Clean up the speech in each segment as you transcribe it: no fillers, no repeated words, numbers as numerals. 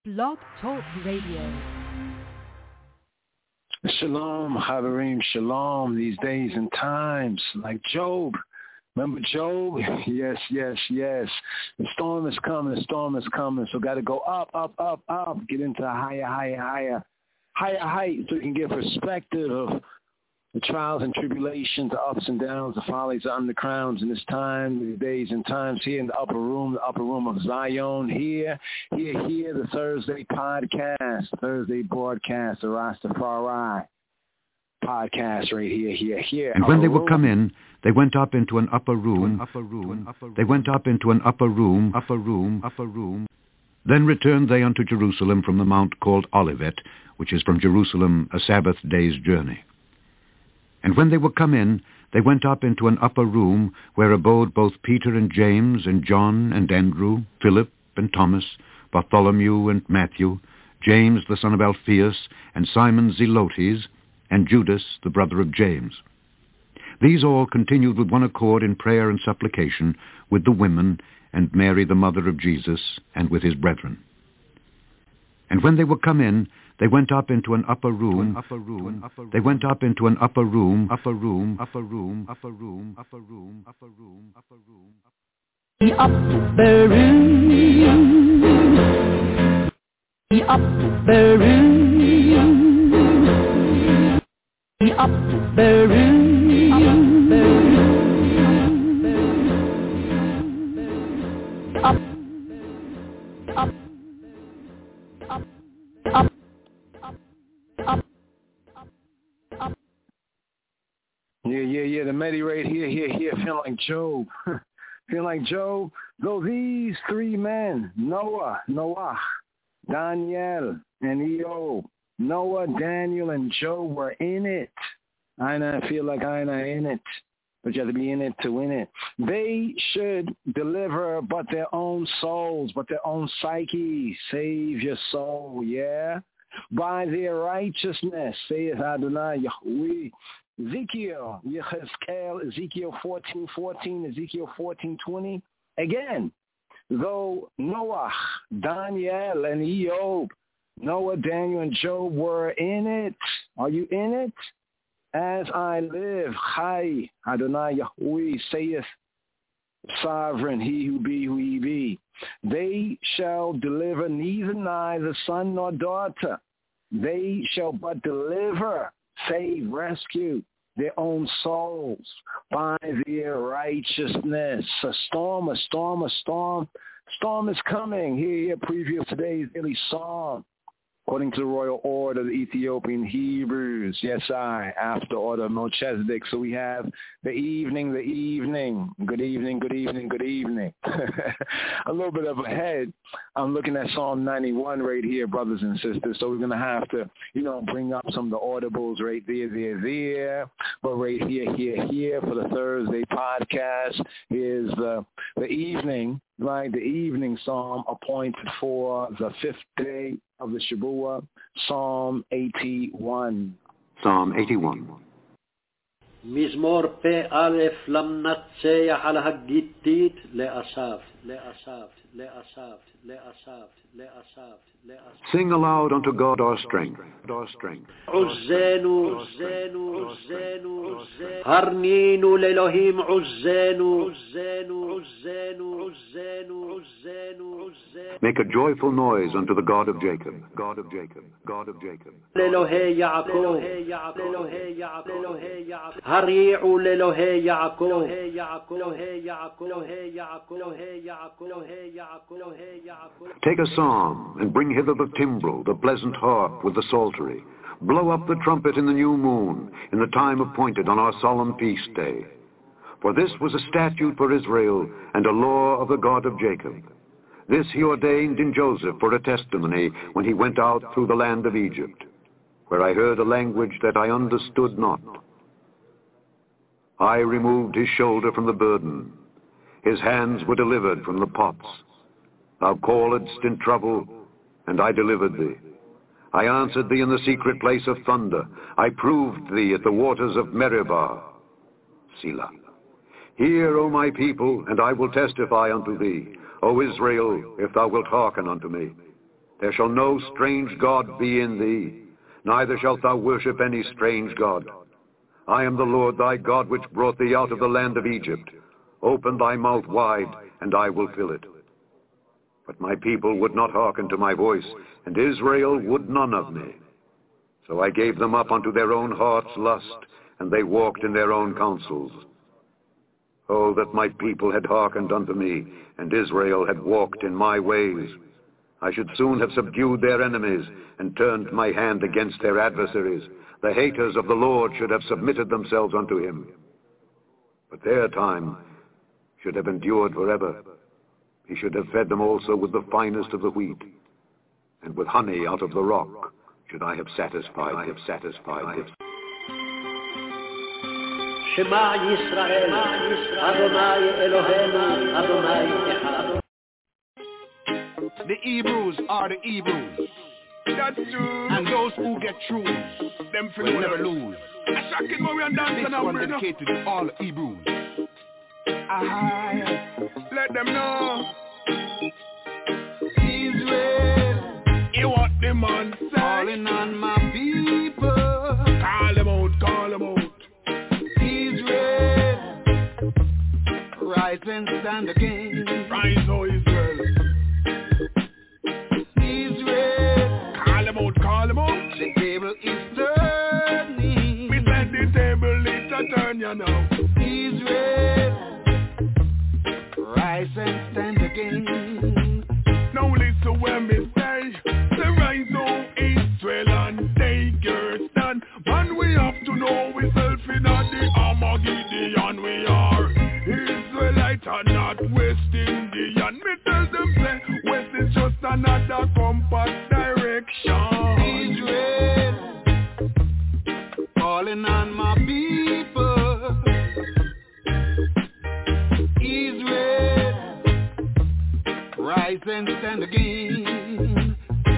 Blog Talk Radio. Shalom, Haverim, shalom, these days and times, like Job. Remember Job? Yes. The storm is coming, so got to go up, get into a higher height so we can get perspective of the trials and tribulations, the ups and downs, the follies, the undercrowns in this time, these days and times here in the upper room of Zion, here, the Thursday podcast, Thursday broadcast, the Rastafari podcast right here. And when they were come in, they went up into an upper room. They went up into an upper room. Then returned they unto Jerusalem from the mount called Olivet, which is from Jerusalem a Sabbath day's journey. And when they were come in, they went up into an upper room, where abode both Peter and James and John and Andrew, Philip and Thomas, Bartholomew and Matthew, James the son of Alphaeus, and Simon Zelotes, and Judas the brother of James. These all continued with one accord in prayer and supplication with the women, and Mary the mother of Jesus, and with his brethren. And when they were come in, they went up into an upper room. They went up into an upper room. The upper room. Yeah, the Medi right here, feeling like Job. Though these three men, Noah, Daniel, and Eob, Noah, Daniel, and Job were in it. I feel like I'm in it, but you have to be in it to win it. They should deliver but their own souls, but their own psyche. Save your soul, yeah? By their righteousness, saith Adonai Yahweh. Ezekiel 14:14, Ezekiel 14:20. Again, though Noah, Daniel, and Eob, Noah, Daniel, and Job were in it. Are you in it? As I live, Chai, Adonai Yahweh, saith sovereign, he who be who he be. They shall deliver neither son nor daughter. They shall but deliver, save, rescue their own souls by their righteousness. A storm is coming. Here, preview of today's daily psalm. According to the royal order of the Ethiopian Hebrews, after order of Melchizedek. So we have the evening. Good evening. A little bit up ahead, I'm looking at Psalm 91 right here, brothers and sisters. So we're going to have to, bring up some of the audibles right there. But right here for the Thursday podcast is the evening, right? The evening psalm appointed for the fifth day of the Shavua, Psalm 81. מזמור פ/א למנצח על הגיתית לאסף. Sing aloud unto God our strength. עוזנו, הרנינו לאלוהים עוזנו. Make a joyful noise unto the God of Jacob. לאלוהי יעקב. הריעו לאלוהי יעקב. Take a psalm, and bring hither the timbrel, the pleasant harp with the psaltery. Blow up the trumpet in the new moon, in the time appointed on our solemn feast day. For this was a statute for Israel, and a law of the God of Jacob. This he ordained in Joseph for a testimony when he went out through the land of Egypt, where I heard a language that I understood not. I removed his shoulder from the burden. His hands were delivered from the pots. Thou calledst in trouble, and I delivered thee. I answered thee in the secret place of thunder. I proved thee at the waters of Meribah. Selah. Hear, O my people, and I will testify unto thee. O Israel, if thou wilt hearken unto me. There shall no strange god be in thee, neither shalt thou worship any strange god. I am the Lord thy God, which brought thee out of the land of Egypt. Open thy mouth wide, and I will fill it. But my people would not hearken to my voice, and Israel would none of me. So I gave them up unto their own heart's lust, and they walked in their own counsels. Oh, that my people had hearkened unto me, and Israel had walked in my ways. I should soon have subdued their enemies, and turned my hand against their adversaries. The haters of the Lord should have submitted themselves unto him. But their time should have endured forever. He should have fed them also with the finest of the wheat, and with honey out of the rock should I have satisfied. Shema Yisrael, Adonai Eloheinu, Adonai Echad. The Hebrews are the Hebrews. That's true. And those who get through, them will never lose. This one dedicated to all Hebrews. Let them know. Israel, you what the man say? Calling on my people. Call them out. Israel, rise and stand again. Rise, oh Israel. Call them out. The table is turning. We said the table is a turn, you know. Israel, rise and stand again. Now listen when me say, the rise of Israel and take your stand. Man, we have to know we self in the Armageddon we are. Israelite and not West Indian. Me tell them say, West is just another compact direction. Calling on my people. Israel, rise and stand again.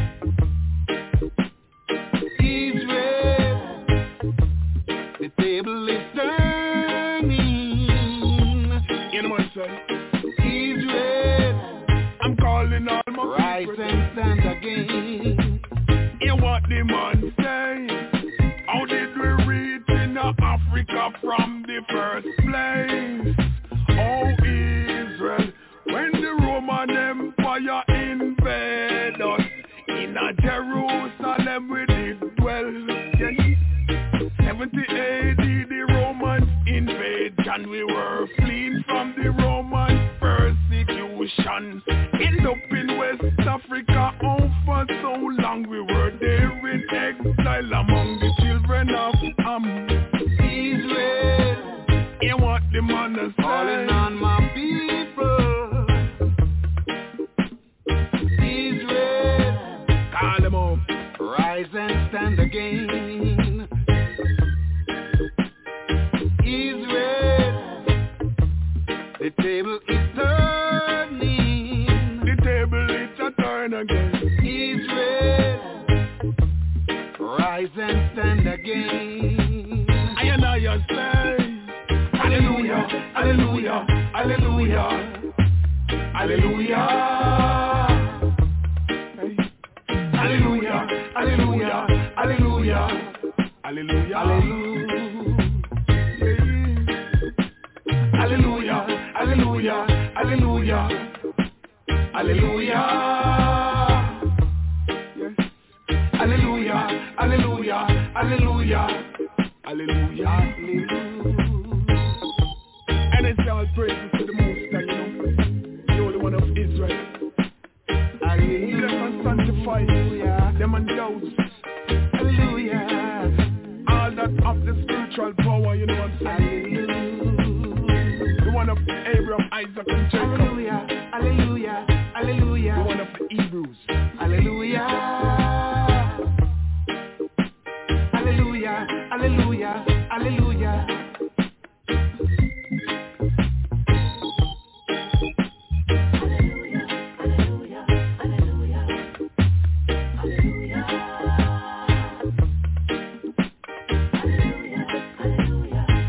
Israel, the table is turning. You know what I say? Israel, I'm calling on my rise people. And stand again. Hear what the man say. How did we reach in Africa from the first place? Oh Israel, when the Roman Empire invaded us, in Jerusalem we did dwell. 70 AD the Romans invasion, we were fleeing from the Roman persecution. End up in West Africa, oh for so long we were there in exile among the children of Israel. Hear what the man is calling on my people. Israel, call them up. Rise and stand again. Israel, the table is turning. The table is a turn again. Israel, rise and stand again. I and I say, hallelujah, hallelujah, hallelujah, hallelujah. Hey. Hallelujah, hallelujah, hallelujah, hallelujah, hallelujah, hallelujah, hallelujah, hallelujah. Hallelujah, hallelujah, hallelujah, hallelujah, hallelujah. And it's all praises to the Most High, you know, the Holy One of Israel. Hallelujah. Bless and sanctify them and those. Hallelujah. All that of the spiritual power, you know what I'm saying? Hallelujah. The one of Abraham, Isaac, and Jacob. Hallelujah, hallelujah, hallelujah. The one of the Hebrews. Hallelujah. Hallelujah, hallelujah, hallelujah. Hallelujah, hallelujah, hallelujah.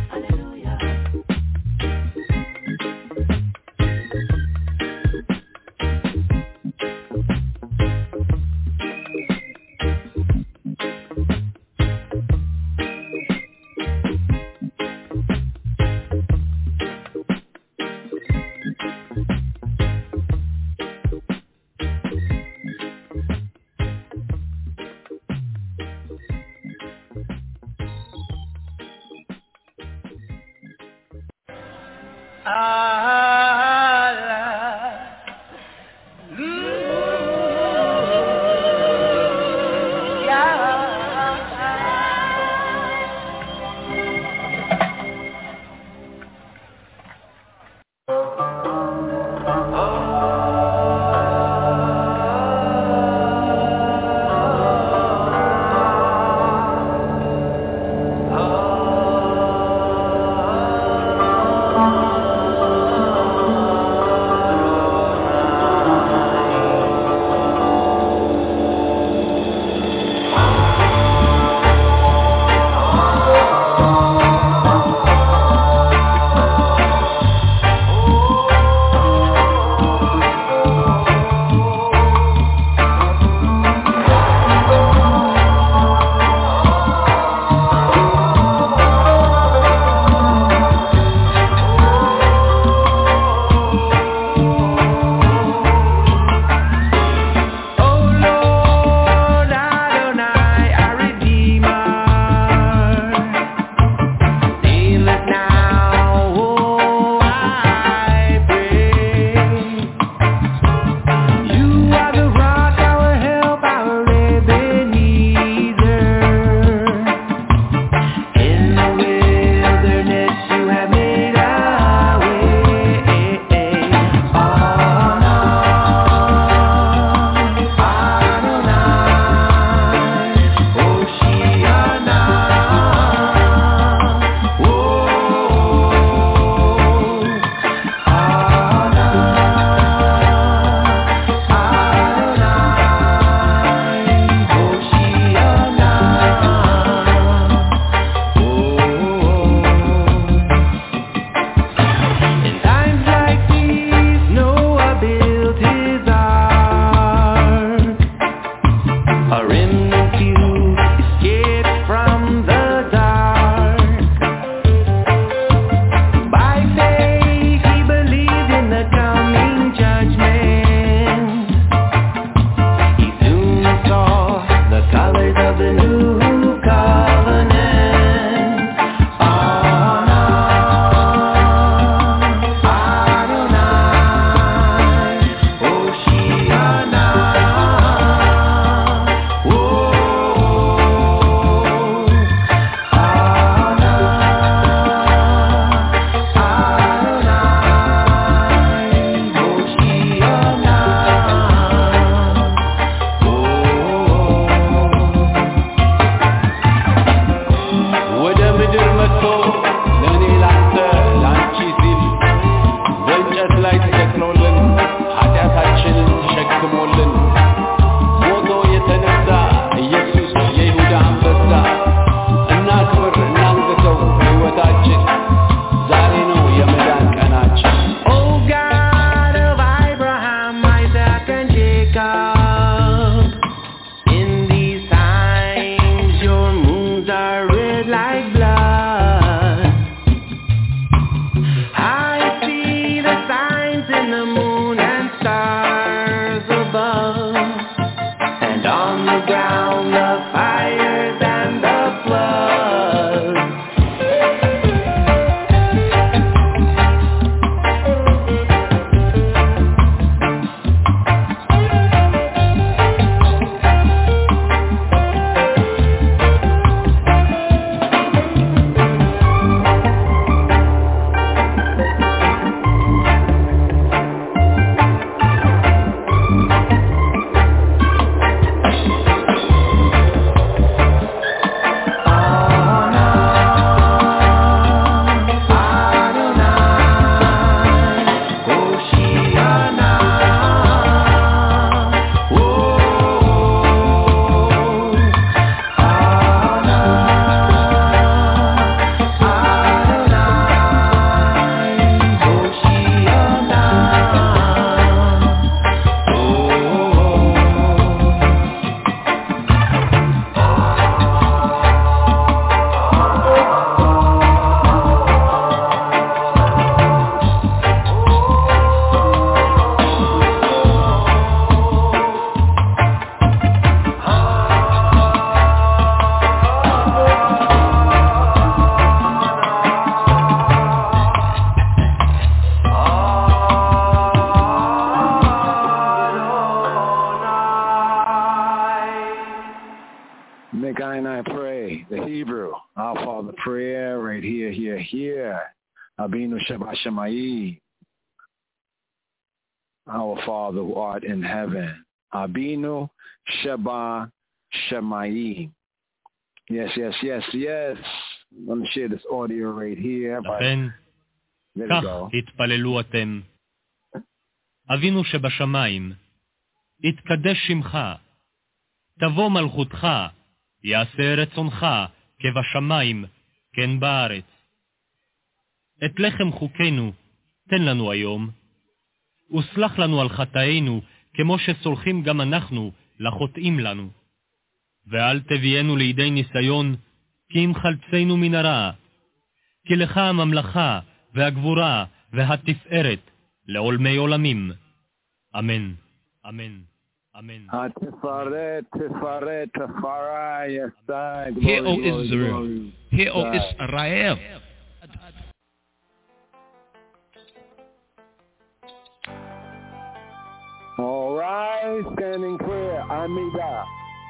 Mikai and I pray, the Hebrew, our Father prayer right here. Abinu Sheba Shemai, our Father who art in heaven. Abinu Sheba Shemai. Yes. I'm going to share this audio right here. לכן, כך התפללו אתם. אבינו שבשמיים, יתקדש שמך, תבוא מלכותך, יעשה רצונך, כבשמיים, כן בארץ. את לחם חוקנו, תן לנו היום, וסלח לנו על חטאינו, כמו שסולחים גם אנחנו לחוטאים לנו. ואל תביאנו לידי ניסיון, כי אם חלצנו מן הרע. כי לך הממלכה והגבורה והתפארת לעולמי עולמים. אמן. Hear, O Israel. Hear, O Israel. All right, standing clear. Amida.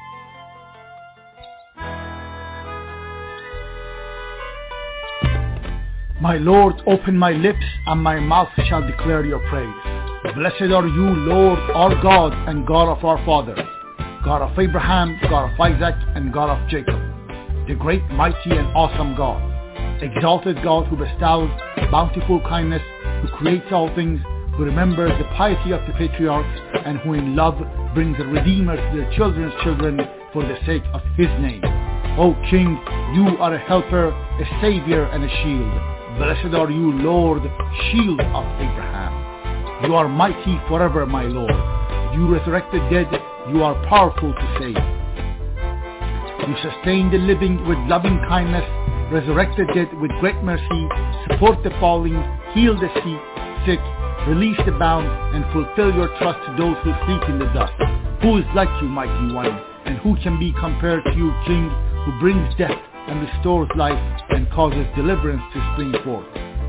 My Lord, open my lips, and my mouth shall declare your praise. Blessed are you, Lord, our God and God of our fathers, God of Abraham, God of Isaac, and God of Jacob, the great, mighty, and awesome God, exalted God who bestows bountiful kindness, who creates all things, who remembers the piety of the patriarchs, and who in love brings a Redeemer to their children's children for the sake of his name. O King, you are a helper, a savior, and a shield. Blessed are you, Lord, shield of Abraham. You are mighty forever, my Lord. You resurrect the dead, you are powerful to save. You sustain the living with loving kindness, resurrect the dead with great mercy, support the falling, heal the sick, release the bound, and fulfill your trust to those who sleep in the dust. Who is like you, mighty one, and who can be compared to you, King, who brings death and restores life and causes deliverance to spring forth.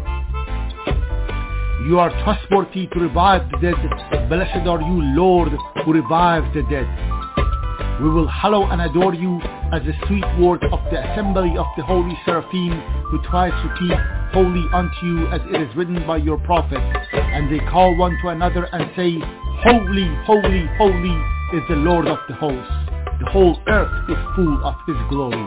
You are trustworthy to revive the dead. Blessed are you, Lord, who revives the dead. We will hallow and adore you as the sweet word of the assembly of the holy seraphim, who twice repeat, Holy unto you, as it is written by your prophet. And they call one to another and say, Holy, holy, holy is the Lord of the hosts. The whole earth is full of his glory.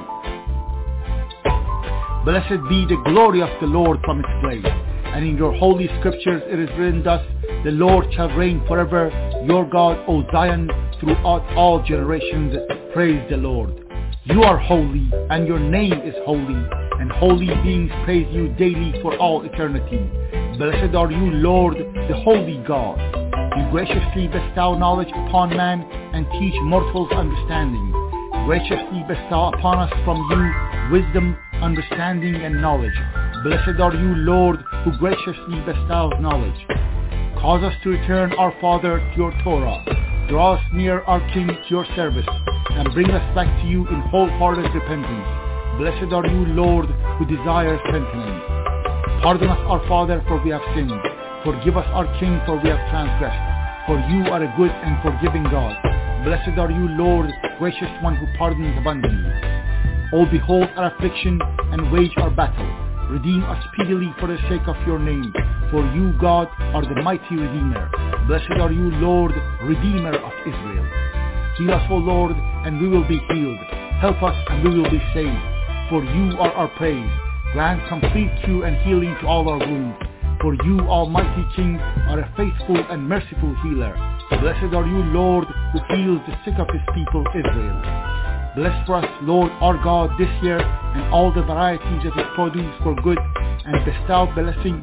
Blessed be the glory of the Lord from its place. And in your holy scriptures it is written thus, the Lord shall reign forever, your God, O Zion, throughout all generations. Praise the Lord. You are holy, and your name is holy, and holy beings praise you daily for all eternity. Blessed are you, Lord, the holy God. You graciously bestow knowledge upon man, and teach mortals understanding. Graciously bestow upon us from you wisdom, understanding, and knowledge. Blessed are you, Lord, who graciously bestows knowledge. Cause us to return, our Father, to your Torah. Draw us near, our King, to your service, and bring us back to you in wholehearted repentance. Blessed are you, Lord, who desires repentance. Pardon us, our Father, for we have sinned. Forgive us, our King, for we have transgressed. For you are a good and forgiving God. Blessed are you, Lord, gracious one who pardons abundantly. O behold our affliction and wage our battle. Redeem us speedily for the sake of your name. For you, God, are the mighty Redeemer. Blessed are you, Lord, Redeemer of Israel. Heal us, O Lord, and we will be healed. Help us, and we will be saved. For you are our praise. Grant complete cure and healing to all our wounds. For you, Almighty King, are a faithful and merciful healer. Blessed are you, Lord, who heals the sick of his people, Israel. Bless for us, Lord our God, this year, and all the varieties of its produce for good, and bestow blessing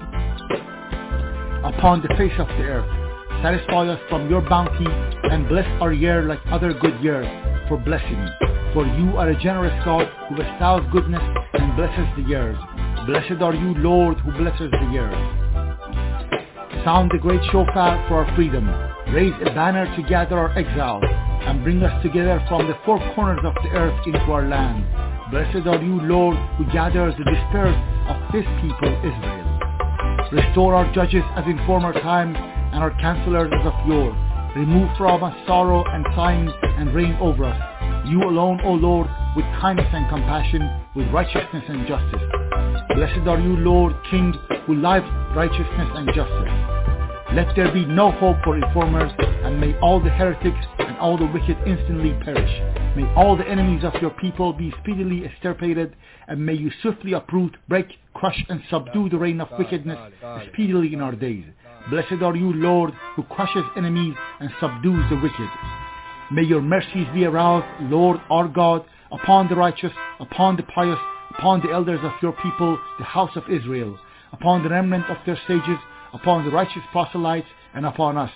upon the face of the earth. Satisfy us from your bounty, and bless our year like other good years, for blessing. For you are a generous God, who bestows goodness and blesses the years. Blessed are you, Lord, who blesses the years. Sound the great shofar for our freedom. Raise a banner to gather our exiles, and bring us together from the four corners of the earth into our land. Blessed are you, Lord, who gathers the dispersed of this people, Israel. Restore our judges as in former times, and our counselors as of yore. Remove from us sorrow and sighing, and reign over us. You alone, O Lord, with kindness and compassion, with righteousness and justice. Blessed are you, Lord, King, who loves righteousness and justice. Let there be no hope for reformers, and may all the heretics and all the wicked instantly perish. May all the enemies of your people be speedily extirpated, and may you swiftly uproot, break, crush, and subdue the reign of wickedness speedily in our days. Blessed are you, Lord, who crushes enemies and subdues the wicked. May your mercies be aroused, Lord our God, upon the righteous, upon the pious, upon the elders of your people, the house of Israel, upon the remnant of their sages, upon the righteous proselytes, and upon us.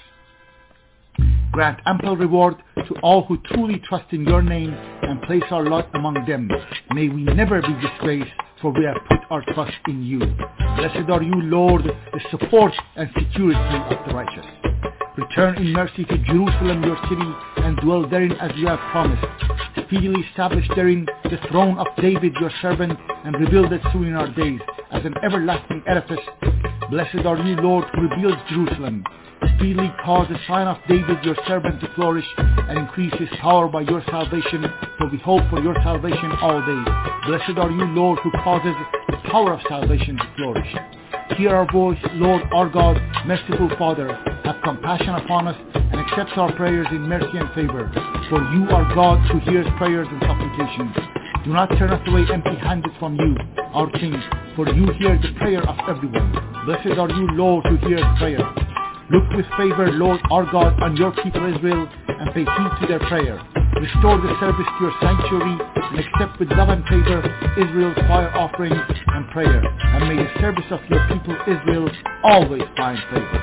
Grant ample reward to all who truly trust in your name and place our lot among them. May we never be disgraced, for we have put our trust in you. Blessed are you, Lord, the support and security of the righteous. Return in mercy to Jerusalem, your city, and dwell therein as you have promised. Speedily establish therein the throne of David, your servant, and rebuild it soon in our days as an everlasting edifice. Blessed are you, Lord, who rebuilds Jerusalem. Speedily cause the sign of David, your servant, to flourish, and increase his power by your salvation, for we hope for your salvation all days. Blessed are you, Lord, who causes the power of salvation to flourish. Hear our voice, Lord our God, merciful Father. Have compassion upon us, and accept our prayers in mercy and favor. For you are God who hears prayers and supplications. Do not turn us away empty-handed from you, our King, for you hear the prayer of everyone. Blessed are you, Lord, who hears prayer. Look with favor, Lord our God, on your people Israel, and pay heed to their prayer. Restore the service to your sanctuary, and accept with love and favor Israel's fire offerings and prayer. And may the service of your people Israel always find favor.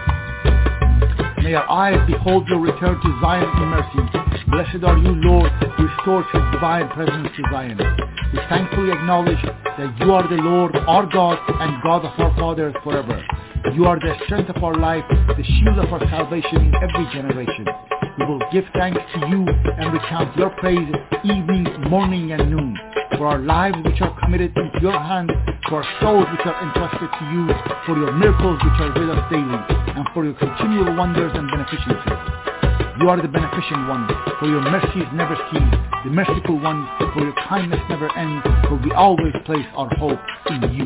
May our eyes behold your return to Zion in mercy. Blessed are you, Lord, who restores his divine presence to Zion. We thankfully acknowledge that you are the Lord, our God, and God of our fathers forever. You are the strength of our life, the shield of our salvation in every generation. We will give thanks to you and recount your praise evening, morning, and noon. For our lives which are committed into your hand, for our souls which are entrusted to you, for your miracles which are with us daily, and for your continual wonders and beneficences. You are the beneficent one, for your mercies never cease, the merciful one, for your kindness never ends, for we always place our hope in you.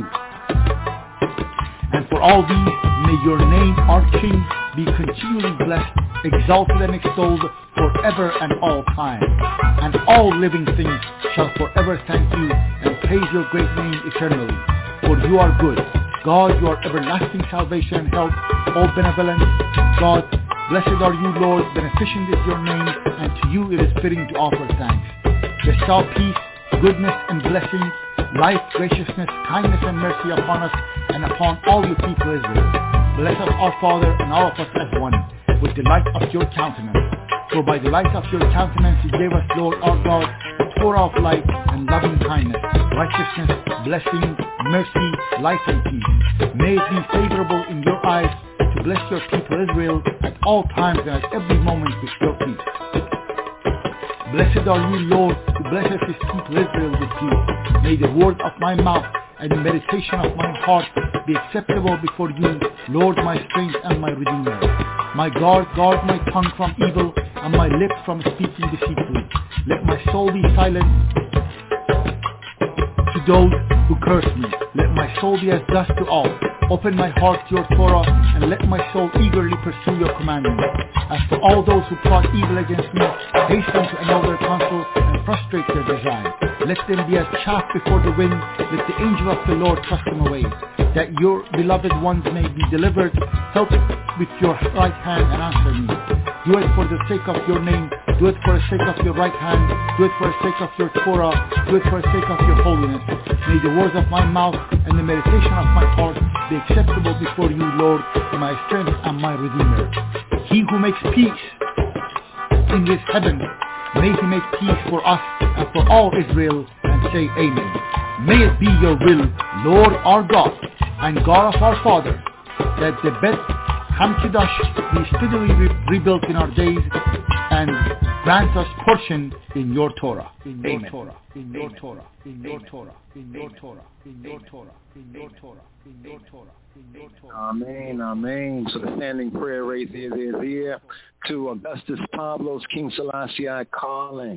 And for all these, may your name, our King, be continually blessed, exalted and extolled forever and all time. And all living things shall forever thank you and praise your great name eternally. For you are good. God, your everlasting salvation and help, all benevolent. God, blessed are you, Lord, beneficent is your name, and to you it is fitting to offer thanks. Bestow peace, goodness, and blessing, life, graciousness, kindness, and mercy upon us and upon all your people Israel. Bless us, our Father, and all of us as one, with the light of your countenance. For by the light of your countenance you gave us, Lord our God, the Torah of light and loving kindness, righteousness, blessing, mercy, life, and peace. May it be favorable in your eyes to bless your people Israel at all times and at every moment with your peace. Blessed are you, Lord, who blesses his people Israel with peace. May the word of my mouth and the meditation of my heart be acceptable before you, Lord, my strength and my Redeemer. My God, guard my tongue from evil and my lips from speaking deceitfully. Let my soul be silent to those who curse me. Let my soul be as dust to all. Open my heart to your Torah, and let my soul eagerly pursue your commandments. As for all those who plot evil against me, hasten to annul their counsel and frustrate their design. Let them be as chaff before the wind. Let the angel of the Lord thrust them away, that your beloved ones may be delivered. Help with your right hand and answer me. Do it for the sake of your name. Do it for the sake of your right hand. Do it for the sake of your Torah. Do it for the sake of your holiness. May the words of my mouth and the meditation of my heart be acceptable before you, Lord, my strength and my Redeemer. He who makes peace in his heaven, may he make peace for us and for all Israel, and say Amen. May it be your will, Lord our God and God of our Father, that the Beth Hamkedash be speedily rebuilt in our days, and grant us portion in your Torah. In your Amen. Torah. In your Amen. Torah. In your Amen. Torah. In your Amen. Torah. In your Torah. In your Torah. In your Torah. In your Torah. Amen. Amen. So the standing prayer raise is here to Augustus Pablos, King Selassie calling.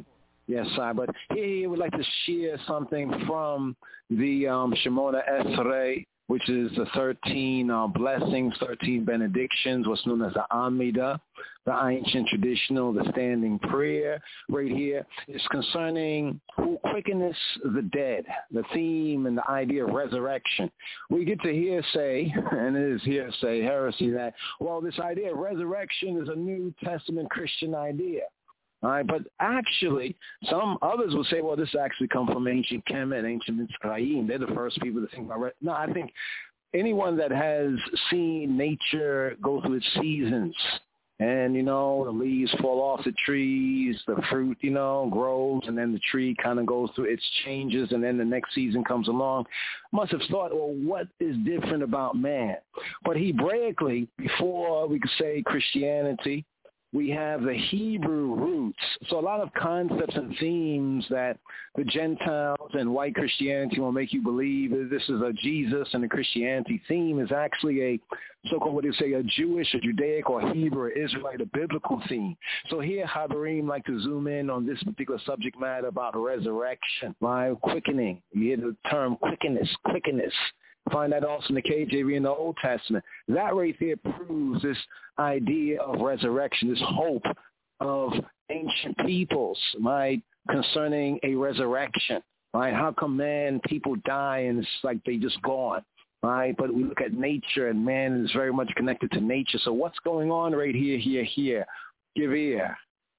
Yes, I. But here we'd like to share something from the Shemona Esrei, which is the 13 blessings, 13 benedictions, what's known as the Amidah, the ancient traditional, the standing prayer right here. It's concerning who quickeneth the dead, the theme and the idea of resurrection. We get to hearsay, and it is hearsay, heresy, that, well, this idea of resurrection is a New Testament Christian idea. All right, but actually, some others will say, well, this actually comes from ancient Kemet, ancient Mitzrayim. They're the first people to think about it. No, I think anyone that has seen nature go through its seasons, and, the leaves fall off the trees, the fruit, grows, and then the tree kind of goes through its changes, and then the next season comes along, must have thought, well, what is different about man? But Hebraically, before we could say Christianity, we have the Hebrew roots. So a lot of concepts and themes that the Gentiles and white Christianity will make you believe that this is a Jesus and a Christianity theme is actually a so-called, what do you say, a Jewish, a Judaic, or Hebrew, or Israelite, a biblical theme. So here, Habarim like to zoom in on this particular subject matter about resurrection, right? Quickening. You hear the term quickeness. Find that also in the KJV in the Old Testament. That right there proves this idea of resurrection, this hope of ancient peoples, right, concerning a resurrection, right? How come people die and it's like they just gone, right? But we look at nature, and man is very much connected to nature. So what's going on right here? Give ear.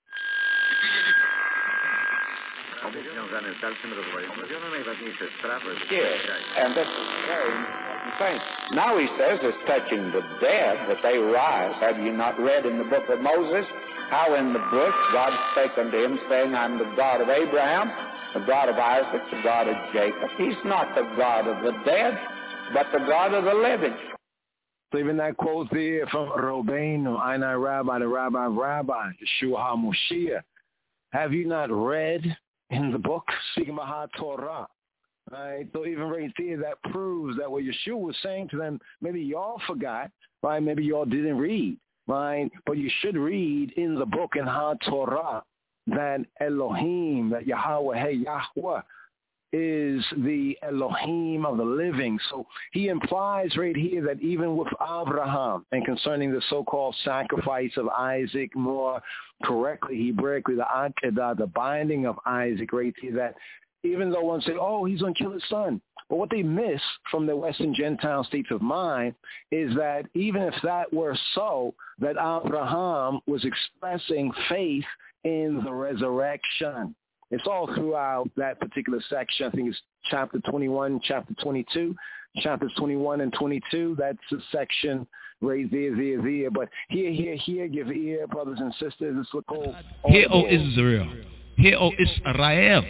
And this is very important thing. Now he says it's touching the dead that they rise. Have you not read in the book of Moses how in the book God spake unto him, saying, I'm the God of Abraham, the God of Isaac, the God of Jacob. He's not the God of the dead, but the God of the living. So even that quote there from Rabbeinu, Einai Rabbi, the Rabbi of Rabbi, Yeshua HaMoshiach. Have you not read in the book, speaking about Torah, right? So even right there, that proves that what Yeshua was saying to them, maybe y'all forgot, right? Maybe y'all didn't read, right? But you should read in the book in Torah that Elohim, that Yahweh is the Elohim of the living. So he implies right here that even with Abraham and concerning the so-called sacrifice of Isaac, more correctly, Hebraically, the Akedah, the binding of Isaac right here, that even though one say, oh, he's going to kill his son. But what they miss from the Western Gentile states of mind is that even if that were so, that Abraham was expressing faith in the resurrection. It's all throughout that particular section. I think it's chapter 21, chapter 22, chapters 21 and 22. That's the section right there. But here, give ear, brothers and sisters. It's look all. Hear, O Israel. Hear, O Israel.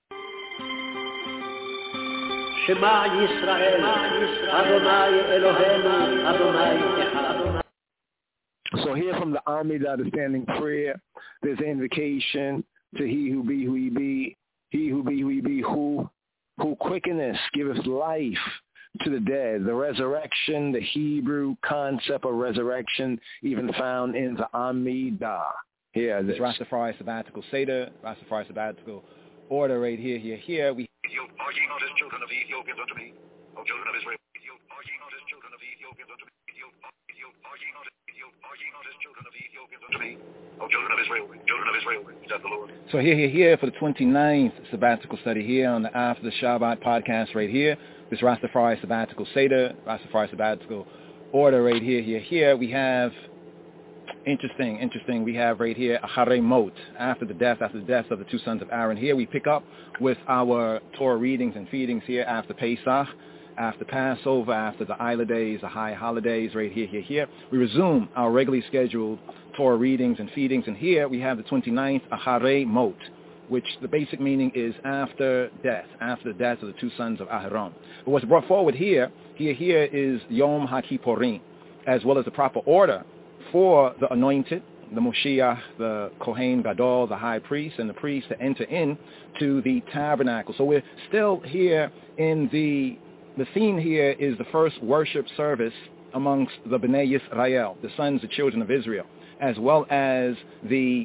Shema Yisrael, Adonai Eloheinu, Adonai Echad. So here from the Amidah, the standing prayer, there's an invocation to he who be who he be, he who be who he be, who quickeneth, giveth life to the dead. The resurrection, the Hebrew concept of resurrection, even found in the Amidah. Here, this Rastafari sabbatical Seder, Rastafari sabbatical order right here. We are ye not as children of the Ethiopians unto me, O children of Israel. Are ye not as children of the Ethiopians unto me? Are ye not as children of the Ethiopians unto me, O children of Israel, said the Lord. So here for the 29th sabbatical study here on the After the Shabbat podcast right here. This Rastafari sabbatical Seder, Rastafari sabbatical order right here. We have interesting. We have right here Acharei Mot, after the death of the two sons of Aaron. Here we pick up with our Torah readings and feedings here after Pesach, after Passover, after the Isla days, the high holidays, right here. We resume our regularly scheduled Torah readings and feedings, and here we have the 29th Acharei Mot, which the basic meaning is after the death of the two sons of Aaron. But what's brought forward here is Yom HaKippurim, as well as the proper order for the anointed, the Moshiach, the Kohen Gadol, the high priest, and the priest to enter into the tabernacle. So we're still here in the theme here is the first worship service amongst the Bnei Yisrael, the sons and children of Israel, as well as the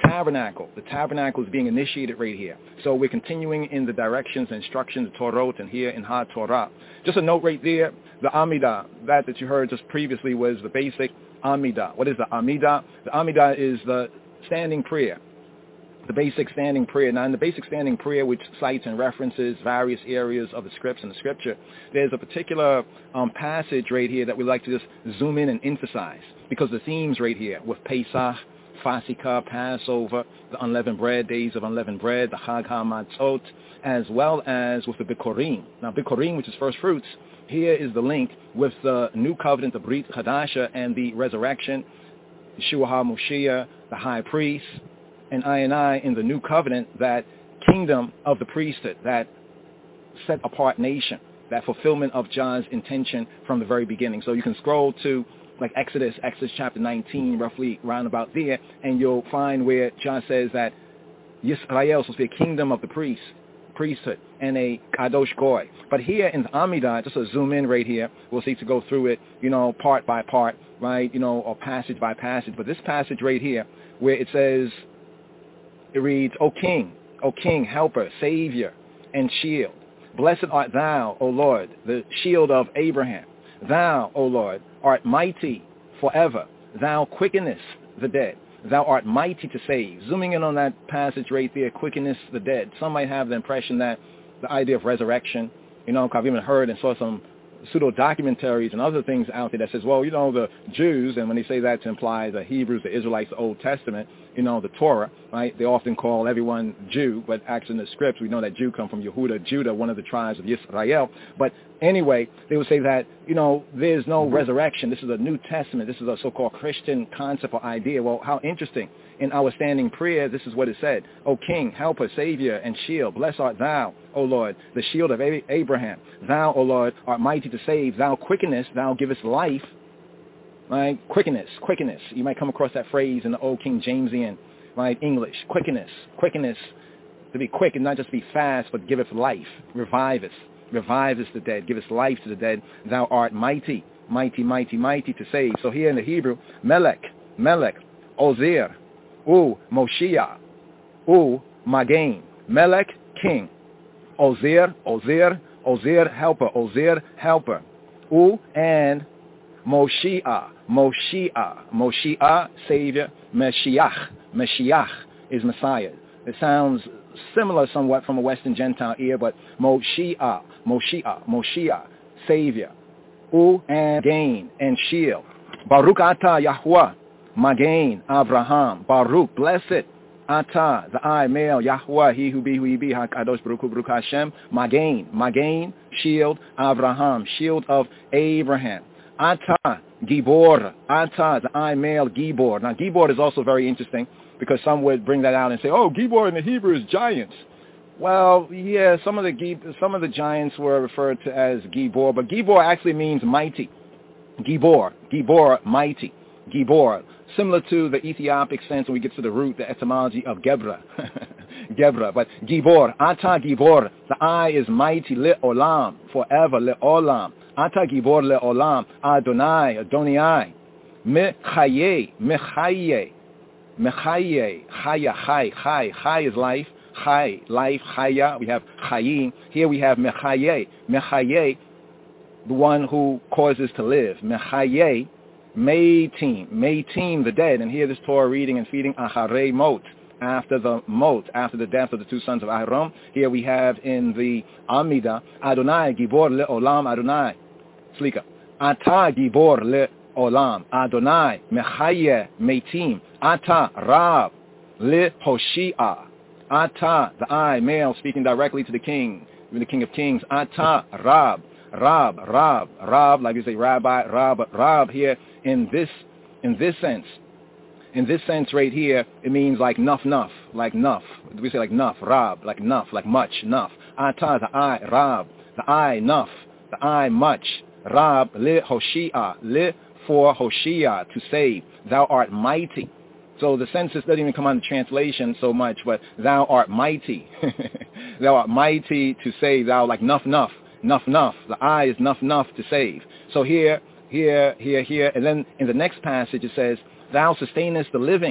tabernacle. The tabernacle is being initiated right here. So we're continuing in the directions and instructions of Torot and here in HaTorah. Just a note right there, the Amidah, that you heard just previously was the basic Amidah. What is the Amidah? The Amidah is the standing prayer. The basic standing prayer. Now, in the basic standing prayer, which cites and references various areas of the scripts and the scripture, there's a particular passage right here that we like to just zoom in and emphasize, because the themes right here with Pesach, Fasika, Passover, the unleavened bread, days of unleavened bread, the Chag HaMatzot, as well as with the Bikurim. Now, Bikurim, which is first fruits, here is the link with the new covenant, the Brit Chadasha, and the resurrection, Yeshua HaMoshiach, the high priest, and I in the new covenant, that kingdom of the priesthood, that set apart nation, that fulfillment of John's intention from the very beginning. So you can scroll to like Exodus chapter 19, roughly round about there, and you'll find where John says that Yisrael is supposed to be a kingdom of the priesthood, and a Kadosh Goy. But here in the Amidah, just to zoom in right here, we'll see to go through it, part by part, right, or passage by passage. But this passage right here, where it says, it reads, O King, helper, savior, and shield. Blessed art thou, O Lord, the shield of Abraham. Thou, O Lord, art mighty forever. Thou quickenest the dead. Thou art mighty to save. Zooming in on that passage right there, quickenest the dead. Some might have the impression that the idea of resurrection, I've even heard and saw some pseudo-documentaries and other things out there that says, well, the Jews, and when they say that to imply the Hebrews, the Israelites, the Old Testament, the Torah, right? They often call everyone Jew, but actually in the scripts, we know that Jew come from Yehuda, Judah, one of the tribes of Yisrael. But anyway, they would say that, there's no resurrection. This is a New Testament. This is a so-called Christian concept or idea. Well, how interesting. In our standing prayer, this is what it said. O King, helper, savior, and shield, blessed art thou, O Lord, the shield of Abraham. Thou, O Lord, art mighty to save. Thou quickenest, thou givest life. Right? Quickeness. You might come across that phrase in the old King Jamesian, right? English. Quickeness. To be quick and not just be fast, but giveth life. Reviveth the dead. Giveth life to the dead. Thou art mighty to save. So here in the Hebrew, Melech, Ozer, Moshiach, Magain. Melech, king. Ozer, helper. And Moshiach, savior. Mashiach is Messiah. It sounds similar somewhat from a Western Gentile ear, but Moshiach, savior. And gain and shield. Baruch atah Yahweh, Magain, Abraham. Baruch, blessed. Atah, the I, male, Yahweh, he who be, HaKadosh Baruch Hu, Baruch Hashem. Magain, shield, Abraham, shield of Abraham. Atah, Gibor, Atah, the I, male, Gibor. Now, Gibor is also very interesting, because some would bring that out and say, oh, Gibor in the Hebrew is giants. Well, yeah, some of the giants were referred to as Gibor, but Gibor actually means mighty. Gibor, mighty. Gibor, similar to the Ethiopic sense when we get to the root, the etymology of Gebra. But Gibor, Ata Gibor, the I is mighty, Le'olam, forever, Le'olam. Ata Gibor Le'olam, Adonai. Mechaye, Chai is life. Life, Chaya, we have Chayim. Here we have Mechaye, the one who causes to live. Mechaye, Meitim, the dead. And here this Torah reading and feeding, Acharei Mot, after the death of the two sons of Aharon. Here we have in the Amidah, Adonai, Gibor Le'olam, Adonai. Slika. Ata Gibor Le'olam, Adonai, Mechaye, Meitim. Ata Rab, Le'Hoshia. Ata, the I, male, speaking directly to the king of kings. Ata, Rab, like you say, Rabbi, Rab here in this sense. In this sense right here, it means like nuff, like nuff. We say like nuff, Rab, like nuff, like much, nuff. Ata, the I, Rab, the I, nuff, the I, much. Rab, li Hoshia, for Hoshia, to save. Thou art mighty. So the census doesn't even come on the translation so much, but thou art mighty. Thou art mighty to save. Thou like nuff. The I is nuff to save. So here. And then in the next passage it says, thou sustainest the living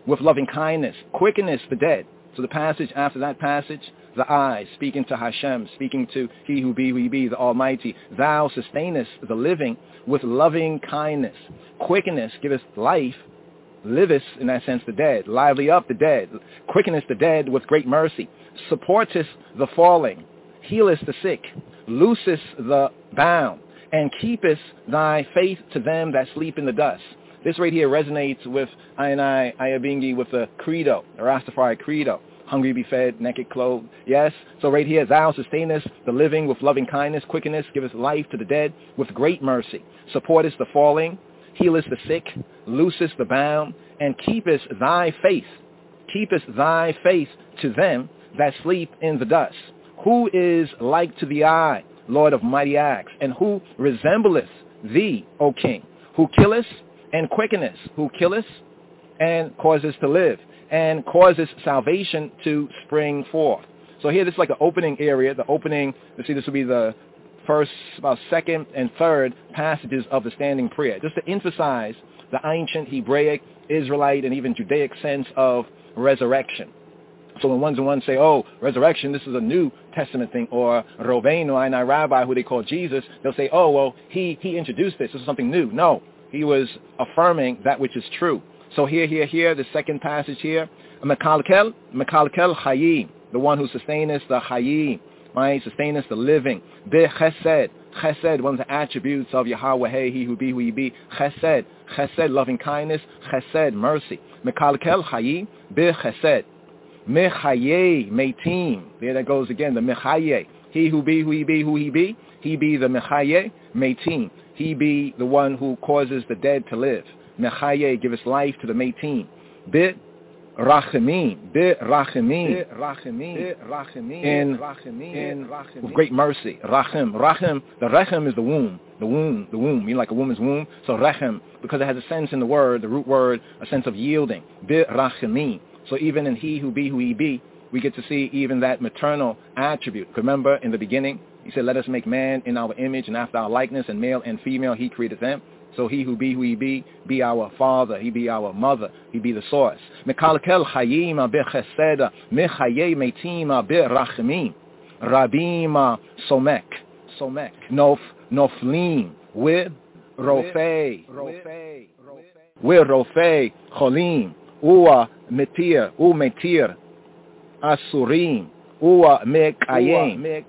with loving kindness, quickeneth the dead. So the passage after that passage, the I, speaking to Hashem, speaking to he who be, the Almighty. Thou sustainest the living with loving kindness. Quickenest, giveth life, livest, in that sense, the dead. Lively up the dead. Quickenest the dead with great mercy. Supportest the falling. Healest the sick. Loosest the bound. And keepest thy faith to them that sleep in the dust. This right here resonates with Ayabingi, with the credo, the Rastafari credo. Hungry be fed, naked clothed. Yes? So right here, thou sustainest the living with loving kindness, quickenest, givest life to the dead with great mercy. Supportest the falling, healest the sick, loosest the bound, and keepest thy faith to them that sleep in the dust. Who is like to the eye, Lord of mighty acts, and who resembleth thee, O King, who killest and quickenest, who killest and causest to live, and causes salvation to spring forth. So here, this is like an opening area. The opening, you see, this will be the first, about second and third passages of the standing prayer, just to emphasize the ancient Hebraic, Israelite, and even Judaic sense of resurrection. So when ones and ones say, oh, resurrection, this is a New Testament thing, or Robeinu, Ainai Rabbi, who they call Jesus, they'll say, oh, well, he introduced this is something new. No, he was affirming that which is true. So here, the second passage here, Mekalekel Chayim, the one who sustaineth the Chayim, right? Sustaineth the living. Be Chesed, one of the attributes of Yahweh, he who be, Chesed, loving kindness, Chesed, mercy. Mekalekel Chayim, Be Chesed. Mechaye, Meitim, there that goes again, the Mechaye, he who be, he be the Mechaye, Meitim, he be the one who causes the dead to live. Mechaye, give us life to the Meitim. Bit Rachamim, with great mercy. Rachem, the Rechem is the womb, meaning like a woman's womb. So Rechem, because it has a sense in the word, the root word, a sense of yielding. Bit Rachamim. So even in he who be, we get to see even that maternal attribute. Remember, in the beginning, he said, let us make man in our image and after our likeness, and male and female, he created them. So he who be our father, he be our mother, he be the source. Mekalekel chayim be chesed, mechaye meitim be rachmim, rabim somek, noflim, with rofei cholim, ua metir, asurim, ua mekayem,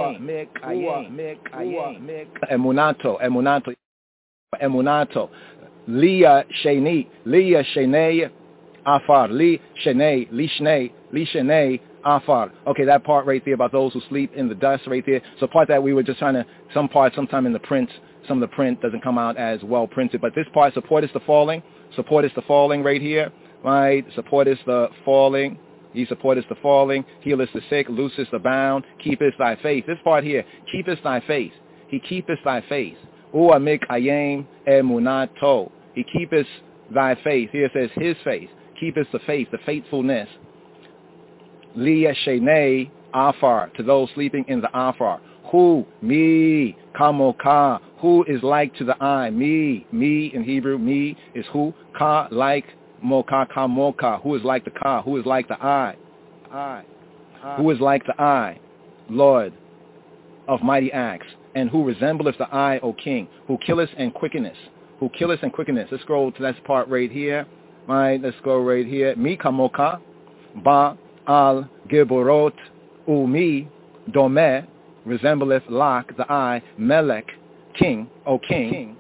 emunato, liya shenei, afar, li shenei, afar. Okay, that part right there about those who sleep in the dust right there. So part that we were just trying to, sometime in the print, some of the print doesn't come out as well printed, but this part, support is the falling right here, right? Support is the falling. He supporteth the falling, healeth the sick, looseth the bound, keepeth thy faith. This part here, keepeth thy faith. He keepeth thy faith. Ua mikayem emunato. He keepeth thy faith. Here it says his faith. Keepeth the faith, the faithfulness. Liya shenei afar, to those sleeping in the afar. Who, me, kamoka, who is like to the eye. Me in Hebrew, me is who, ka, like, moka, ka, moka, who is like the ka, who is like the eye. Who is like the eye, Lord of mighty acts, and who resembleth the eye, O King, who killeth and quickeneth. Let's scroll to that part right here. Right, let's go right here. Mi kamoka, ba al geborot, umi dome, resembleth lak, the eye, melech, king, O King.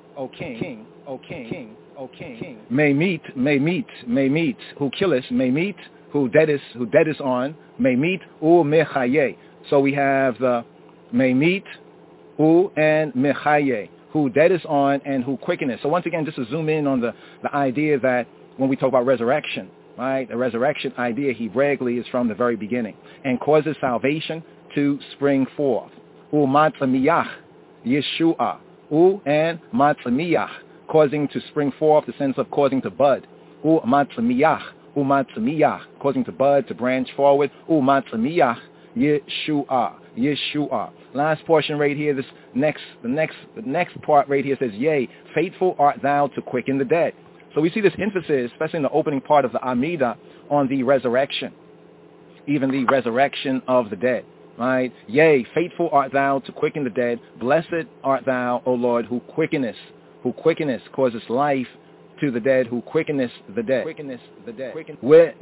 May meet, who killeth, may meet, who deadest on, may meet, u mechaye. So we have the may meet, u and mechaye, who deadest on and who quickeneth. So once again, just to zoom in on the idea that when we talk about resurrection, right, the resurrection idea Hebraically is from the very beginning and causes salvation to spring forth. U matzamiyach, Yeshua, u and matzamiyach, causing to spring forth, the sense of causing to bud. U matzamiyach, causing to bud, to branch forward. U matzamiyach, Yeshua. Last portion right here, the next part right here says, yea, faithful art thou to quicken the dead. So we see this emphasis, especially in the opening part of the Amidah, on the resurrection, even the resurrection of the dead. Right? Yea, faithful art thou to quicken the dead. Blessed art thou, O Lord, who quickenest, causest life to the dead, who quickenest the dead. With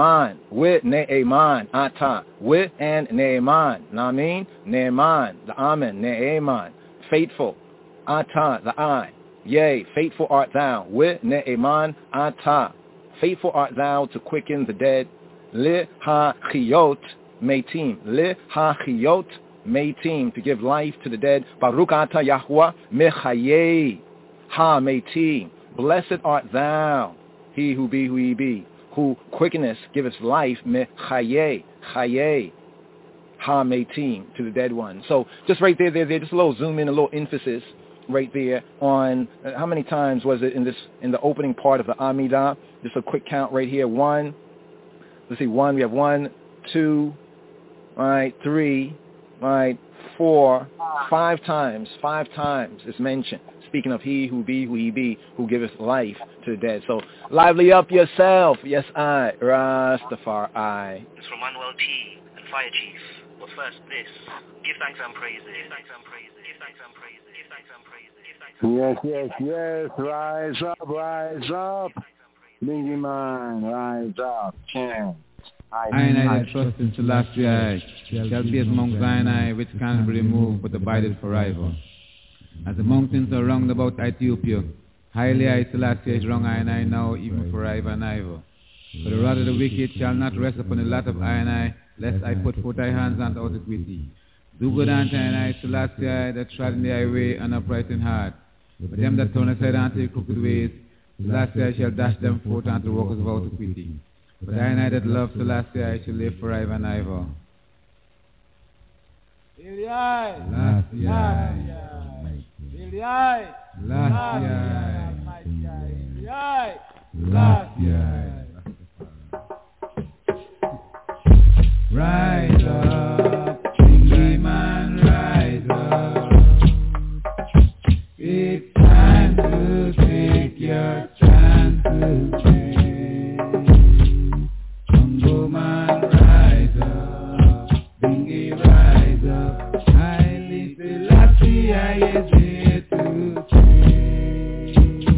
Ne'eman, Ata. With and Ne'eman. Namin, Ne'eman, the Amen, Ne'eman. Faithful, Ata, the I. Yea, faithful art thou. With Ne'eman, Ata. Faithful art thou to quicken the dead. Le ha-chiyot Meitim, le ha-chiyot meitim, to give life to the dead. Baruch ata Yahuwah mechayei ha-meitim. Blessed art thou, he who be who he be, who quickenest, giveth life, mechayei, chayei ha-meitim, to the dead one. So just right there, just a little zoom in, a little emphasis right there on how many times was it in the opening part of the Amidah? Just a quick count right here. One. Let's see. One. We have 1, 2. Right, 3, right, 4, 5 times. 5 times is mentioned. Speaking of he who be who he be, who giveth life to the dead. So lively up yourself. Yes, I, Rastafari. It's from Manuel T. and Fire Chief. But first, this. Give thanks and praise. Give thanks and praise. Give thanks and praise. Give thanks and praise. Give thanks and praise. Yes. Rise up. Bingy man, rise up. Chant. I that trust in Selassie shall be as Mount Sinai, which cannot be removed but abideth forever. As the mountains are round about Ethiopia, highly I Selassie is wrong I now, even forever and ever. For the rod of the wicked shall not rest upon the lot of I, lest I put forth thy hands and out it with thee. Do good unto I Selassie that trod in thy way and upright in heart. But them that turn aside unto the crooked ways, Selassie shall dash them forth unto workers of out equity. But I that love Selassie, I shall live forever and ever. Selassie. Rise up, singing man, rise up. It's time to take your chances. Man, rise up, Bingy, rise up. Highly Selassie, I is here to change.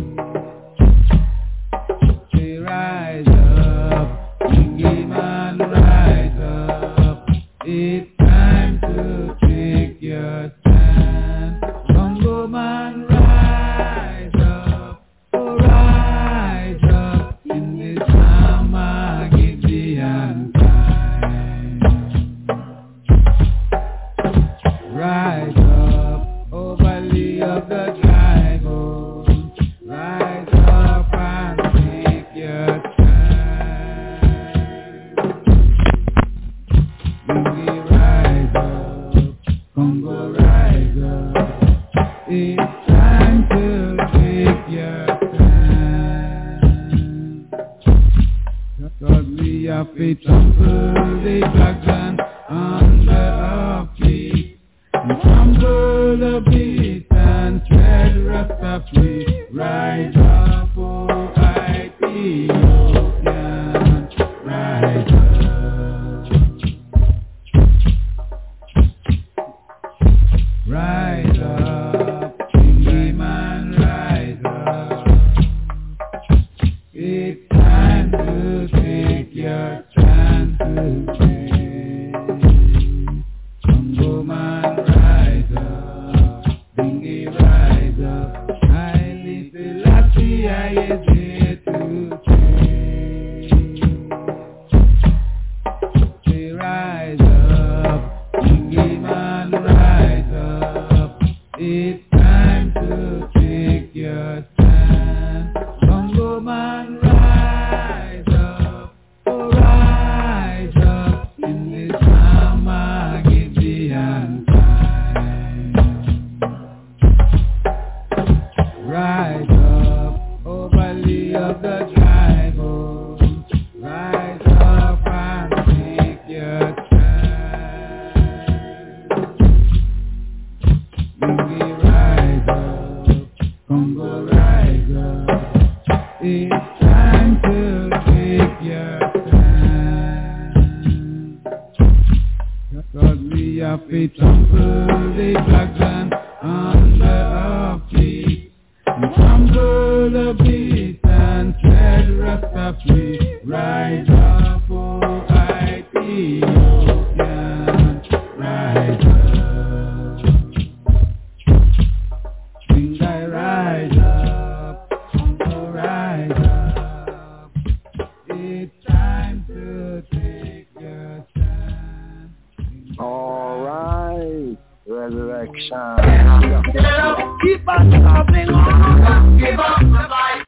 Say rise up, Bingy man, rise up. It's time to take your stand. Congo man, rise up, oh rise up in this summer. Rise up, oh valley of the dry bones. Rise up and take your time. Bingy, rise up, Congo, rise up. It's time to take your time. Cause we are fit trample the dragon under our feet. Trample the beast and tread Rastafari. Rise up, oh Ethiopian, rise up. Rise up, Bingy man, rise up. It's time to take your chances. Congo man, rise up, Bingy, rise up. 'cause we have to trample the dragon under our feet. We trample the beast and tread Rasta free. Rise up, oh Ethiopian, rise up. Sing thy rise up, oh rise up. It's time to take your stand. All right, resurrection. Keep on stopping on, give up the fight.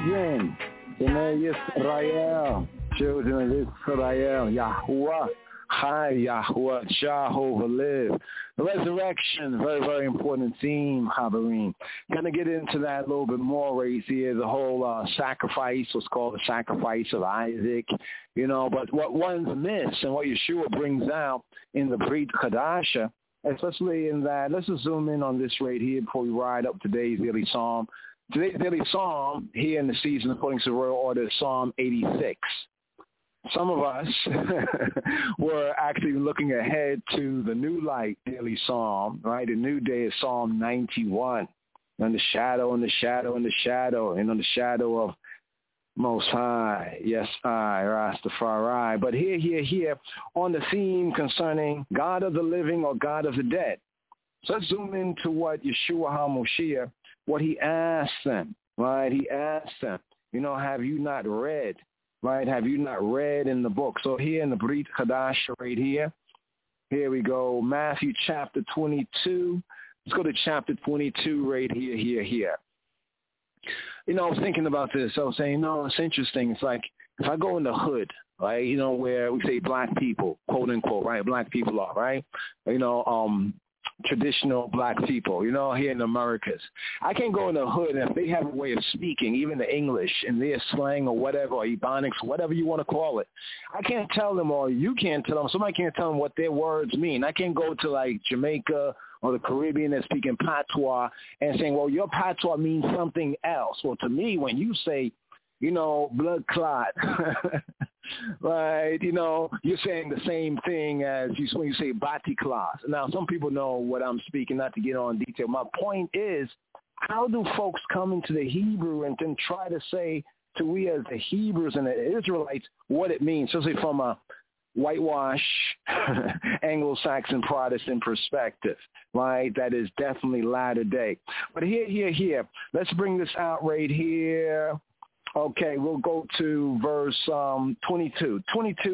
Children of Israel, Yahuwah Hi, Yahuwah, Jehovah live. The resurrection, very, very important theme, Habarim. Going to get into that a little bit more right here, the whole sacrifice, what's called the sacrifice of Isaac, but what one's missed and what Yeshua brings out in the Brit Chadasha, especially in that, let's just zoom in on this right here before we ride up today's daily psalm. Today's daily psalm here in the season, according to the Royal Order, is Psalm 86. Some of us were actually looking ahead to the New Light daily psalm, right? The new day is Psalm 91. And the shadow and the shadow and the shadow, and on the shadow of Most High, yes, I, Rastafari. But here, on the theme concerning God of the living or God of the dead. So let's zoom into what Yeshua HaMoshiach, what he asked them, right? He asked them, have you not read? Right? Have you not read in the book? So here in the Brit Chadash right here we go, Matthew chapter 22. Let's go to chapter 22 right here. I was thinking about this. I was saying, it's interesting. It's like if I go in the hood, right, where we say black people, quote unquote, right, black people are, right, traditional black people, here in the Americas. I can go in the hood, and if they have a way of speaking, even the English, and their slang or whatever, or Ebonics, whatever you want to call it, I can't tell them, or you can't tell them, somebody can't tell them what their words mean. I can't go to, like, Jamaica or the Caribbean and speaking patois and saying, well, your patois means something else. Well, to me, when you say, blood clot, right, you're saying the same thing as when you say batiklas. Now, some people know what I'm speaking, not to get on detail. My point is, how do folks come into the Hebrew and then try to say to we as the Hebrews and the Israelites what it means, especially from a whitewash Anglo-Saxon Protestant perspective, right? That is definitely latter day. But here, let's bring this out right here. Okay, we'll go to verse 22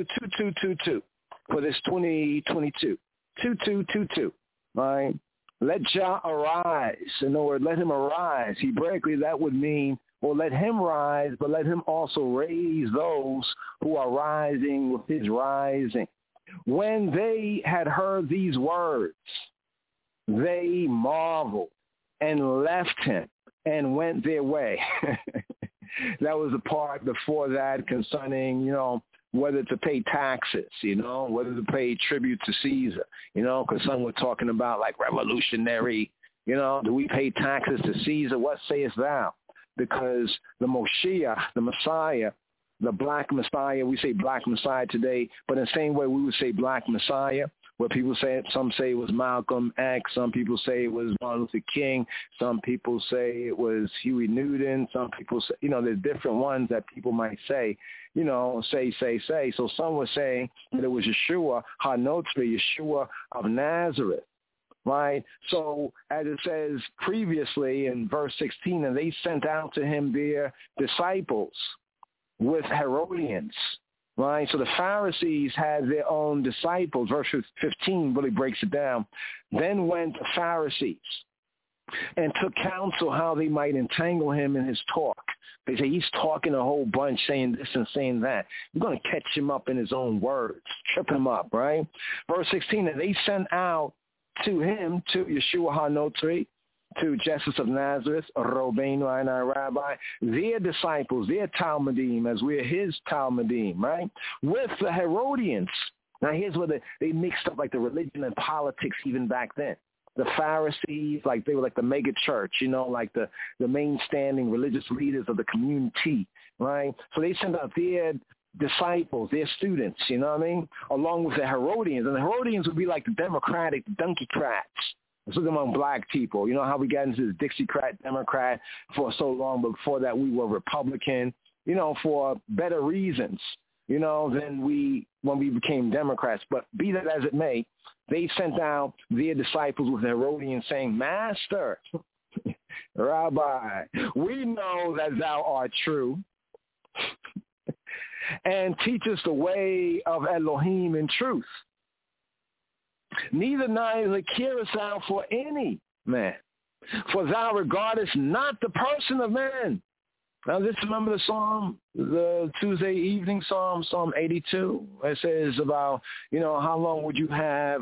for this 2022. 22, right? Let Jah arise. In other words, let him arise. Hebraically, that would mean, well, let him rise, but let him also raise those who are rising with his rising. When they had heard these words, they marveled and left him and went their way. That was the part before that concerning, whether to pay taxes, whether to pay tribute to Caesar, because some were talking about like revolutionary, do we pay taxes to Caesar? What sayest thou? Because the Moshiach, the Messiah, the black Messiah, we say black Messiah today, but in the same way we would say black Messiah, where people say, some say it was Malcolm X, some people say it was Martin Luther King, some people say it was Huey Newton, some people say, there's different ones that people might say, say. So some were saying that it was Yeshua HaNotzri, Yeshua of Nazareth, right? So as it says previously in verse 16, and they sent out to him their disciples with Herodians. Right, so the Pharisees had their own disciples. Verse 15 really breaks it down. Then went the Pharisees and took counsel how they might entangle him in his talk. They say he's talking a whole bunch, saying this and saying that. We're going to catch him up in his own words, trip him up, right? Verse 16, and they sent out to him, to Yeshua HaNotzri, to Jesus of Nazareth, Rabbeinu and our Rabbi, their disciples, their Talmudim, as we're his Talmudim, right? With the Herodians. Now here's where they mixed up like the religion and politics even back then. The Pharisees, like they were like the mega church, like the main standing religious leaders of the community, right? So they sent out their disciples, their students, along with the Herodians. And the Herodians would be like the Democratic, the Donkeycrats. Let's look among black people. You know how we got into this Dixiecrat, Democrat for so long, but before that we were Republican, for better reasons, than when we became Democrats. But be that as it may, they sent out their disciples with the Herodians saying, Master, Rabbi, we know that thou art true, and teach us the way of Elohim in truth. Neither carest thou for any man, for thou regardest not the person of man, Now, just remember the psalm, the Tuesday evening psalm, Psalm 82. It says about, how long would you have,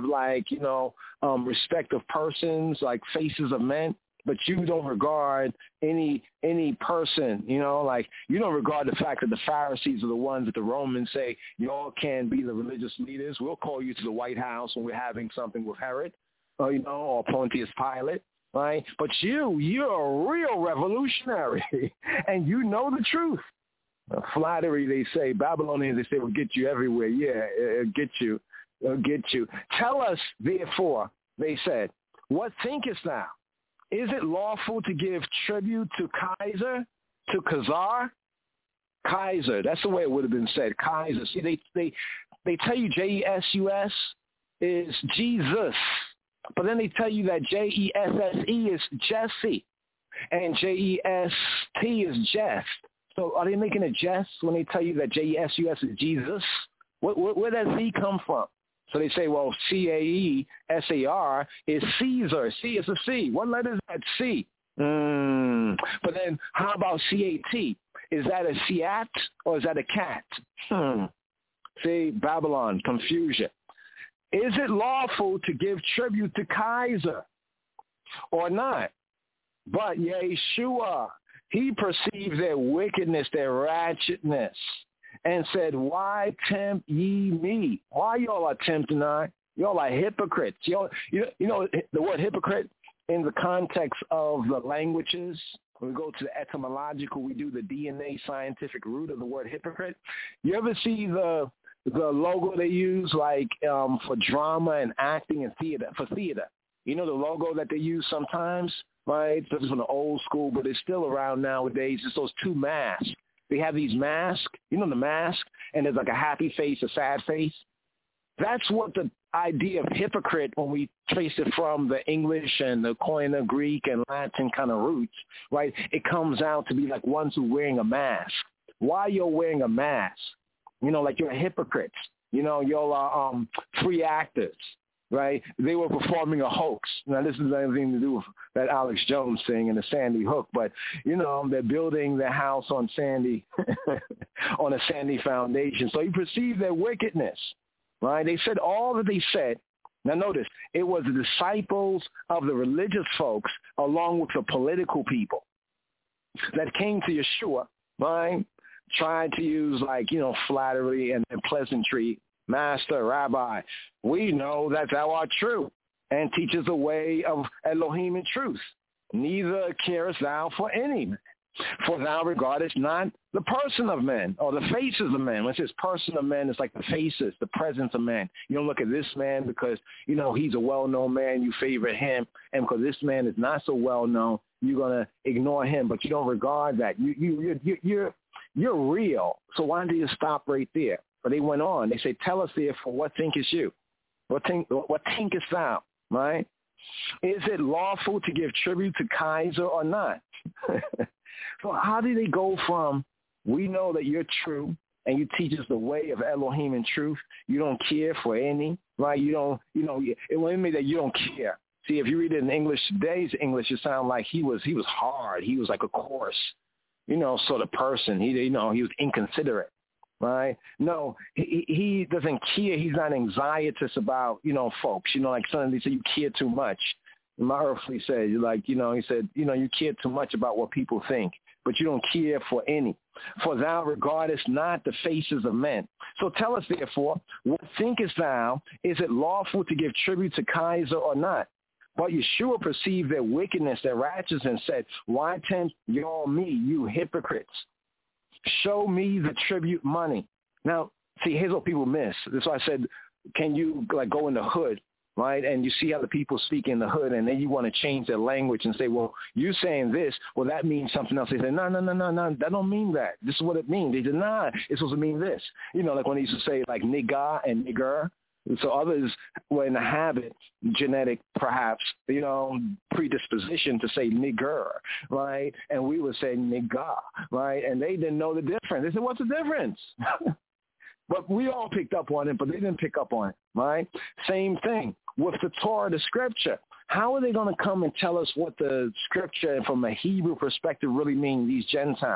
respect of persons, like faces of men, but you don't regard any person, you don't regard the fact that the Pharisees are the ones that the Romans say, y'all can be the religious leaders. We'll call you to the White House when we're having something with Herod, or Pontius Pilate. Right? But you're a real revolutionary, and you know the truth. Flattery, they say. Babylonians, they say, will get you everywhere. Yeah, it'll get you. It'll get you. Tell us, therefore, they said, what thinkest thou? Is it lawful to give tribute to Kaiser, to Khazar? Kaiser, that's the way it would have been said, Kaiser. See, they tell you J-E-S-U-S is Jesus. But then they tell you that J-E-S-S-E is Jesse, and J-E-S-T is jest. So are they making a jest when they tell you that J-E-S-U-S is Jesus? Where does Z come from? So they say, well, C-A-E-S-A-R is Caesar. C is a C. What letter is that? C. But then how about C-A-T? Is that a Seat or is that a cat? See, Babylon, confusion. Is it lawful to give tribute to Kaiser or not? But Yeshua, he perceived their wickedness, their ratchetness, and said, why tempt ye me? Why y'all are tempting I? Y'all are hypocrites. You know the word hypocrite in the context of the languages. When we go to the etymological, we do the DNA scientific root of the word hypocrite. You ever see the logo they use for drama and acting and theater, for theater? The logo that they use sometimes, right? This is from the old school, but it's still around nowadays. It's those two masks. They have these masks, the mask, and there's like a happy face, a sad face. That's what the idea of hypocrite, when we trace it from the English and the Koine Greek and Latin kind of roots, right? It comes out to be like ones who are wearing a mask. Why you're wearing a mask? Like you're a hypocrite. You're free actors, right? They were performing a hoax. Now, this is anything to do with that Alex Jones thing and the Sandy Hook, but, they're building their house on Sandy, on a Sandy foundation. So he perceived their wickedness, right? They said all that they said. Now, notice, it was the disciples of the religious folks along with the political people that came to Yeshua, right? Tried to use flattery and pleasantry. Master, Rabbi, we know that thou art true and teaches the way of Elohim in truth. Neither carest thou for any man, for thou regardest not the person of men or the faces of men. When it says person of men, it's like the faces, the presence of men. You don't look at this man because, he's a well-known man, you favor him. And because this man is not so well-known, you're going to ignore him, but you don't regard that. You're real. So why did you stop right there? But they went on. They say, tell us therefore, what thinkest you? What thinkest thou? Right? Is it lawful to give tribute to Kaiser or not? So how do they go from, we know that you're true and you teach us the way of Elohim in truth. You don't care for any, right? You don't, it would mean that you don't care. See, if you read it in English, today's English, it sounds like he was hard. He was like a coarse, sort of person. He was inconsiderate, right? No, he doesn't care. He's not anxietous about, folks. Like somebody said, you care too much. My earthly said, he said, you care too much about what people think, but you don't care for any. For thou regardest not the faces of men. So tell us, therefore, what thinkest thou? Is it lawful to give tribute to Kaiser or not? But Yeshua perceived their wickedness, their righteousness, and said, why tempt y'all me, you hypocrites? Show me the tribute money. Now, see, here's what people miss. That's why I said, can you go in the hood, right? And you see how the people speak in the hood, and then you want to change their language and say, well, you saying this, well, that means something else. They say, no, that don't mean that. This is what it means. They said, nah, it's supposed to mean this. Like when they used to say nigga and nigger. So others were in the habit, genetic perhaps, predisposition to say nigger, right? And we would say nigga, right? And they didn't know the difference. They said, what's the difference? But we all picked up on it, but they didn't pick up on it, right? Same thing with the Torah, the scripture. How are they going to come and tell us what the scripture from a Hebrew perspective really mean, these Gentiles?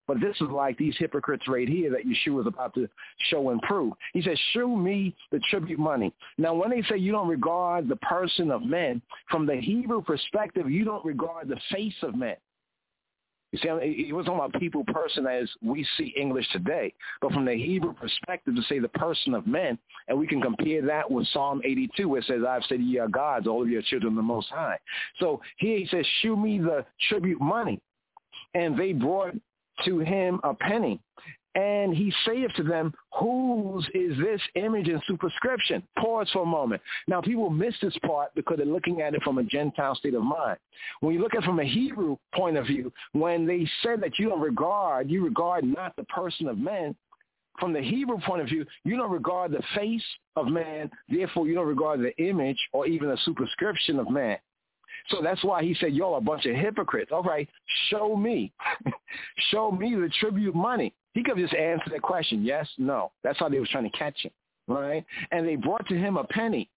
But this is like these hypocrites right here that Yeshua is about to show and prove. He says, shew me the tribute money. Now, when they say you don't regard the person of men, from the Hebrew perspective, you don't regard the face of men. You see, it was talking about people, person as we see English today. But from the Hebrew perspective, to say the person of men, and we can compare that with Psalm 82, where it says, I've said ye are gods, all of you are children of the Most High. So here he says, shew me the tribute money. And they brought to him a penny. And he saith to them, whose is this image and superscription? Pause for a moment. Now, people miss this part because they're looking at it from a Gentile state of mind. When you look at it from a Hebrew point of view, when they said that you regard not the person of man, from the Hebrew point of view, you don't regard the face of man, therefore you don't regard the image or even a superscription of man. So that's why he said, y'all are a bunch of hypocrites. All right, show me. Show me the tribute money. He could have just answered that question, yes, no. That's how they was trying to catch him, right? And they brought to him a penny,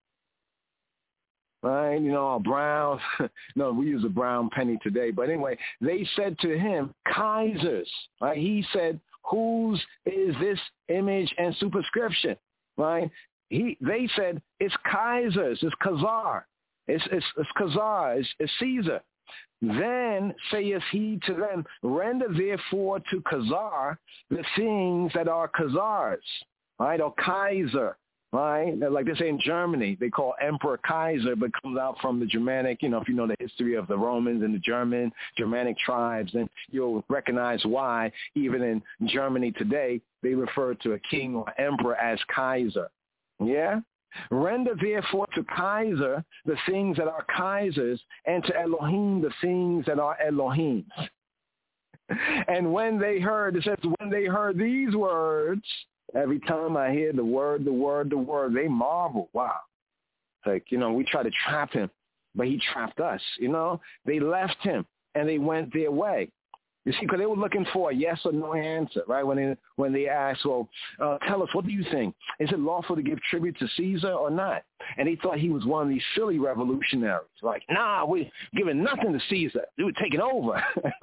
right? You know, a brown, no, we use a brown penny today. But anyway, they said to him, Kaisers, right? He said, whose is this image and superscription, right? They said, it's Kaisers, it's Khazar. It's Khazar, it's Caesar. Then saith he to them, render therefore to Khazar the things that are Khazars, right, or Kaiser, right? Like they say in Germany, they call Emperor Kaiser, but comes out from the Germanic, you know, if you know the history of the Romans and the Germanic tribes, then you'll recognize why even in Germany today, they refer to a king or emperor as Kaiser. Yeah? Render therefore to Kaiser the things that are Kaisers, and to Elohim the things that are Elohims. And when they heard, it says, when they heard these words, every time I hear the word, they marvel. Wow. Like, you know, we try to trap him, but he trapped us, you know. They left him and they went their way. You see, because they were looking for a yes or no answer, right? When they asked, well, tell us, what do you think? Is it lawful to give tribute to Caesar or not? And they thought he was one of these silly revolutionaries. Like, nah, we're giving nothing to Caesar. They were taking over.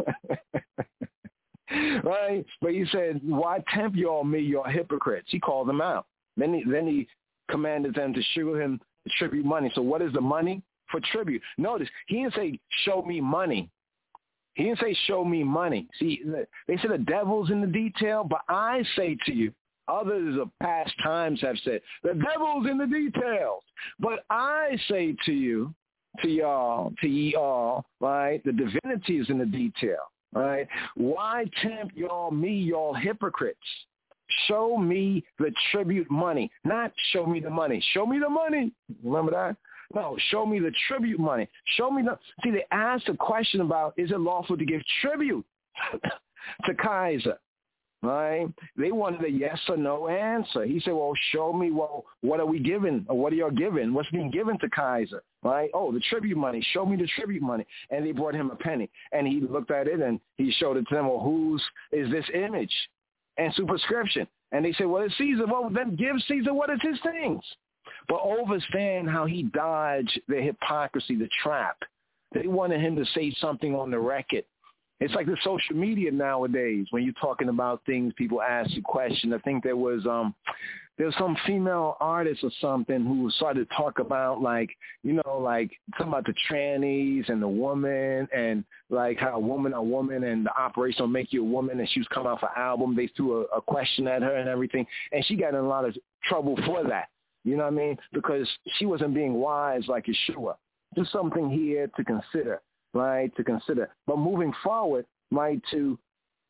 Right? But he said, why tempt you all me, your hypocrites? He called them out. Then he commanded them to shew him the tribute money. So what is the money for tribute? Notice, he didn't say, show me money. He didn't say, show me money. See, they said the devil's in the detail, but I say to you, others of past times have said, the devil's in the details. But I say to you, to ye all, right, the divinity is in the detail, right? Why tempt y'all me, y'all hypocrites? Show me the tribute money, not show me the money. Show me the money. Remember that? No, show me the tribute money. Show me the... See, they asked a question about, is it lawful to give tribute to Kaiser, right? They wanted a yes or no answer. He said, well, show me, well, what are we giving? Or what are y'all giving? What's being given to Kaiser, right? Oh, the tribute money. Show me the tribute money. And they brought him a penny. And he looked at it and he showed it to them, well, whose is this image and superscription? And they said, well, it's Caesar. Well, then give Caesar what is his things. But understand how he dodged the hypocrisy, the trap. They wanted him to say something on the record. It's like the social media nowadays when you're talking about things, people ask you questions. I think there was some female artist or something who started to talk about like something about the trannies and the woman and like how a woman and the operation will make you a woman, and she was coming out for an album. They threw a question at her and everything, and she got in a lot of trouble for that. You know what I mean? Because she wasn't being wise like Yeshua. Just something here to consider, right? To consider. But moving forward, right, to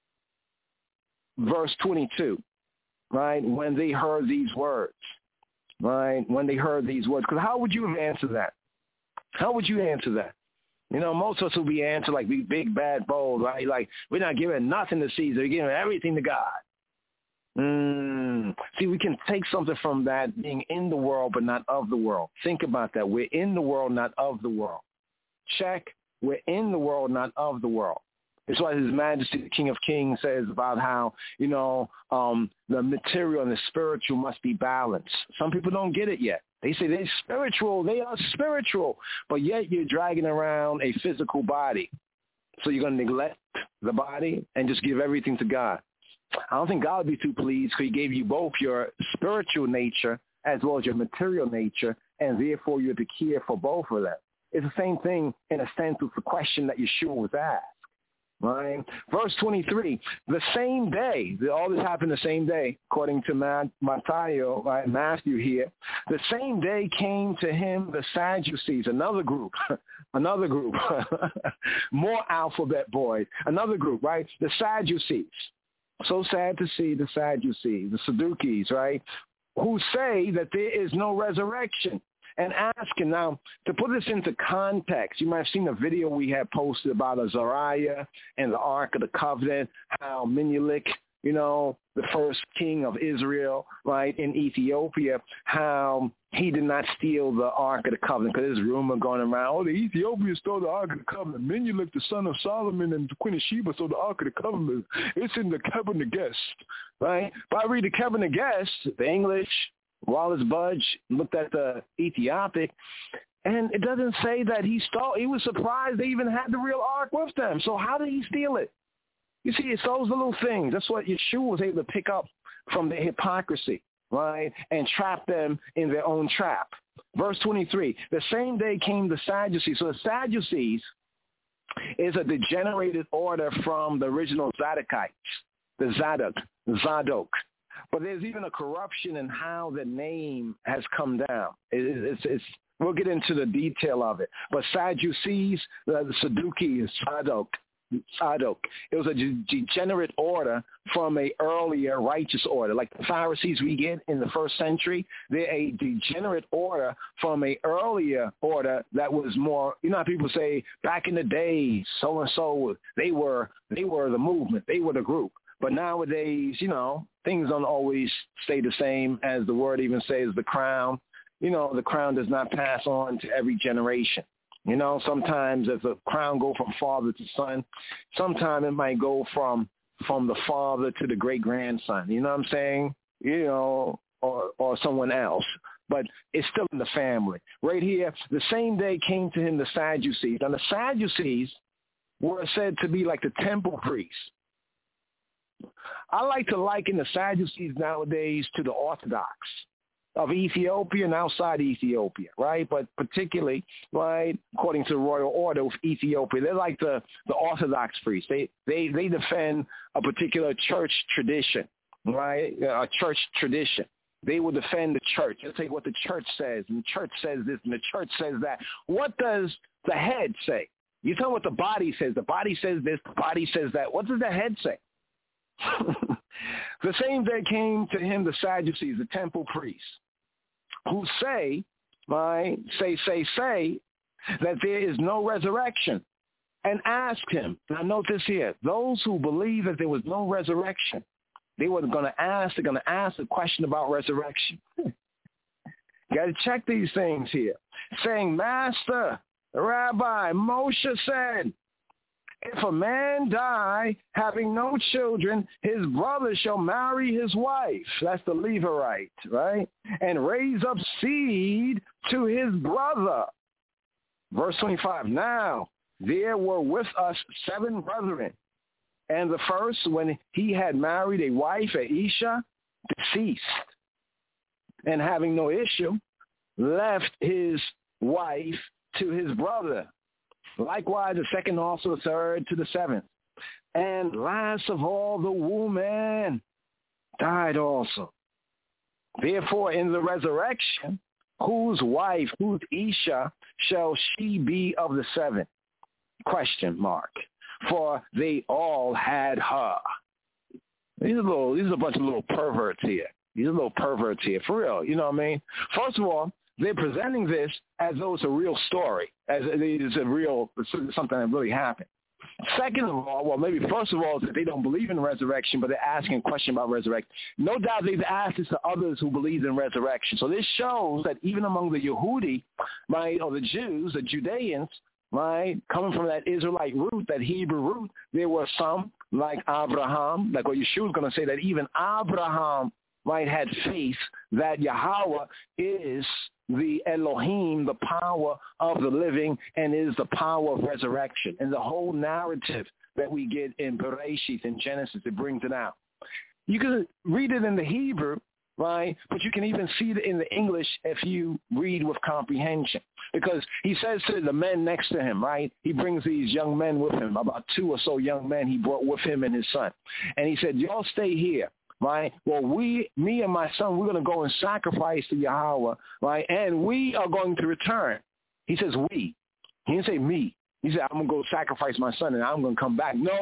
verse 22, right? When they heard these words, right? When they heard these words. Because how would you have answered that? How would you answer that? You know, most of us will be answered like big, bad, bold, right? Like, we're not giving nothing to Caesar. We're giving everything to God. See, we can take something from that, being in the world but not of the world. Think about that. We're in the world, not of the world. Check. We're in the world, not of the world. It's why His Majesty, the King of Kings, says about how, the material and the spiritual must be balanced. Some people don't get it yet. They say they're spiritual. They are spiritual. But yet you're dragging around a physical body. So you're going to neglect the body and just give everything to God. I don't think God would be too pleased because he gave you both your spiritual nature as well as your material nature, and therefore you have to care for both of them. It's the same thing in a sense with the question that Yeshua was asked. Right? Verse 23, the same day, all this happened the same day, according to Matthew here. The same day came to him the Sadducees, another group, more alphabet boys, another group, right? The Sadducees. So sad to see the Sadducees, the Sadducees, right? Who say that there is no resurrection. And asking now, to put this into context, you might have seen a video we had posted about Azariah and the Ark of the Covenant, how Menelik, the first king of Israel, right, in Ethiopia, how he did not steal the Ark of the Covenant, because there's rumor going around, the Ethiopians stole the Ark of the Covenant. Menelik, the son of Solomon, and the Queen of Sheba stole the Ark of the Covenant. It's in the Cabinet Guest, right? But I read the Cabinet Guest, the English, Wallace Budge looked at the Ethiopic, and it doesn't say that he stole. He was surprised they even had the real ark with them. So how did he steal it? You see, it's those little things. That's what Yeshua was able to pick up from the hypocrisy, right, and trap them in their own trap. Verse 23, the same day came the Sadducees. So the Sadducees is a degenerated order from the original Zadokites, the Zadok. But there's even a corruption in how the name has come down. We'll get into the detail of it. But Sadducees, the Sadducees, Sadok. It was a degenerate order from an earlier righteous order. Like the Pharisees we get in the first century, they're a degenerate order from an earlier order that was more, how people say back in the day, so-and-so, they were the movement. They were the group. But nowadays, things don't always stay the same. As the word even says, the crown. The crown does not pass on to every generation. Sometimes if the crown go from father to son, sometimes it might go from the father to the great-grandson. You know what I'm saying? Or someone else. But it's still in the family. Right here, the same day came to him the Sadducees. And the Sadducees were said to be like the temple priests. I like to liken the Sadducees nowadays to the Orthodox of Ethiopia and outside Ethiopia, right? But particularly, right, according to the royal order of Ethiopia, they're like the Orthodox priests. They defend a particular church tradition, right? A church tradition. They will defend the church. They'll say what the church says, and the church says this, and the church says that. What does the head say? You tell what the body says. The body says this, the body says that. What does the head say? The same day came to him the Sadducees, the temple priests, who say that there is no resurrection, and ask him. Now note this here. Those who believe that there was no resurrection, they're going to ask a question about resurrection. You got to check these things here. Saying, Master, Rabbi, Moshe said, if a man die having no children, his brother shall marry his wife. That's the Levirate, right? And raise up seed to his brother. Verse 25, now there were with us 7 brethren. And the first, when he had married a wife, Aisha, deceased. And having no issue, left his wife to his brother. Likewise, the second also, the third to the 7th. And last of all, the woman died also. Therefore, in the resurrection, whose wife, whose Isha, shall she be of the 7? Question mark. For they all had her. These are a bunch of little perverts here. For real, you know what I mean? First of all, they're presenting this as though it's a real story, as it is something that really happened. Second of all, first of all, is that they don't believe in resurrection, but they're asking a question about resurrection. No doubt they've asked this to others who believe in resurrection. So this shows that even among the Yehudi, right, or the Jews, the Judeans, right, coming from that Israelite root, that Hebrew root, there were some like Abraham, like what Yeshua is going to say, that even Abraham right, had faith that Yahweh is the Elohim, the power of the living, and is the power of resurrection. And the whole narrative that we get in Bereshith, in Genesis, it brings it out. You can read it in the Hebrew, right? But you can even see it in the English if you read with comprehension. Because he says to the men next to him, right? He brings these young men with him, about 2 or so young men he brought with him and his son. And he said, y'all stay here, right? Well, me and my son, we're going to go and sacrifice to Yahweh, right? And we are going to return. He says we. He didn't say me. He said, I'm going to go sacrifice my son and I'm going to come back. No.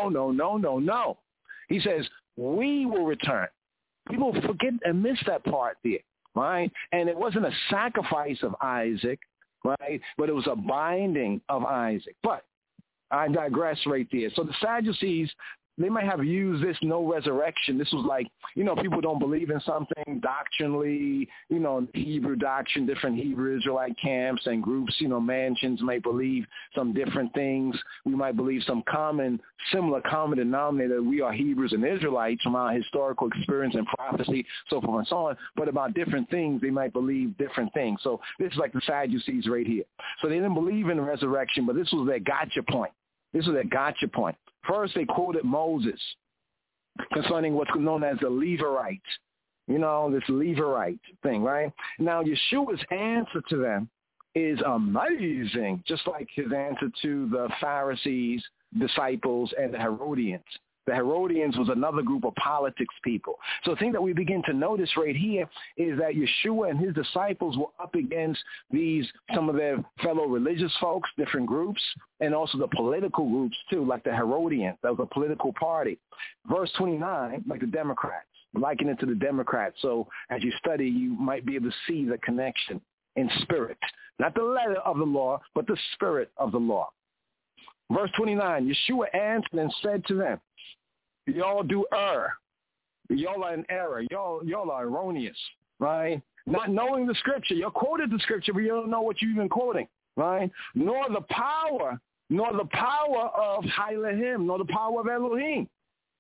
He says, we will return. People forget and miss that part there, right? And it wasn't a sacrifice of Isaac, right? But it was a binding of Isaac. But I digress right there. So the Sadducees, they might have used this no resurrection. This was like, people don't believe in something doctrinally, Hebrew doctrine, different Hebrew Israelite camps and groups, mansions might believe some different things. We might believe some similar common denominator. We are Hebrews and Israelites from our historical experience and prophecy, so forth and so on. But about different things, they might believe different things. So this is like the Sadducees right here. So they didn't believe in the resurrection, but this was their gotcha point. First, they quoted Moses concerning what's known as the Levirate, this Levirate thing, right? Now, Yeshua's answer to them is amazing, just like his answer to the Pharisees, disciples, and the Herodians. The Herodians was another group of politics people. So the thing that we begin to notice right here is that Yeshua and his disciples were up against some of their fellow religious folks, different groups, and also the political groups too, like the Herodians. That was a political party. Verse 29, like the Democrats, liken it to the Democrats. So as you study, you might be able to see the connection in spirit. Not the letter of the law, but the spirit of the law. Verse 29, Yeshua answered and said to them, y'all do err. Y'all are in error. Y'all are erroneous, right? Not knowing the scripture. You quoted the scripture, but you don't know what you've been quoting, right? Nor the power of Elohim, nor the power of Elohim.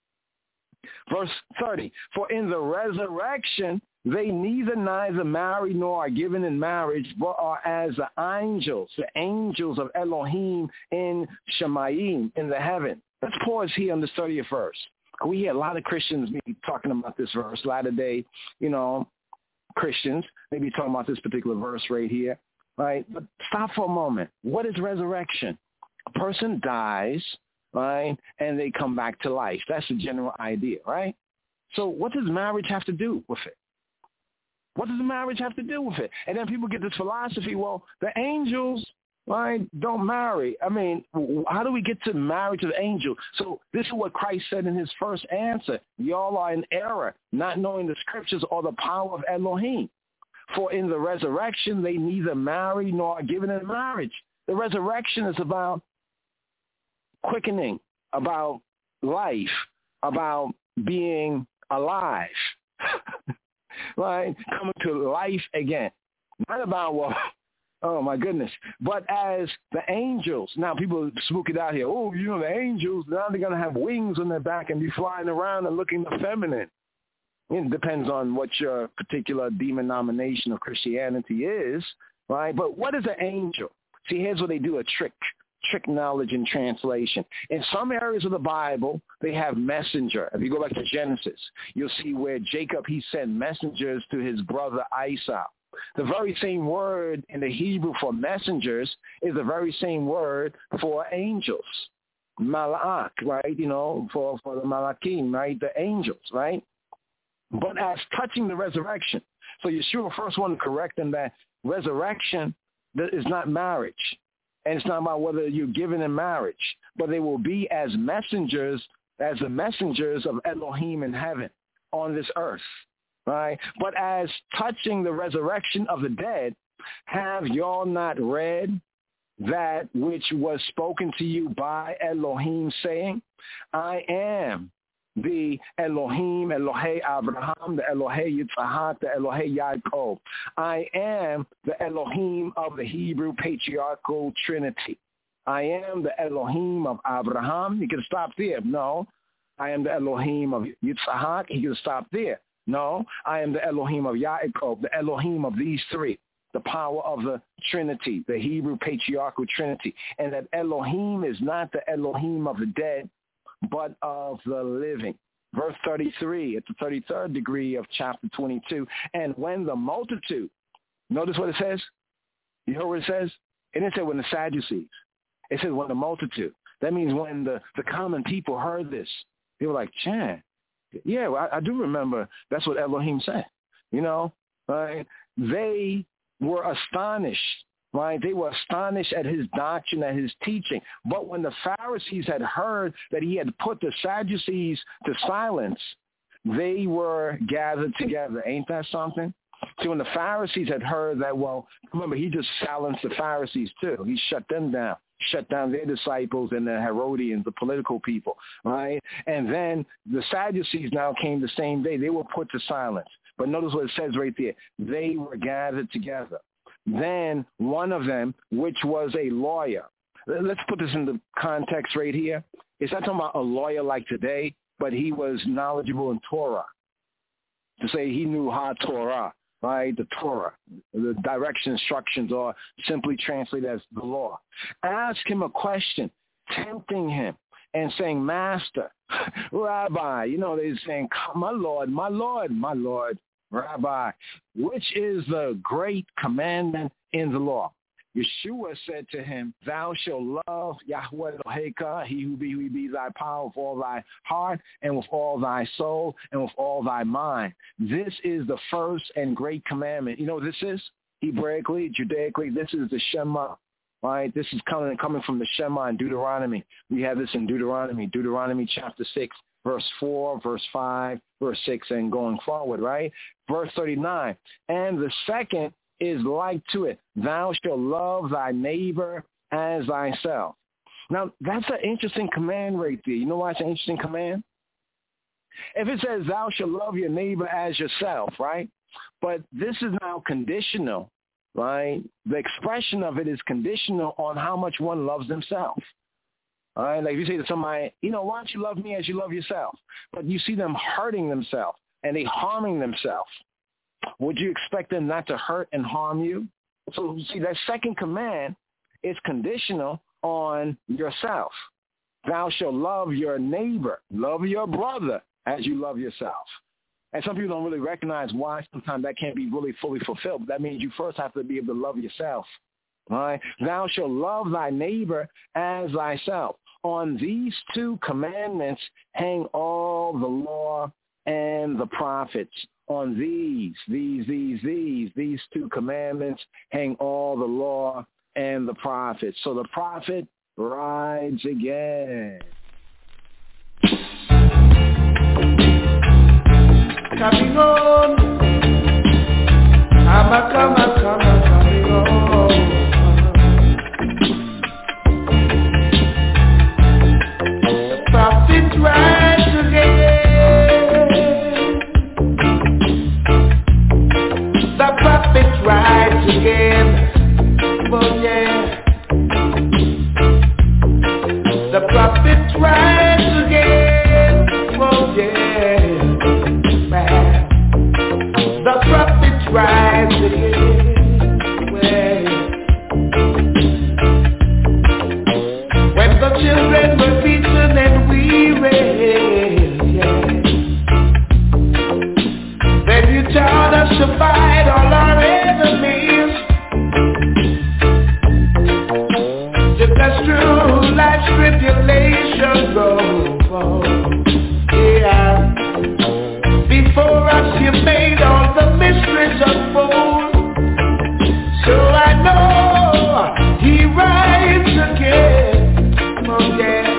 Verse 30, for in the resurrection, they neither marry nor are given in marriage, but are as the angels of Elohim in Shemayim, in the heaven. Let's pause here on the 30th verse. We hear a lot of Christians be talking about this verse. Latter-day, Christians, maybe talking about this particular verse right here, right? But stop for a moment. What is resurrection? A person dies, right, and they come back to life. That's the general idea, right? So what does marriage have to do with it? What does the marriage have to do with it? And then people get this philosophy, well, the angels, right, don't marry. I mean, how do we get to marriage of angels? So this is what Christ said in his first answer. Y'all are in error, not knowing the scriptures or the power of Elohim. For in the resurrection, they neither marry nor are given in marriage. The resurrection is about quickening, about life, about being alive, right? Coming to life again. Not about, well, oh, my goodness. But as the angels, now people spook it out here. Oh, the angels, now they're going to have wings on their back and be flying around and looking feminine. It depends on what your particular denomination of Christianity is, right? But what is an angel? See, here's what they do, a trick knowledge in translation. In some areas of the Bible, they have messenger. If you go back to Genesis, you'll see where Jacob, he sent messengers to his brother Esau. The very same word in the Hebrew for messengers is the very same word for angels. Malach, right? For the Malachim, right? The angels, right? But as touching the resurrection, so Yeshua first wanted to correct them that resurrection is not marriage. And it's not about whether you're given in marriage, but they will be as messengers, as the messengers of Elohim in heaven on this earth, right? But as touching the resurrection of the dead, have y'all not read that which was spoken to you by Elohim, saying, I am the Elohim, Elohei Abraham, the Elohei Yitzhak, the Elohei Yaakov. I am the Elohim of the Hebrew patriarchal trinity. I am the Elohim of Abraham. He could stop there. No, I am the Elohim of Yitzhak. He could stop there. No, I am the Elohim of Yaakov, the Elohim of these three, the power of the Trinity, the Hebrew patriarchal Trinity. And that Elohim is not the Elohim of the dead, but of the living. Verse 33 at the 33rd degree of chapter 22. And when the multitude, notice what it says? You heard what it says? It didn't say when the Sadducees. It says when the multitude. That means when the common people heard this, they were like, Chan. Yeah, well, I do remember that's what Elohim said, right? They were astonished, right? They were astonished at his doctrine, at his teaching. But when the Pharisees had heard that he had put the Sadducees to silence, they were gathered together. Ain't that something? See, when the Pharisees had heard that, well, remember, he just silenced the Pharisees too. He shut them down. Shut down their disciples and the Herodians, the political people, right? And then the Sadducees now came the same day. They were put to silence. But notice what it says right there. They were gathered together. Then one of them, which was a lawyer. Let's put this into context right here. It's not talking about a lawyer like today, but he was knowledgeable in Torah. To say he knew HaTorah. Right, the Torah, the direction instructions, or simply translated as the law. Ask him a question, tempting him and saying, Master, Rabbi, they're saying, my Lord, Rabbi, which is the great commandment in the law? Yeshua said to him, thou shalt love Yahweh Eloheka, he who be thy power with all thy heart and with all thy soul and with all thy mind. This is the first and great commandment. You know what this is? Hebraically, Judaically, this is the Shema. Right? This is coming from the Shema in Deuteronomy. We have this in Deuteronomy chapter 6, verse 4, verse 5, verse 6, and going forward, right? Verse 39, and the second is like to it. Thou shalt love thy neighbor as thyself. Now, that's an interesting command right there. You know why it's an interesting command? If it says thou shalt love your neighbor as yourself, right? But this is now conditional, right? The expression of it is conditional on how much one loves themselves. All right? Like if you say to somebody, why don't you love me as you love yourself? But you see them hurting themselves and they harming themselves. Would you expect them not to hurt and harm you? So see, that second command is conditional on yourself. Thou shalt love your neighbor, love your brother as you love yourself. And some people don't really recognize why sometimes that can't be really fully fulfilled. But that means you first have to be able to love yourself. All right? Thou shalt love thy neighbor as thyself. On these two commandments hang all the law and the prophets. On these two commandments hang all the law and the prophets. So the prophet rides again. Coming on, coming on. The prophet rides again. The prophet rides again. Oh yeah. The prophet rides again. Oh yeah. The prophet rides again. When the children were beaten and weary, yeah. Then you taught us to fight all our enemies. Took us through life's tribulation, yeah. Before us you made all the mysteries unfold. So I know he rides again. Oh yeah.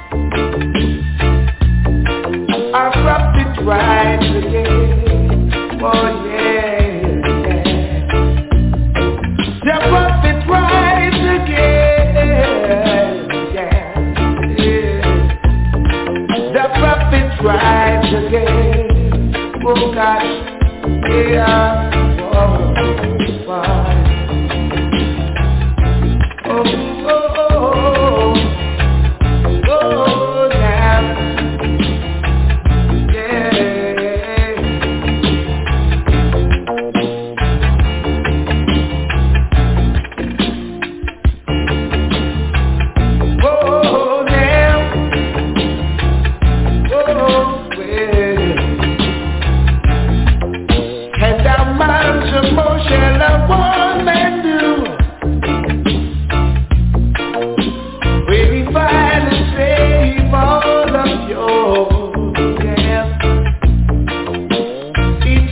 Our prophet rides again. Oh yeah. The prophet rides again. Yeah. The prophet rides again. Oh gosh, yeah, oh, fine. Oh, yeah,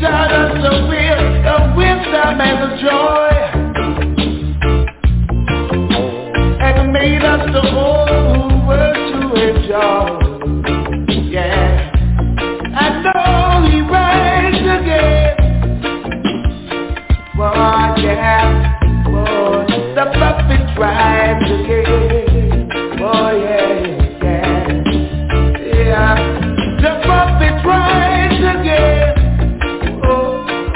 taught us the wisdom and the joy, and made us the whole world to enjoy. Yeah, I know He rises again. Boy, yeah, boy, the prophet rises again. Boy, yeah, yeah, the prophet rises again. Oh,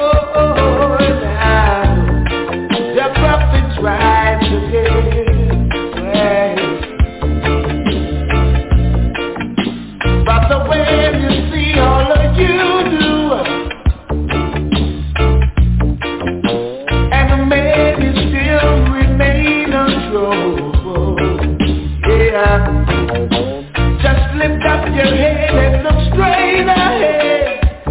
now, the prophet rises again. But the way you see all of you do, and the man is still remain untrue. Yeah, just lift up your head and look straight ahead.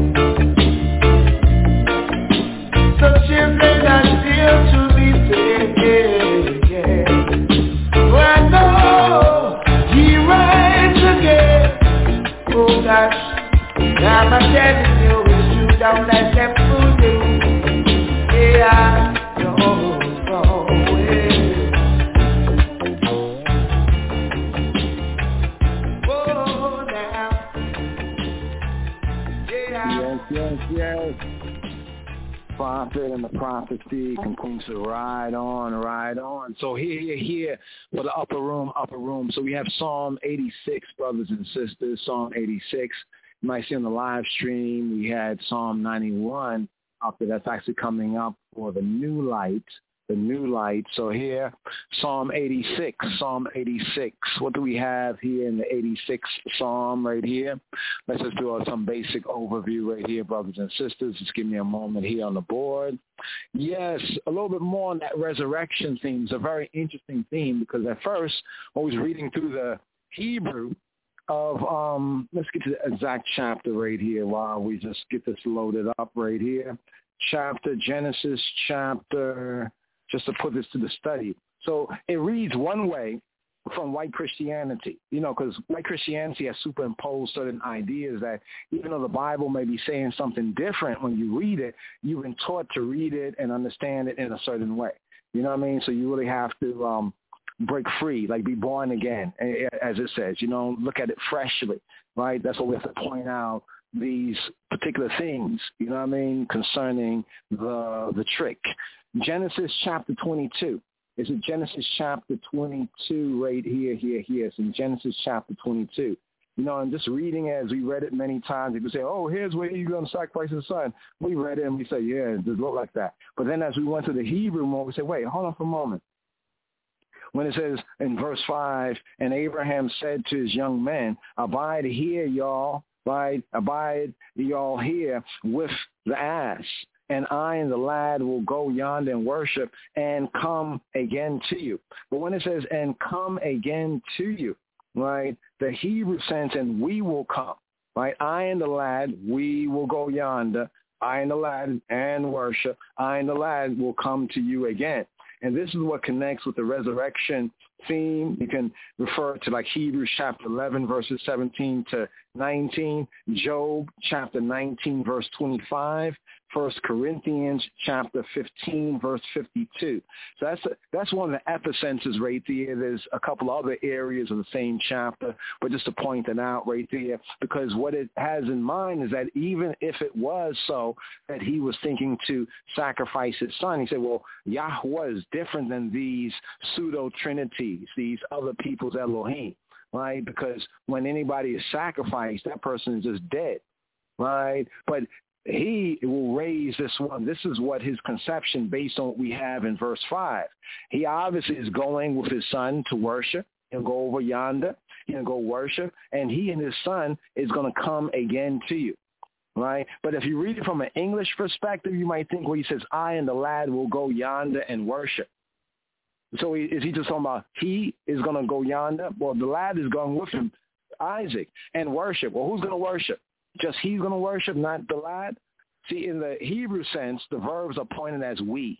The children are still to be fed. Yeah. Well, I know He rises again. Oh gosh, now I'm telling you, it's you don't let them fool you. Yeah, no, yeah. Oh, now, yeah. Yes. Prophet and the prophecy continues to ride on. So here for the upper room. So we have Psalm 86, brothers and sisters, Psalm 86. You might see on the live stream, we had Psalm 91 up there. That's actually coming up for the new light. So here, Psalm 86. What do we have here in the 86th Psalm right here? Let's just do some basic overview right here, brothers and sisters. Just give me a moment here on the board. Yes, a little bit more on that resurrection theme. It's a very interesting theme because at first, I was reading through the Hebrew of, let's get to the exact chapter right here while we just get this loaded up right here. Genesis chapter, just to put this to the study. So it reads one way from white Christianity, because white Christianity has superimposed certain ideas that even though the Bible may be saying something different when you read it, you've been taught to read it and understand it in a certain way. You know what I mean? So you really have to break free, like be born again, as it says, look at it freshly, right? That's what we have to point out these particular things, concerning the trick. Genesis chapter 22. Is it Genesis chapter 22 right here? It's in Genesis chapter 22. I'm just reading it as we read it many times. People say, oh, here's where you're going to sacrifice his son. We read it and we say, yeah, it does look like that. But then as we went to the Hebrew more, we say, wait, hold on for a moment. When it says in verse 5, and Abraham said to his young men, abide here, y'all, right? Abide y'all here with the ass. And I and the lad will go yonder and worship and come again to you. But when it says, and come again to you, right, the Hebrew sense, and we will come, right? I and the lad, we will go yonder. I and the lad and worship. I and the lad will come to you again. And this is what connects with the resurrection theme. You can refer to like Hebrews chapter 11, verses 17 to 19, Job chapter 19, verse 25, 1 Corinthians chapter 15, verse 52. So that's one of the epicenters right there. There's a couple other areas of the same chapter, but just to point that out right there, because what it has in mind is that even if it was so that he was thinking to sacrifice his son, he said, well, Yahweh is different than these pseudo-trinities, these other people's Elohim, right? Because when anybody is sacrificed, that person is just dead, right? But he will raise this one. This is what his conception based on what we have in verse 5. He obviously is going with his son to worship. He'll go over yonder. He'll go worship. And he and his son is going to come again to you, right? But if you read it from an English perspective, you might think, well, he says, I and the lad will go yonder and worship. So is he just talking about he is going to go yonder? Well, the lad is going with him, Isaac, and worship. Well, who's going to worship? Just he's going to worship, not the lad? See, in the Hebrew sense, the verbs are pointed as we.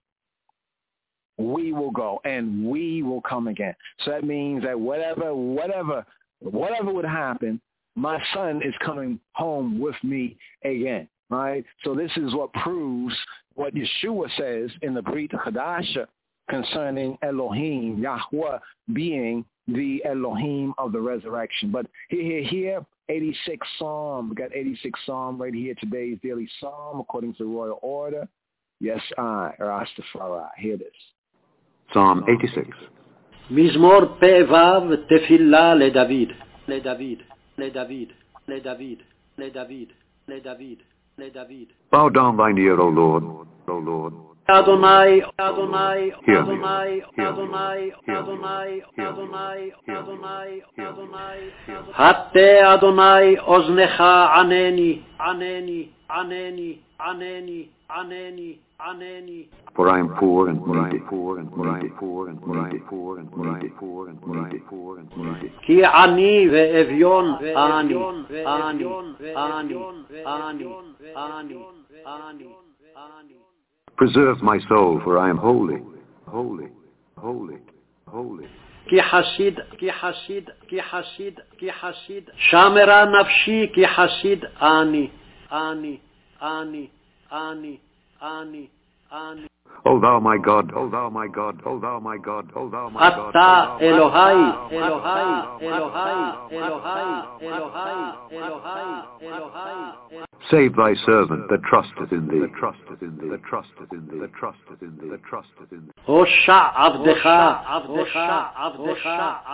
We will go, and we will come again. So that means that whatever would happen, my son is coming home with me again, right? So this is what proves what Yeshua says in the Brit Hadasha concerning Elohim, Yahweh being the Elohim of the resurrection. But here, 86 Psalm. We got 86 Psalm right here, today's daily Psalm, according to royal order. Yes, I, Rastafari. Hear this. Psalm 86. מזמור פ"ו תפילה לדוד, לדוד, לדוד, לדוד, לדוד, לדוד, לדוד. Bow down thine ear, O Lord, O Lord. Adonai, Adonai, Hear me. Adonai, Hear me. Adonai, Hear me. Adonai, Hear me. Adonai, Hear me. Adonai, Hear me. Adonai. Hear me. הטה אדוני אוזנך ענני, ענני, ענני, ענני, ענני, ענני. For I am poor and needy, poor and needy, poor and needy, poor and needy, poor and needy, poor and needy. כי עני ואביון אני, אני, אני, אני, אני, אני, אני. Preserve my soul, for I am holy, holy, holy, holy. כי חסיד, כי חסיד, כי חסיד, כי חסיד. שמרה נפשי כי חסיד אני, אני, אני, אני, אני, אני. O thou my God, O thou my God, O thou my God, O thou my God. אתה אלוהי, אלוהי, אלוהי, אלוהי, אלוהי, אלוהי, אלוהי. Save thy servant that trusteth in thee, that trusteth in thee, that trusteth in thee, that trusteth in thee, that trusteth in thee. הושע עבדך, עבדך, עבדך,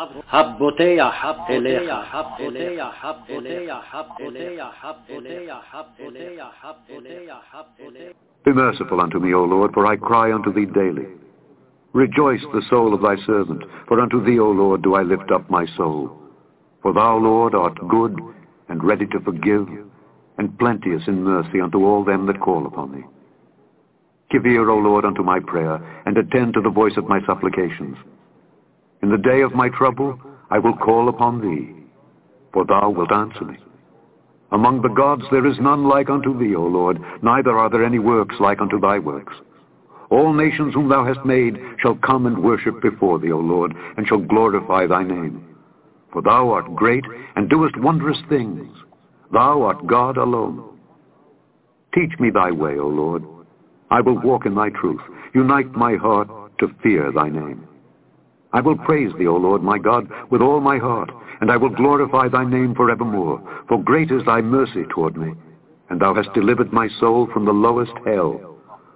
הבוטח אליך, הבוטח, הבוטח, הבוטח, הבוטח, הבוטח, הבוטח, הבוטח. Be merciful unto me, O Lord, for I cry unto thee daily. Rejoice the soul of thy servant, for unto thee, O Lord, do I lift up my soul. For thou, Lord, art good and ready to forgive, and plenteous in mercy unto all them that call upon thee. Give ear, O Lord, unto my prayer, and attend to the voice of my supplications. In the day of my trouble I will call upon thee, for thou wilt answer me. Among the gods there is none like unto thee, O Lord, neither are there any works like unto thy works. All nations whom thou hast made shall come and worship before thee, O Lord, and shall glorify thy name. For thou art great, and doest wondrous things. Thou art God alone. Teach me thy way, O Lord. I will walk in thy truth. Unite my heart to fear thy name. I will praise thee, O Lord my God, with all my heart, and I will glorify thy name forevermore. For great is thy mercy toward me, and thou hast delivered my soul from the lowest hell.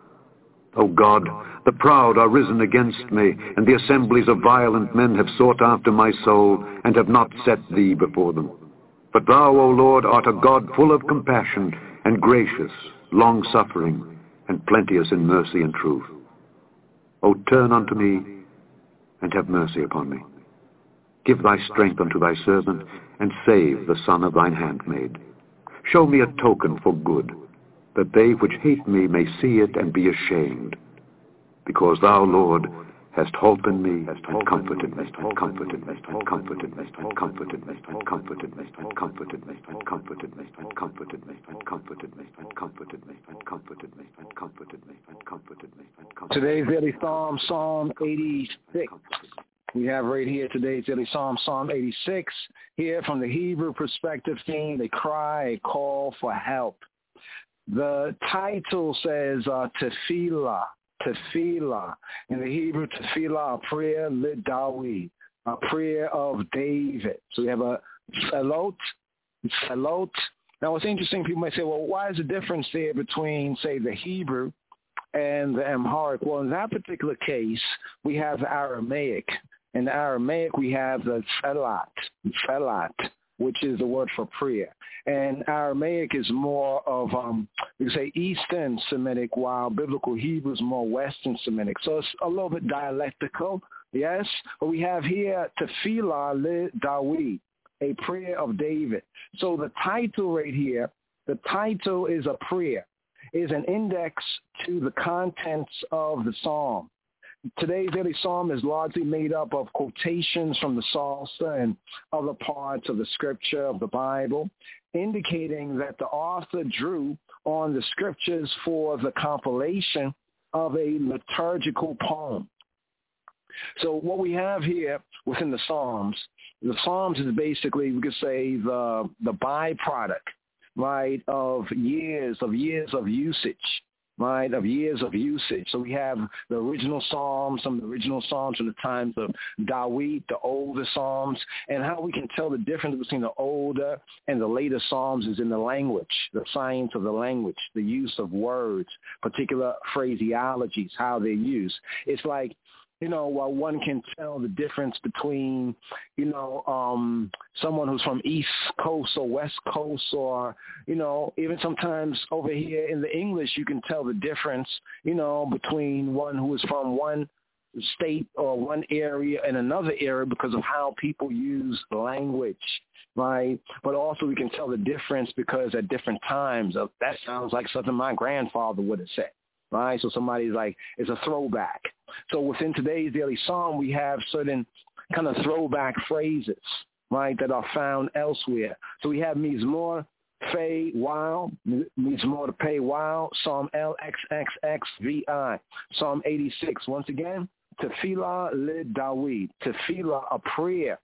O God, the proud are risen against me, and the assemblies of violent men have sought after my soul, and have not set thee before them. But thou, O Lord, art a God full of compassion, and gracious, long-suffering, and plenteous in mercy and truth. O turn unto me, and have mercy upon me. Give thy strength unto thy servant, and save the son of thine handmaid. Show me a token for good, that they which hate me may see it and be ashamed. Because thou, Lord, hast holpen me, and comforted me, and comforted me, and comforted me, and comforted me, and comforted me, and comforted me, and comforted me, and comforted me, and comforted me, and comforted me, and comforted me, and comforted me, and comforted me, and comforted me. Today's daily Psalm, Psalm 86. We have right here today's daily Psalm, Psalm 86. Here from the Hebrew perspective theme, they cry, a call for help. The title says tefillah, tefillah. In the Hebrew, tefillah, a prayer lit Dawid, a prayer of David. So we have a tzelot. Now what's interesting, people might say, well, why is the difference there between, say, the Hebrew and the Amharic? Well, in that particular case, we have the Aramaic. In the Aramaic, we have the tzelat, which is the word for prayer. And Aramaic is more of, you could say, Eastern Semitic, while Biblical Hebrew is more Western Semitic. So it's a little bit dialectical, yes? But we have here, Tefillah li Dawid, a prayer of David. So the title right here, the title is a prayer, is an index to the contents of the psalm. Today's daily psalm is largely made up of quotations from the Psalter and other parts of the scripture of the Bible, indicating that the author drew on the scriptures for the compilation of a liturgical poem. So what we have here within the Psalms is basically, we could say, the byproduct, right, of years of usage. Right, of years of usage. So we have the original Psalms, some of the original Psalms from the times of David, the older Psalms, and how we can tell the difference between the older and the later Psalms is in the language, the science of the language, the use of words, particular phraseologies, how they're used. It's like, while one can tell the difference between, someone who's from East Coast or West Coast or, even sometimes over here in the English, you can tell the difference, between one who is from one state or one area and another area because of how people use language, right? But also we can tell the difference because at different times, that sounds like something my grandfather would have said. Right, so somebody's like, it's a throwback. So within today's daily psalm, we have certain kind of throwback phrases, right, that are found elsewhere. So we have Mizmor Pei Wow, Mizmor to Pei Wow, Psalm LXXXVI, Psalm 86. Once again, Tefillah le David, Tefillah, a prayer,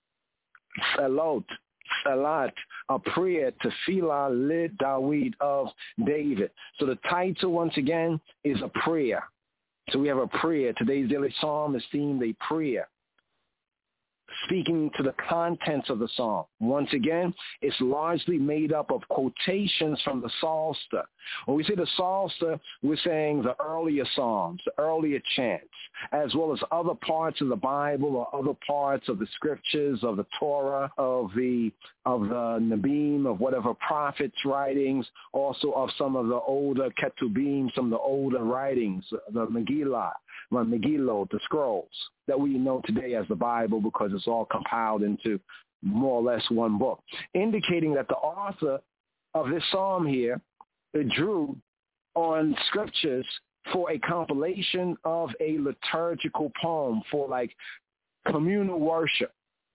Salat, a prayer, Tefillah le David of David. So the title, once again, is a prayer. So we have a prayer. Today's daily psalm is themed a prayer, speaking to the contents of the psalm. Once again, it's largely made up of quotations from the Psalter. When we say the Psalter, we're saying the earlier psalms, the earlier chants, as well as other parts of the Bible or other parts of the scriptures, of the Torah, of the Nabim, of whatever prophets' writings, also of some of the older Ketubim, some of the older writings, the Megillah, the scrolls that we know today as the Bible because it's all compiled into more or less one book, indicating that the author of this psalm here drew on scriptures for a compilation of a liturgical poem for like communal worship.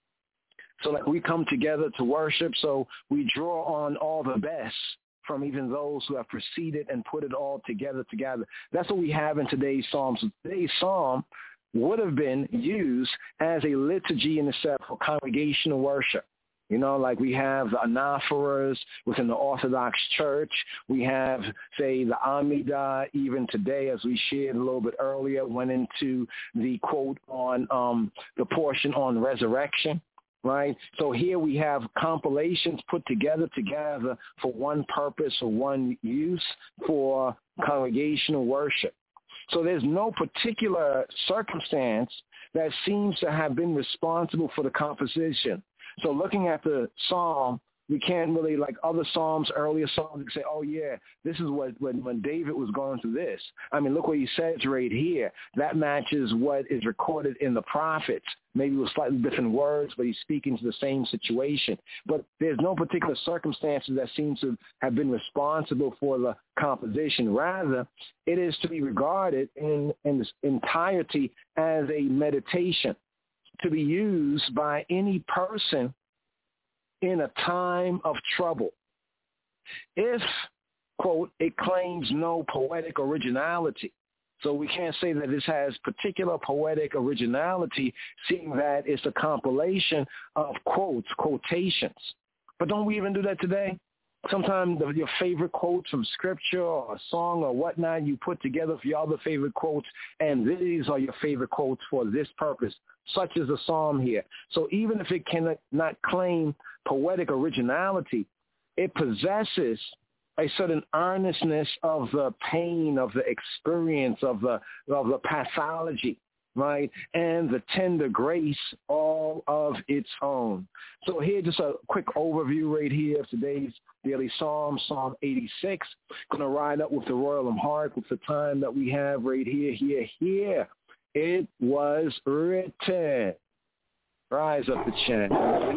So like we come together to worship, so we draw on all the best from even those who have preceded and put it all together. That's what we have in today's psalm. So today's psalm would have been used as a liturgy in itself for congregational worship. Like we have the anaphoras within the Orthodox Church. We have, say, the Amidah, even today, as we shared a little bit earlier, went into the quote on the portion on resurrection. Right? So here we have compilations put together for one purpose or one use for congregational worship. So there's no particular circumstance that seems to have been responsible for the composition. So looking at the psalm, we can't really, like other psalms, earlier psalms, say, oh, yeah, this is when David was going through this. I mean, look what he says right here. That matches what is recorded in the prophets, maybe with slightly different words, but he's speaking to the same situation. But there's no particular circumstances that seem to have been responsible for the composition. Rather, it is to be regarded in its entirety as a meditation, to be used by any person in a time of trouble. If, quote, it claims no poetic originality, so we can't say that this has particular poetic originality, seeing that it's a compilation of quotations. But don't we even do that today? Sometimes your favorite quotes from scripture or a song or whatnot, you put together for your other favorite quotes, and these are your favorite quotes for this purpose, such as the psalm here. So even if it cannot claim poetic originality, it possesses a certain earnestness of the pain, of the experience, of the pathology, right, and the tender grace all of its own. So here, just a quick overview right here of today's daily psalm, Psalm 86. Going to ride up with the Royal Heart with the time that we have right here. It was written. Rise up the chant.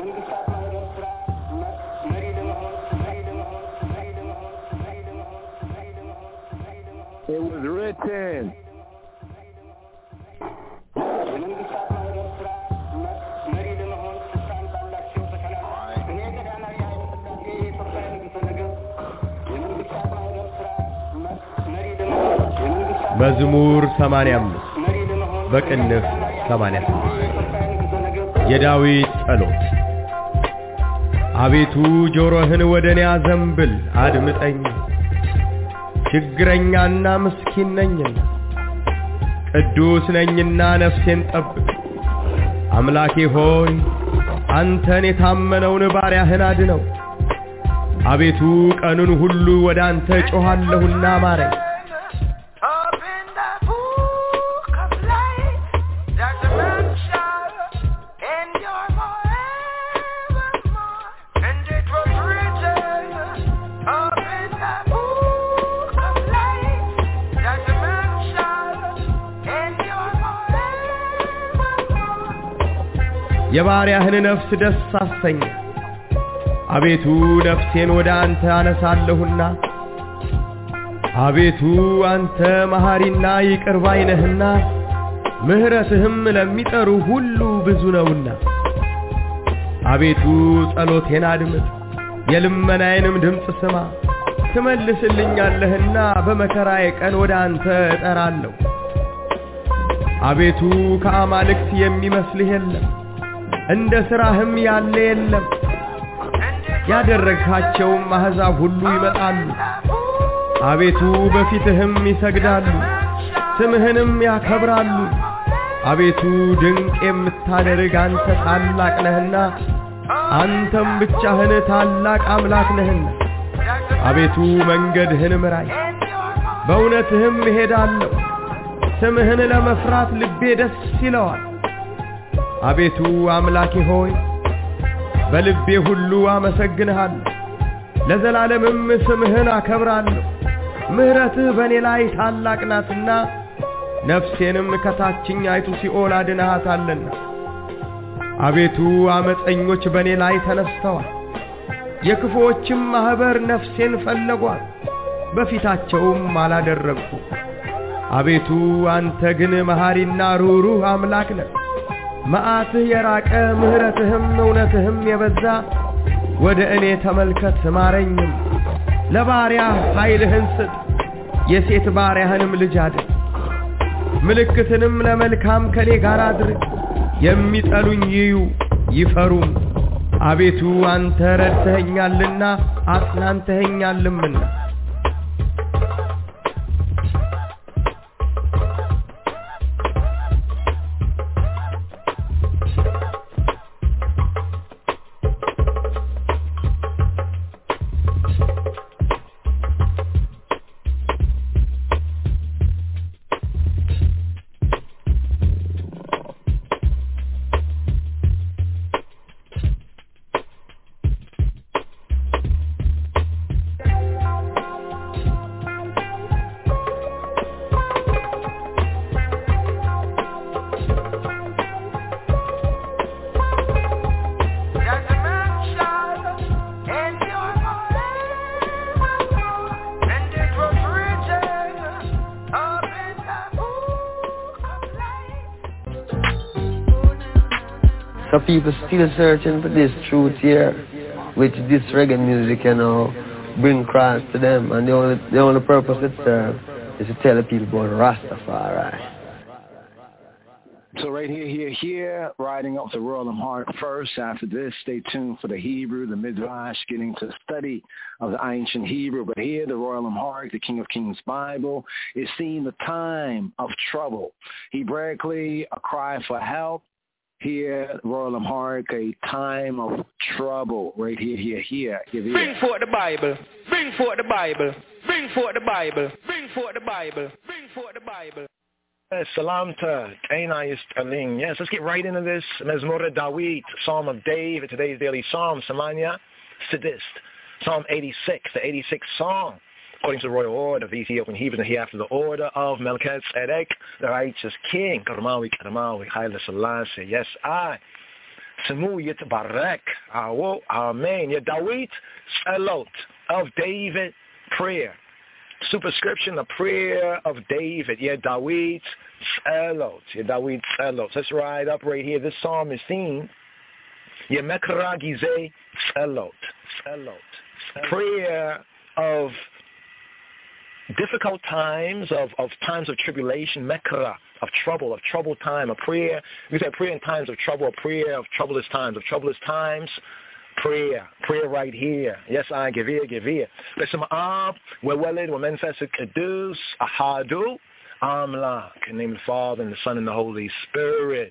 It was written. መዝሙር 85 በቅንፍ 86 የዳዊት ጸሎት። አቤቱ ጆሮህን ወደ እኔ አዘንብል አድምጠኝ ችግረኛና ምስኪን ነኝና ቅዱስ ነኝና ነፍሴን ጠብቅ አምላኬ ሆይ አንተን የታመነውን ባሪያህን አድነው አቤቱ ቀኑን ሁሉ ወደ አንተ ጮኻለሁና ማረኝ የባሪያህን ነፍስ ደስ አሰኝ አቤቱ ነፍሴን ወደ አንተ አነሳለሁና አቤቱ አንተ መሐሪና ይቅር ባይ ነህና ምህረትህም ለሚጠሩ ሁሉ ብዙ ነውና አቤቱ ጸሎቴን አድምጥ የልመናዬንም ድምጽ ስማ ትመልስልኛለህና በመከራዬ ቀን ወደ አንተ እጠራለሁ አቤቱ ከአማልክት የሚመስልህ የለም እንደ ሥራህም ያለ የለም ያደረግካቸውም አሕዛብ ሁሉ ይመጣሉ አቤቱ በፊትህም ይሰግዳሉ ስምህንም ያከብራሉ አቤቱ ድንቅ የምታደርግ አንተ ታላቅ ነህና አንተም ብቻህን ታላቅ አምላክ ነህና አቤቱ መንገድህን ምራኝ በእውነትህም እሄዳለሁ ስምህን ለመፍራት ልቤ ደስ ይለዋል አቤቱ አምላኬ ሆይ በልቤ ሁሉ አመሰግንሃለሁ ለዘላለምም ስምህን አከብራለሁ ምህረትህ በእኔ ላይ ታላቅ ናትና ነፍሴንም ከታችኛይቱ ሲኦል አድነሃታልና አቤቱ አመፀኞች በእኔ ላይ ተነስተዋል የክፉዎችም ማህበር ነፍሴን ፈለጓት በፊታቸውም አላደረግኩ አቤቱ አንተ ግን መሐሪና ሩህሩህ አምላክ ነህ መዓትህ የራቀ ምህረትህም እውነትህም የበዛ ወደ እኔ ተመልከት ማረኝም ለባሪያህ ኃይልህን ስጥ የሴት ባሪያህንም ልጅ አድን ምልክትንም ለመልካም ከኔ ጋር አድርግ የሚጠሉኝ ይዩ ይፈሩም አቤቱ አንተ ረድተኸኛልና አጽናንተኸኛልምና So people still searching for this truth here, which this reggae music, bring across to them, and the only purpose it serves is to tell the people about Rastafari. So right here, riding up the Royal Heart first. After this, stay tuned for the Hebrew, the Midrash, getting to study of the ancient Hebrew. But here, the Royal Heart, the King of Kings Bible, is seeing the time of trouble. Hebraically, a cry for help. Here, Royal Heart, a time of trouble. Right here. Bring forth the Bible. Bring forth the Bible. Bring forth the Bible. Bring forth the Bible. Bring forth the Bible. Salam to Kaina Yistaling. Yes, let's get right into this. Mezmor Dawit, Psalm of David, today's daily Psalm, Samanya Sidist. Psalm 86, the 86th Psalm. According to the royal order of the Ethiopian Hebrews, and hereafter the order of Melchizedek, the righteous king, Karmawi, Haile Selassie. Yes, I. Semu Yitbarek, Awo, Amen. Yadawit, Salot of David, prayer. Superscription, the prayer of David. Yadawit, Salot. Yadawit, Salot. Let's ride up right here. This psalm is seen. Yemekra Gizeh, Salot. Prayer of difficult times, of times of tribulation, mekra, of troubled time, a prayer. We say prayer in times of trouble, a prayer of troublous times, Prayer right here. Yes, I give here. Listen, we're well-led, we're manifested, Kedus, Ahadu, Amlak, in the name of the Father, and the Son, and the Holy Spirit.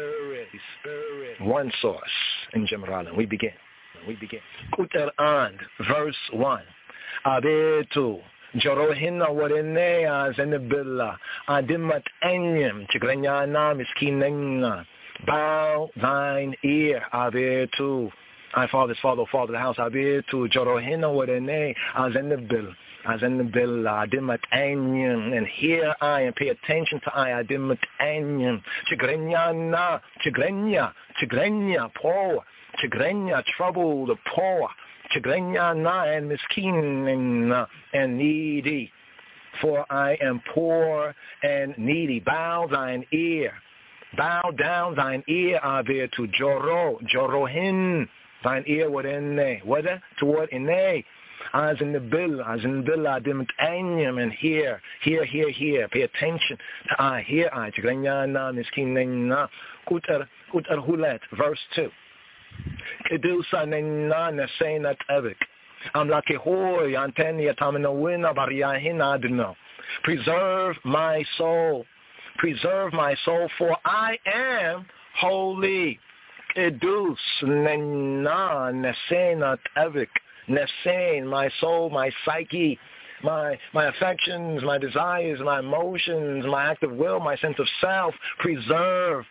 One source in general. We begin. Kuter and verse 1. Abetu. Jorohina warinea zenibilla. Adimat enyim. Chigranyana miskinenga. Bow thine ear. Abetu. I father's father, O father of the house. Abetu. Jorohina warine Azenibilla. Adimat enyim. And here I and pay attention to I. Adimat enyim. Chigranyana. Chigrenya. Poor. Chigrenya, trouble, the poor. Chigrenya na and miskin and needy. For I am poor and needy. Bow thine ear. Bow down thine ear, Abir, to Jorohin. Thine ear within whether toward in as in the bill, adim anyam, and here. Pay attention to I. Here I. Chigrenya na miskin na. Kutar hulet, verse 2. Kedusa nena nesena tevik. I'm like a hoy antenia tamina wina bariahina adno. Preserve my soul, for I am holy. Kedus nena nesena tevik. Nesen, my soul, my psyche, my affections, my desires, my emotions, my active will, my sense of self. Preserve.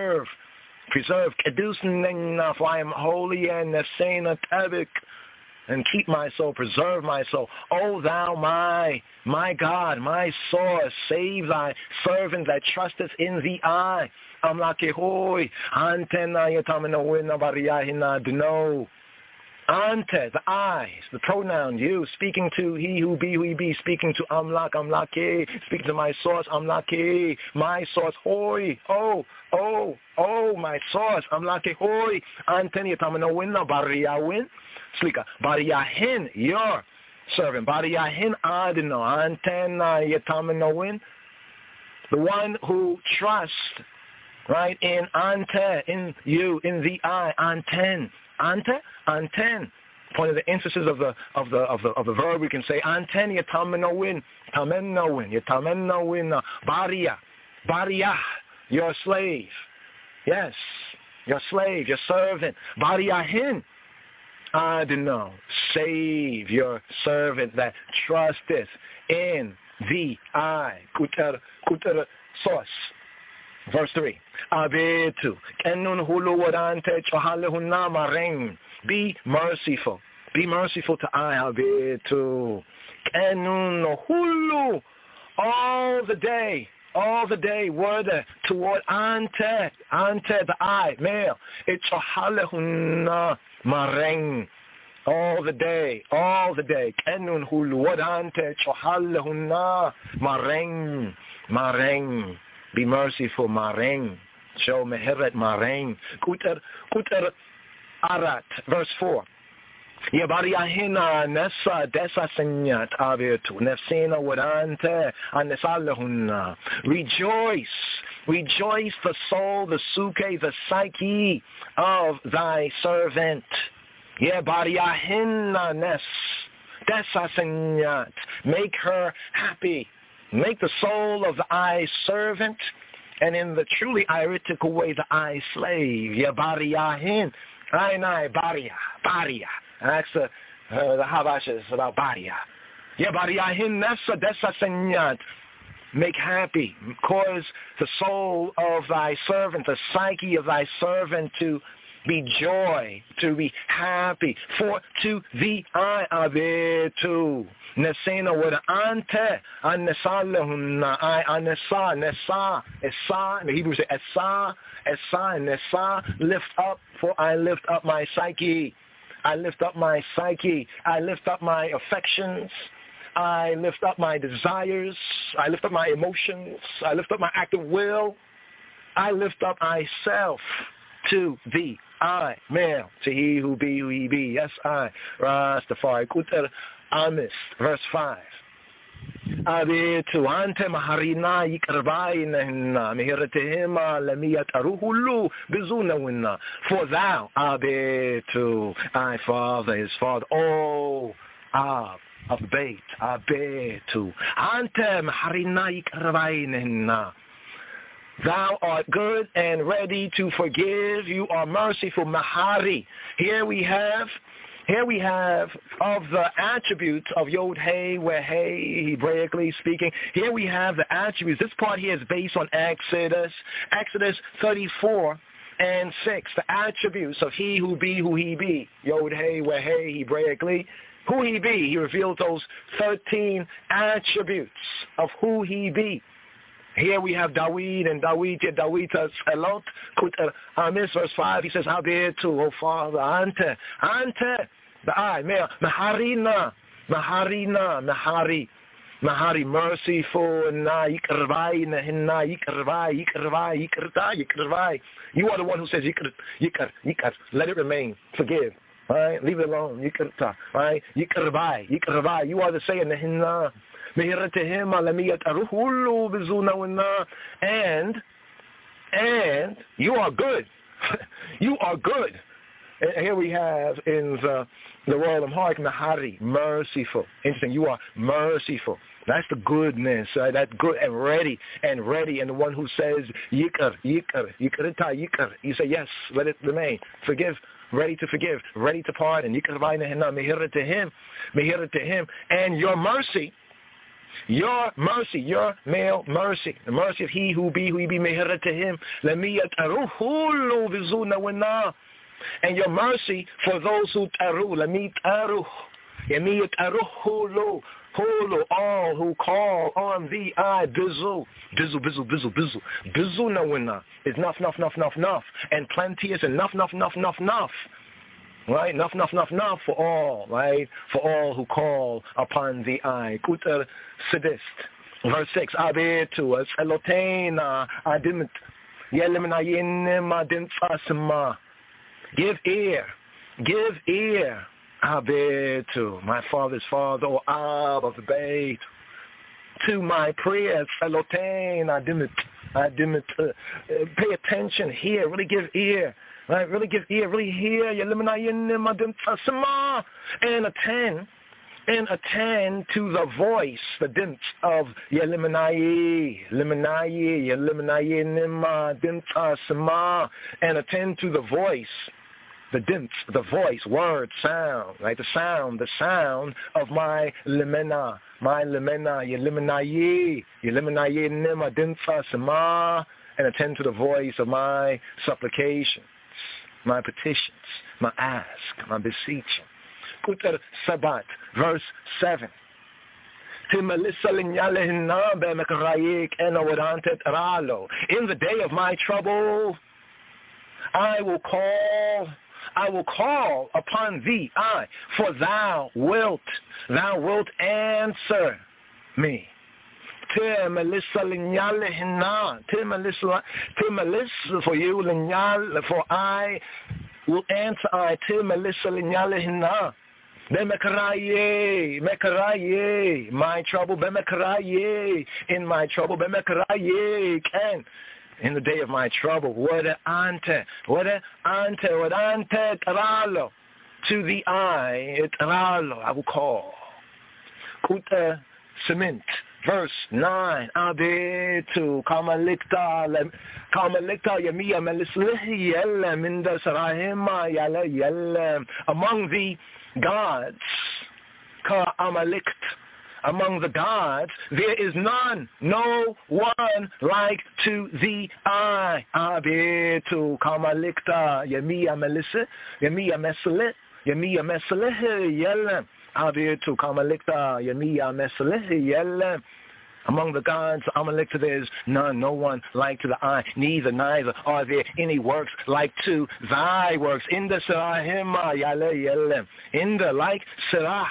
Kedus nena, for I am holy and nesena tevik. And keep my soul, preserve my soul. O thou my God, my source, save thy servant that trusteth in thee I. Amlakehoy, antena yatamina wina bariyahina dno. Ante, the I, the pronoun you, speaking to he who be, speaking to Amlake, speaking to my source, Amlake, my source, hoy, oh, my source, Amlake, hoy, antena yatamina wina bariyawin. Slika, Bariyahin, your servant. Bariyahin Adino, Antena Yetaminowin, the one who trusts, right, in Ante, in you, in the I, Anten. Anten. Point of the emphasis of the verb, we can say Anten Yetaminowin, Yetaminowin, Bariya, your slave. Yes, your slave, your servant. Bariyahin. Adonai, save your servant that trusteth in thee I. Kuter source. Verse 3. Abetu. Kenun hulu wadante chohalehuna mareng. Be merciful. Be merciful to I. Abetu. Kenun hulu. All the day, word toward ante, the I, male. It's chohalehuna mareng. All the day. Kenun hulu wadante chohalehuna mareng. Be merciful, mareng. Show meheret mareng. Kuter arat, verse 4. Yabariyahina nessa desa senyat avirtu nefsina wadante anesalahunna. Rejoice the soul, the suke, the psyche of thy servant. Yabariyahina nes desa senyat. Make her happy. Make the soul of the I servant, and in the truly iritical way, the I slave. Yabariyahin. Ainai Baria. That's the Habashas about Baria. Yabariyahin nefsa desa senyat. Make happy. Cause the soul of thy servant, the psyche of thy servant to be joy, to be happy. For to thee I abetu. Nesena word ante anesalehunna I anesa esa. In the Hebrew say esa nesa. Lift up, for I lift up my psyche. I lift up my psyche. I lift up my affections. I lift up my desires. I lift up my emotions. I lift up my active will. I lift up myself to thee. I, male, to he who be. Yes, I. Rastafari. Kuter Amis, verse 5. አቤቱ አንተ መሐሪና ይቅር ባይ ነህና ምሕረትህም ለሚያጠሩ ሁሉ ብዙ ነውና for thou አቤቱ thy father his father of bait አቤቱ አንተ መሐሪና ይቅር ባይ ነህና Thou art good and ready to forgive. You are merciful, Mahari. Here we have of the attributes of Yod Hey, where Hey, Hebraically speaking. Here we have the attributes. This part here is based on Exodus 34 and 6. The attributes of He who be, who He be. Yod Hey, where Hey, Hebraically. Who He be. He revealed those 13 attributes of who He be. Here we have Dawid, and Dawid a lot. Verse 5, he says, Abetu, O Father, Ante, the I, Mahari, merciful, Yikrvai. You are the one who says, Yikr, let it remain, forgive, right? Leave it alone, Yikrta, right? Yikrvai, you are the saying, Nehinna. And you are good. You are good. And here we have in the Royal Amharic, Mahari, merciful. Interesting, you are merciful. That's the goodness, that's good and ready, and the one who says, Yikr. You say, yes, let it remain. Forgive, ready to forgive, ready to pardon. Mehira to him, and your mercy, your male mercy, the mercy of he who be mehira to him. And your mercy for those who taru, all who call on thee, I bizu nawina is nuff, and plenteous and nuff, right? Nuff for all, right? For all who call upon thee, I. Kuter Sidist. Verse 6, Abetu, as Eloteina, Adimit, Yeliminayinim, Adimfasima. Give ear, Abetu, my father's father, or Ab of the Beit, to my prayers, Elotein, Adimit, pay attention, hear, really give ear. Right, really give ear, really hear, and attend to the voice, the dimts of and attend to the voice, the dimts, the voice, word, sound, right, the sound of my limena, and attend to the voice of my supplications, my petitions, my ask, my beseeching. Kuter Sabat, verse 7. In the day of my trouble, I will call upon thee, for thou wilt answer me. For you, for I will answer my trouble, in my trouble, can. In the day of my trouble, what ante, taralo, to the eye, taralo, I will call. Kuta cement. Verse 9, Abetu, Kamalikta, Yamiya, Melislihi, Yellem, Inda Sarahima, Yellem, among the gods, Ka Amalikt, among the gods, there is none, no one like to thee, I, Abetu, Kamalikta, Yamiya, Melissa, Yamiya, Meselit, Yellem, Abetu, Kamalikta, Yamiya, Meselit, Yellem. Among the gods, Amalekta, there is none, no one like to the eye, neither are there any works like to thy works. In the Sarahima, Yale, in the like Sirah,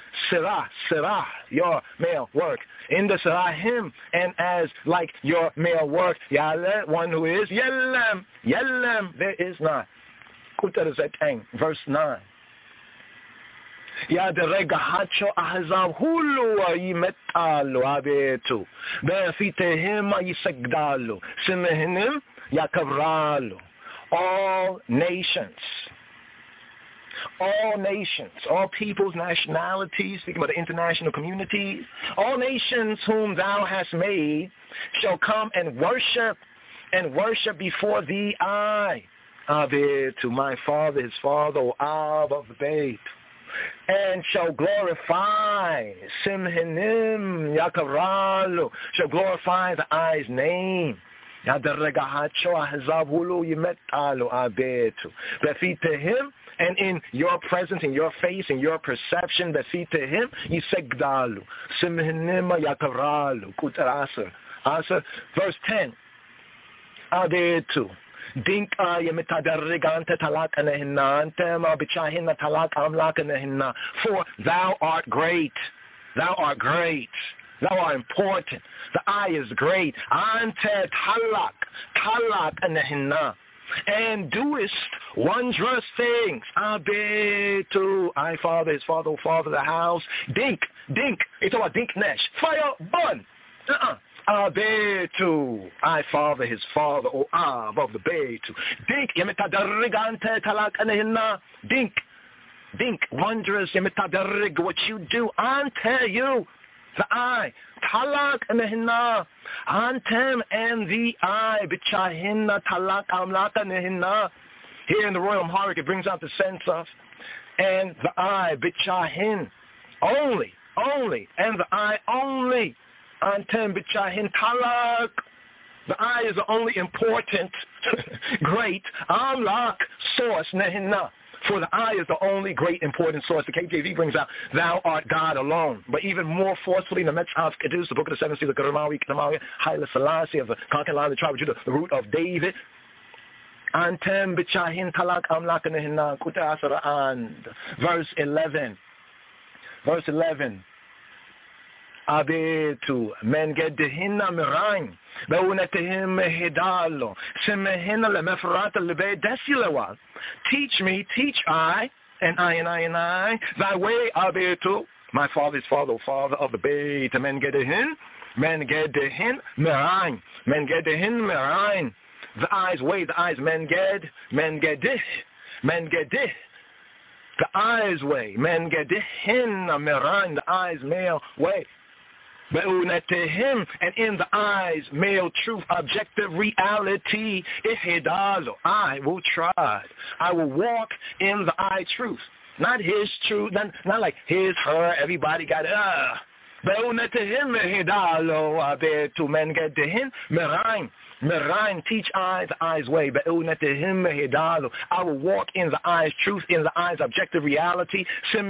your male work. In the Sarahim, and as like your male work, Yale, one who is, Yelem, there is not. Verse 9. Yad rega hacho ahzav hulu yimetalu abetu. Befitehim yisagdalu. Simehinim yakavralu. All nations, all peoples, nationalities, speaking about the international communities, all nations whom thou hast made shall come and worship before thee, I, to my father, his father, O Ab of the Beit, and shall glorify, Simhinim Yakaralu, shall glorify the I's name. And in your presence, in your face, in your perception, befite him, yisegdalu. Simhinima yakaralu. Kutar Aser. Verse 10. Adetu. Dinka yemitadarigante talak anehinna. Antema bichahina talak amlak anehinna. For thou art great. Thou art great. Thou art important. The I is great. Ante talak anehinna. And doest wondrous things. Abetu, I father, his father, O father, the house. Dink. It's about dink nesh. Fire, burn. Abetu, I father, his father, O Ab of the Beitu. Dink, yemitadarigante talak anehinna. Dink, wondrous, yemitadarrig, what you do. Ante you. The I, talak nehinna, antem and the I, bichahinna talak amlaka nehinna. Here in the Royal Amharic, it brings out the sense of, and the I, bichahin, only, and the I only, antem bichahin talak. The I is the only important, great, amlak, source nehinna. For the I is the only great important source. The KJV brings out, thou art God alone. But even more forcefully, in the Metzhav Kedus, the book of the 7th seal, the Karamawi, Haile Selassie of the conquering line of the tribe of Judah, the root of David. Antem bichahin talak amlak nehinna kuta asara and. Verse 11. Abetu men gedehinna mirain beunetehim mehidalo semehinna lemefrat lebe desilewa. Teach I, and I, thy way, Abetu, my father's father, O father of the Beit, men gedehin mirain, the eyes way, the eyes men gedih, the eyes way, men gedihin mirain, the eyes male way. And in the eyes, male truth, objective reality, I will try. I will walk in the eye truth. Not his truth, not like his, her, everybody got it. Merain, teach I the eyes way. I will walk in the eyes truth, in the eyes objective reality.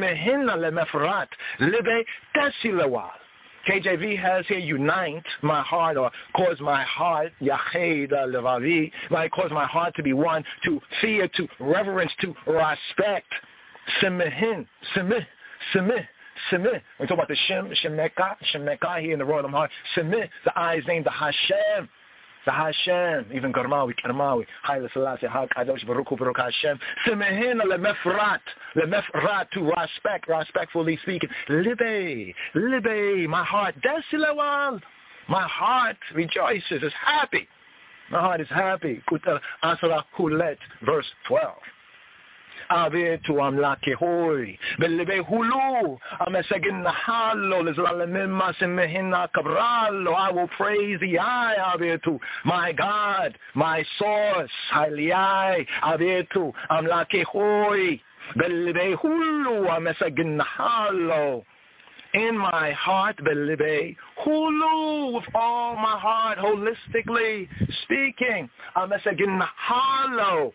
KJV has here unite my heart, or cause my heart, Yached Levavi, like cause my heart to be one, to fear, to reverence, to respect. Semehin. We talk about the Shemeka here in the Royal Amharic. Semeh, the eyes named the Hashem. The Hashem, even Karmawi, Haile Selassie, HaKadosh Baruch Hu Baruch Hashem. Semehin lemefrat, to respectfully speaking. Libe, my heart, desilawal. My heart rejoices, is happy. My heart is happy. Kutar Asara Hulet, verse 12. Abetu amlake hoy belebe hulu amesegin nahalo lezlalemima semehina kabralo. I will praise the I, Abetu, my God, my source, Haliai, Abetu amlake hoy belebe hulu amesegin nahalo. In my heart, belebe hulu, with all my heart, holistically speaking. Amesegin halo,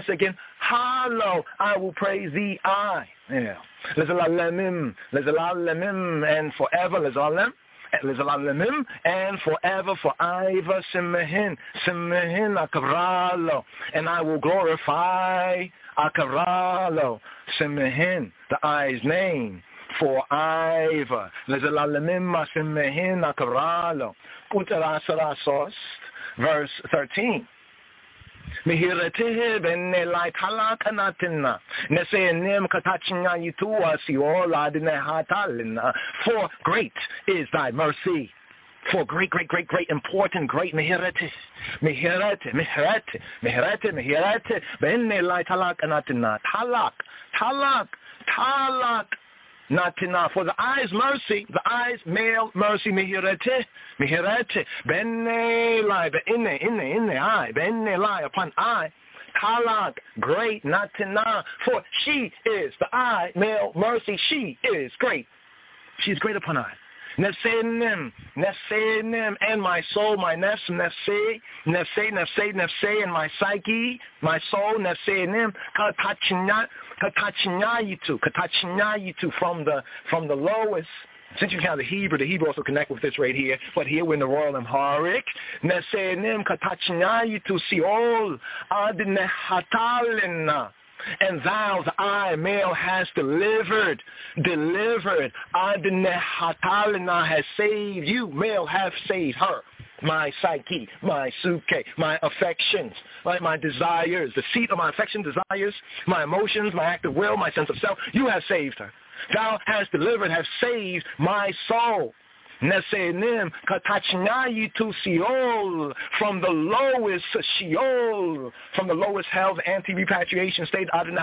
I will praise thee, I. Yeah. Lezalamim, and forever, lezalamim, and forever, for Iva Simehin Akaralo, and I will glorify Akaralo, Simehin, the I's name. For Iva, verse 13. Mihirete benne lai talakanatina. Nese nem katachinya yitua siola dine hatalina. For great is thy mercy. For great, important, great mihirete. Benne lai talakanatina. Talak. Natina, for the eyes mercy, the eyes male mercy, mihirete, benne lai, in the eye, benne lai, upon eye, talak, great, natina, for she is the eye, male mercy, she is great. She's great upon eye. Nefsenim, and my soul, my nefse, and my psyche, my soul, nefsenim, katachinyayitu, from the lowest. Since you count the Hebrew also connect with this right here, but here we're in the Royal Amharic. Nefsenim, katachinyayitu, siol, adnehatalina. And thou, the I, male, has delivered. Adne Hatalina has saved you. Male have saved her. My psyche, my suke, my affections, like my desires, the seat of my affection, desires, my emotions, my active will, my sense of self. You have saved her. Thou hast delivered, have saved my soul. Nesenim katachinyayitu Sheol, from the lowest Sheol, from the lowest hell, the anti-repatriation state. Adne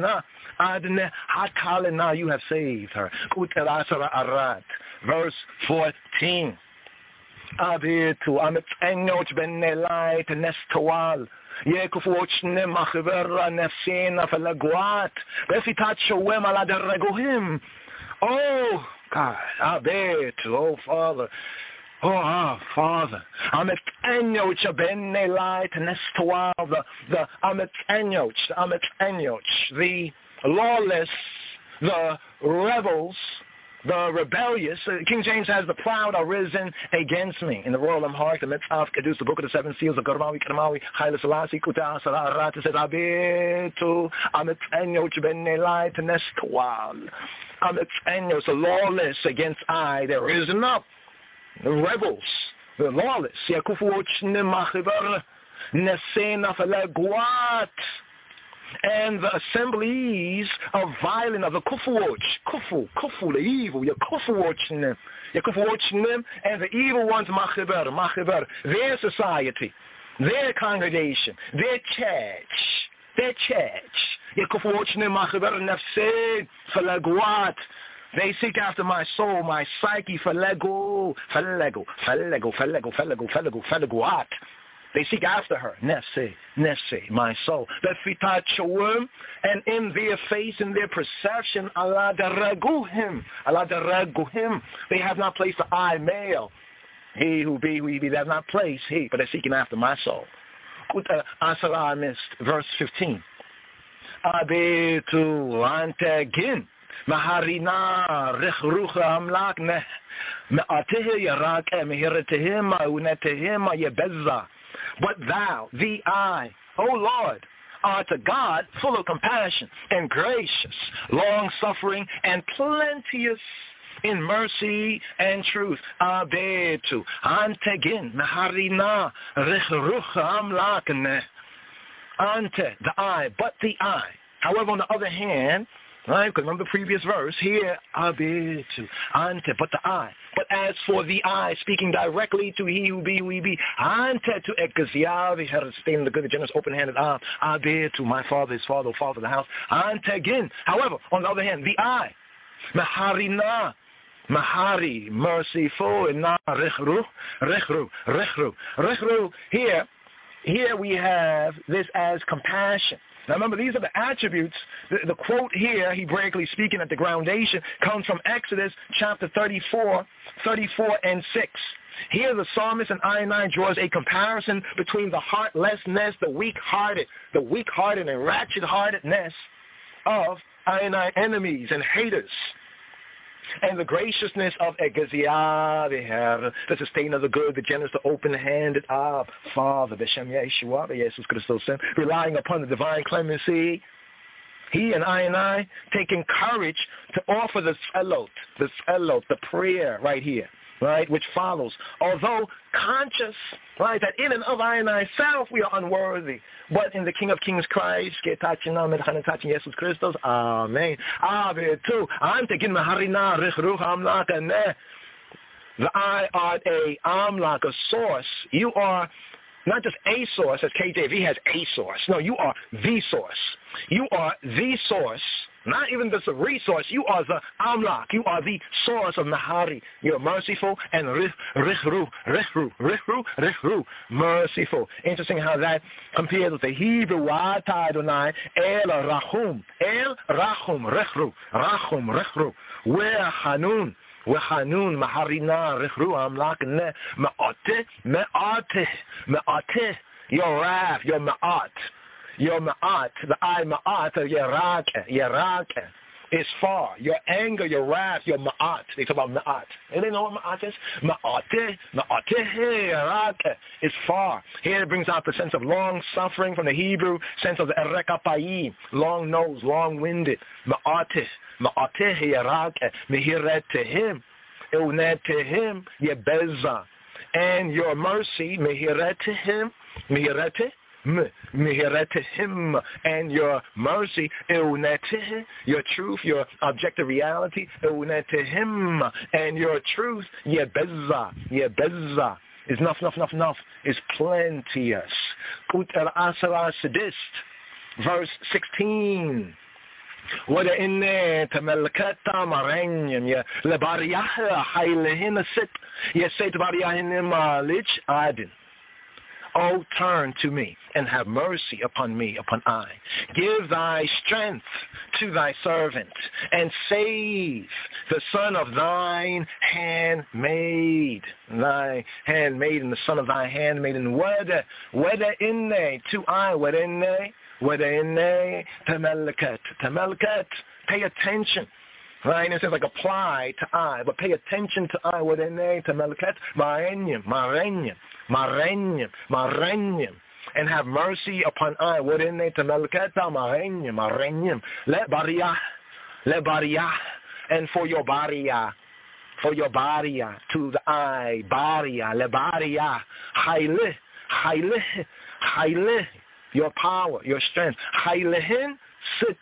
hatalina, you have saved her. Uterasara arat, verse 14. Abitu amit enyot benelai tenestowal. Yekufochne machvera nefsena felaguat. Befitat showem ala derregohim. Oh, God, oh Father, Amit Enyoch benne light nestoal, the Amit Enyoch, the lawless, the rebels, the rebellious. King James has the proud are risen against me. In the Royal Amharic, the Mitzvah Kedus, the Book of the Seven Seals of Garmawi, Haile Selassie, Kuta, Asara, Arat, said, Abitu, Amit Enyoch benne light nestoal. It's the lawless against I, they're risen up. The rebels, the lawless. And the assemblies of violence of the kufu, the evil, and the evil ones, machiber, their society, their congregation, their church. They seek after my soul, my psyche, felego. They seek after her, nefse, my soul. And in their face, in their perception, Allah daraguhim. They have not placed the I, male. He who be, they have not placed he, but they're seeking after my soul. Asara missed verse 15. Abetu antegin maharina rechrucha amlakne me'ateh yarak mehiretehim unetehim yebezza. But thou, the I, O Lord, art a God full of compassion and gracious, long-suffering and plenteous in mercy and truth. Abetu antegin meharina rechrucha amlakne. Ante, the I, but the I. However, on the other hand, right, because remember the previous verse, here, abitu, ante, but the I. But as for the I, speaking directly to he who be, ante to ekazia, the head of the good, the generous, open-handed arm, abitu, my father, his father, father of the house, ante again. However, on the other hand, the I, maharina, mahari, merciful, and na, rechru. Here we have this as compassion. Now remember, these are the attributes. The quote here, Hebraically speaking, at the groundation, comes from Exodus chapter 34 and 6. Here the psalmist in I draws a comparison between the heartlessness, the weak-hearted and ratchet-heartedness of I enemies and haters, and the graciousness of Egazia, the sustainer of the good, the generous, the open-handed Father, Beshem Yeshua, Jesus Christos, relying upon the divine clemency. He and I taking courage to offer the tzelot, the prayer right here. right, which follows. Although conscious, right, that in and of I and myself we are unworthy, but in the King of Kings Christ, Jesus Christus, Amen. The I art I'm like a source. You are not just a source, as KJV has a source. No, you are the source. You are the source. Not even just a resource. You are the Amlak. You are the source of Nahari. You're merciful and Rihru, merciful. Interesting how that compares with the Hebrew Wata Adonai, El Rahum, Rihru, Where Hanun. وحنون محرنا رخرو أملاكنا مأته your wrath, your ma'at, the I ma'at of Yerake is far. Your anger, your wrath, your ma'at. They talk about ma'at. And they know what ma'at is? Ma'ate Yerake is far. Here it brings out the sense of long suffering from the Hebrew sense of the erekapayi, long nose, long-winded. Ma'ate Yerake, mehiret to him, eunet to him, yebeza. And your mercy, mehiret to him, mehiret to him, and your mercy, your truth, your objective reality, to him, and your truth, yebeza, is enough, is plenteous. Kutar Asara Sadist, verse 16. وَدَا إِنَّا تَمَلْكَتَ مَرَنْيَمْ يَا لَبَارِيَهَا حَيْلِهِنَ سِتْ يَا سَيْتَ بَارِيَهِنَ مَالِجْ عَدٍ. Oh, turn to me and have mercy upon me, upon I. Give thy strength to thy servant and save the son of thine handmaid. Thy handmaid and the son of thy handmaiden. Wada inne to I, wada inne tamelkat. Pay attention. Right? It says like apply to I, but pay attention to I. Wada inne tamelkat marenyim. And have mercy upon I. Wada inne tamelkat marenyim. Let bariyah. And for your bariyah, to the I, bariyah, le bariyah, hayle, your power, your strength, haylehin sit,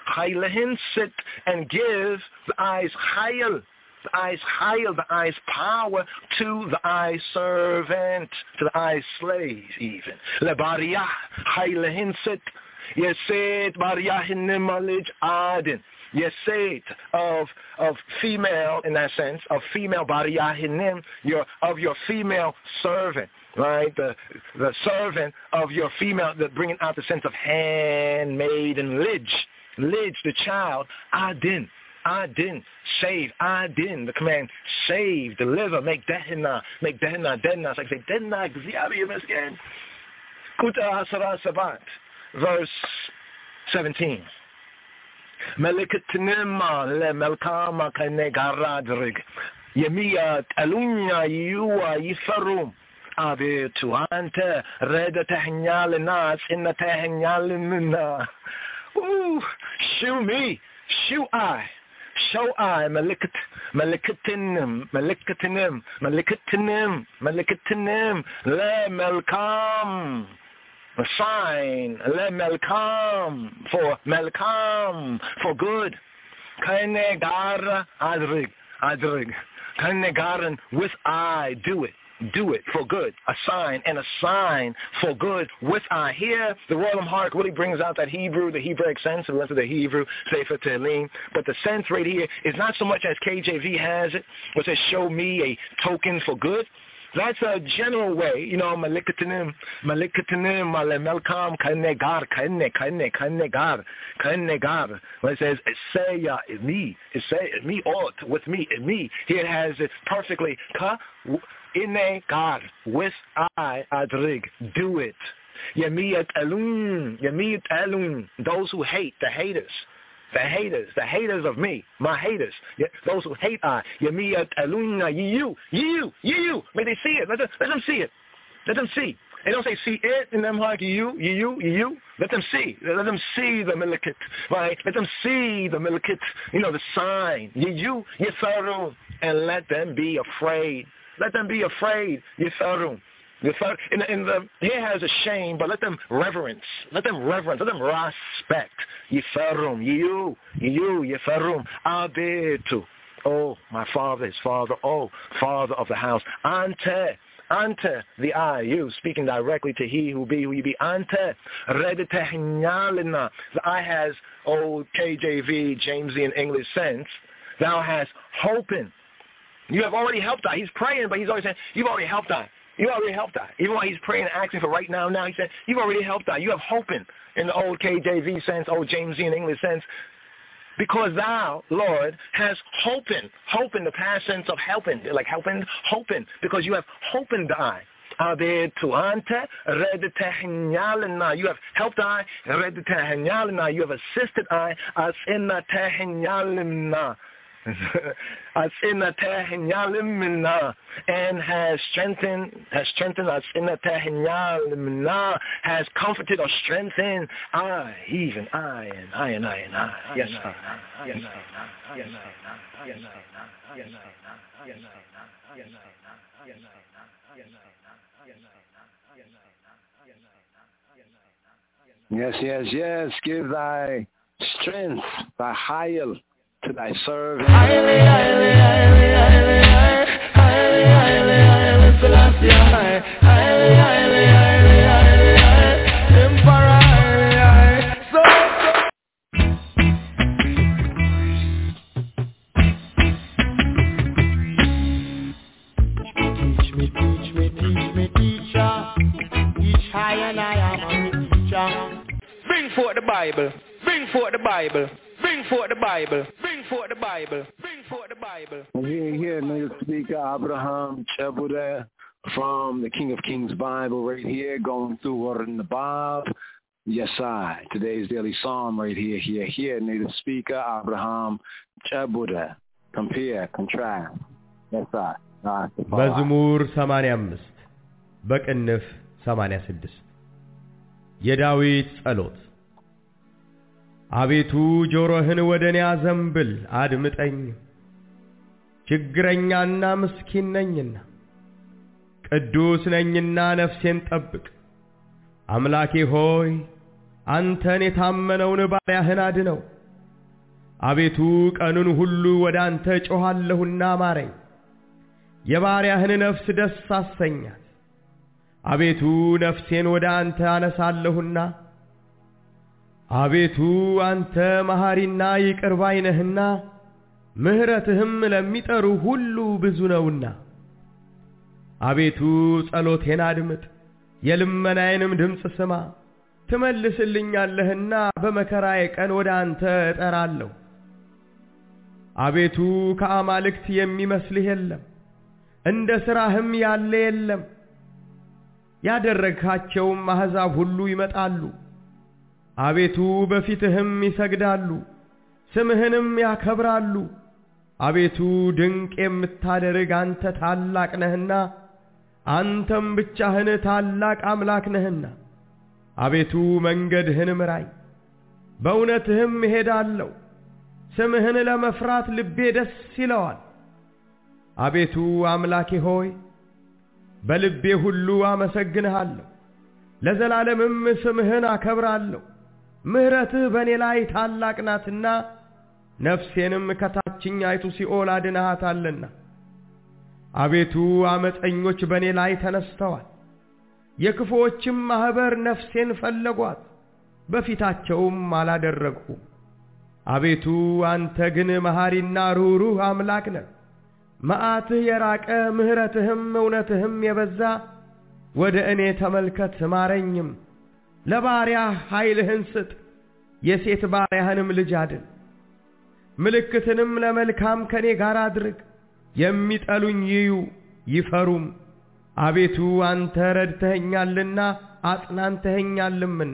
and give the eyes hayel, the eyes power to the eye servant, to the eye slave even. Le bariyah, haylehin sit, yeset bariyahin nimalij adin. Yeset of female, in that sense, of female bariyahinim, of your female servant, right? The servant of your female, bringing out the sense of handmaid and lij, the child, adin, save, adin, the command, save, deliver, make dehenna, dehenna, so I say dehenna, gziyabi again. Kuta Hasara Sabat, verse 17. Melikatnima le melkama kane garadrig. Yemia alunya yua yifarum. Abe tuante reda tehinyal nas inna tehinyal minna. Show I, melikatinim, le melkam. A sign, le melkam, for good. Kane gar adrig. Kane garan with I, do it for good. A sign for good with I. Here, the Royal Hark really brings out that Hebrew, the Hebraic sense. We went to the Hebrew, Sefer Tehillim. But the sense right here is not so much as KJV has it, which says show me a token for good. That's a general way, malikatinim, melkam, kanegar. When it says, eseya, me, ought, with me, in me. Here it has it perfectly, inegar, with I, adrig, do it. Yemiyat alun, those who hate, the haters of me, my haters, those who hate I, Yemiyat aluna, you, may they see it, let them see it, They don't say see it in them like you, let them see the milikit, right, let them see the milikit, the sign, you, Yisarun, and let them be afraid. Let them be afraid. Yifarum. Here has a shame, but let them reverence. Let them respect. Yifarum. You, Yifarum. Abetu. Oh, my father's father. Oh, father of the house. Ante, the I, you, speaking directly to he who be, who you be. Ante, reditehinyalina. The I has old KJV, Jamesian English sense. Thou hast hoping. You have already helped I. He's praying, but he's always saying, you've already helped I. You already helped I. Even while he's praying and asking for right now, he said, you've already helped I. You have hoping in the old KJV sense, old Jamesian English sense. Because thou, Lord, has hoping the past sense of helping, like hoping, because you have hoping I. You have helped I, you have assisted I, as in the tehinyalimna. And has strengthened us in the tehinyalimna, has comforted or strengthened I, even I, and I, and I, and I. Yes, I. Yes, I. Yes, I. Yes, I. Yes, I. Yes, I. Yes. Give thy strength, thy higher to thy servant. Teach me, teacher. Teach high and I am a teacher. Bring forth the Bible. Bring forth the Bible. Bring forth the Bible. Bring forth the Bible. Bring forth the Bible. Here, native speaker Abraham Chabuda from the King of Kings Bible right here, going through Word in the Bob. Yes, I. Today's daily psalm right here. Native speaker Abraham Chabuda. Compare, contrast. Yes, I. መዝሙር 85 በቅንፍ 86 የዳዊት ጸሎት። አቤቱ ጆሮህን ወደ እኔ አዘንብል አድምጠኝ፣ ችግረኛና ምስኪን ነኝና፣ ቅዱስ ነኝና ነፍሴን ጠብቅ። አምላኬ ሆይ አንተን የታመነውን ባሪያህን አድነው። አቤቱ ቀኑን ሁሉ ወደ አንተ ጮኻለሁና ማረኝ፣ የባሪያህን ነፍስ ደስ አሰኛት። አቤቱ ነፍሴን ወደ አንተ አነሳለሁና፣ አቤቱ አንተ መሐሪና ይቅር ባይ ነህና፣ ምሕረትህም ለሚጠሩ ሁሉ ብዙ ነውና። አቤቱ ጸሎቴን አድምጥ፣ የልመናዬንም ድምፅ ስማ። ትመልስልኛለህና በመከራዬ ቀን ወደ አንተ እጠራለሁ። አቤቱ ከአማልክት የሚመስልህ የለም፣ እንደ ሥራህም ያለ የለም። ያደረግሃቸውም አሕዛብ ሁሉ ይመጣሉ፣ አቤቱ በፊትህም ይሰግዳሉ፣ ስምህንም ያከብራሉ። አቤቱ ድንቅ የምታደርግ አንተ ታላቅ ነህና፣ አንተም ብቻህን ታላቅ አምላክ ነህና። አቤቱ መንገድህን ምራኝ፣ በእውነትህም እሄዳለሁ። ስምህን ለመፍራት ልቤ ደስ ይለዋል። አቤቱ አምላኬ ሆይ በልቤ ሁሉ አመሰግንሃለሁ፣ ለዘላለምም ስምህን አከብራለሁ። ምሕረትህ በእኔ ላይ ታላቅ ናትና፣ ነፍሴንም ከታችኛይቱ ሲኦል አድነሃታልና። አቤቱ ዓመፀኞች በእኔ ላይ ተነስተዋል፣ የክፉዎችም ማኅበር ነፍሴን ፈለጓት፣ በፊታቸውም አላደረግሁም። አቤቱ አንተ ግን መሐሪና ሩህሩህ አምላክ ነህ። መዓትህ የራቀ ምሕረትህም እውነትህም የበዛ ወደ እኔ ተመልከት ማረኝም። ለባሪያህ ኃይልህን ስጥ፣ የሴት ባሪያህንም ልጅ አድን። ምልክትንም ለመልካም ከኔ ጋር አድርግ፣ የሚጠሉኝ ይዩ ይፈሩም። አቤቱ አንተ ረድተኸኛልና አጽናንተኸኛልምና።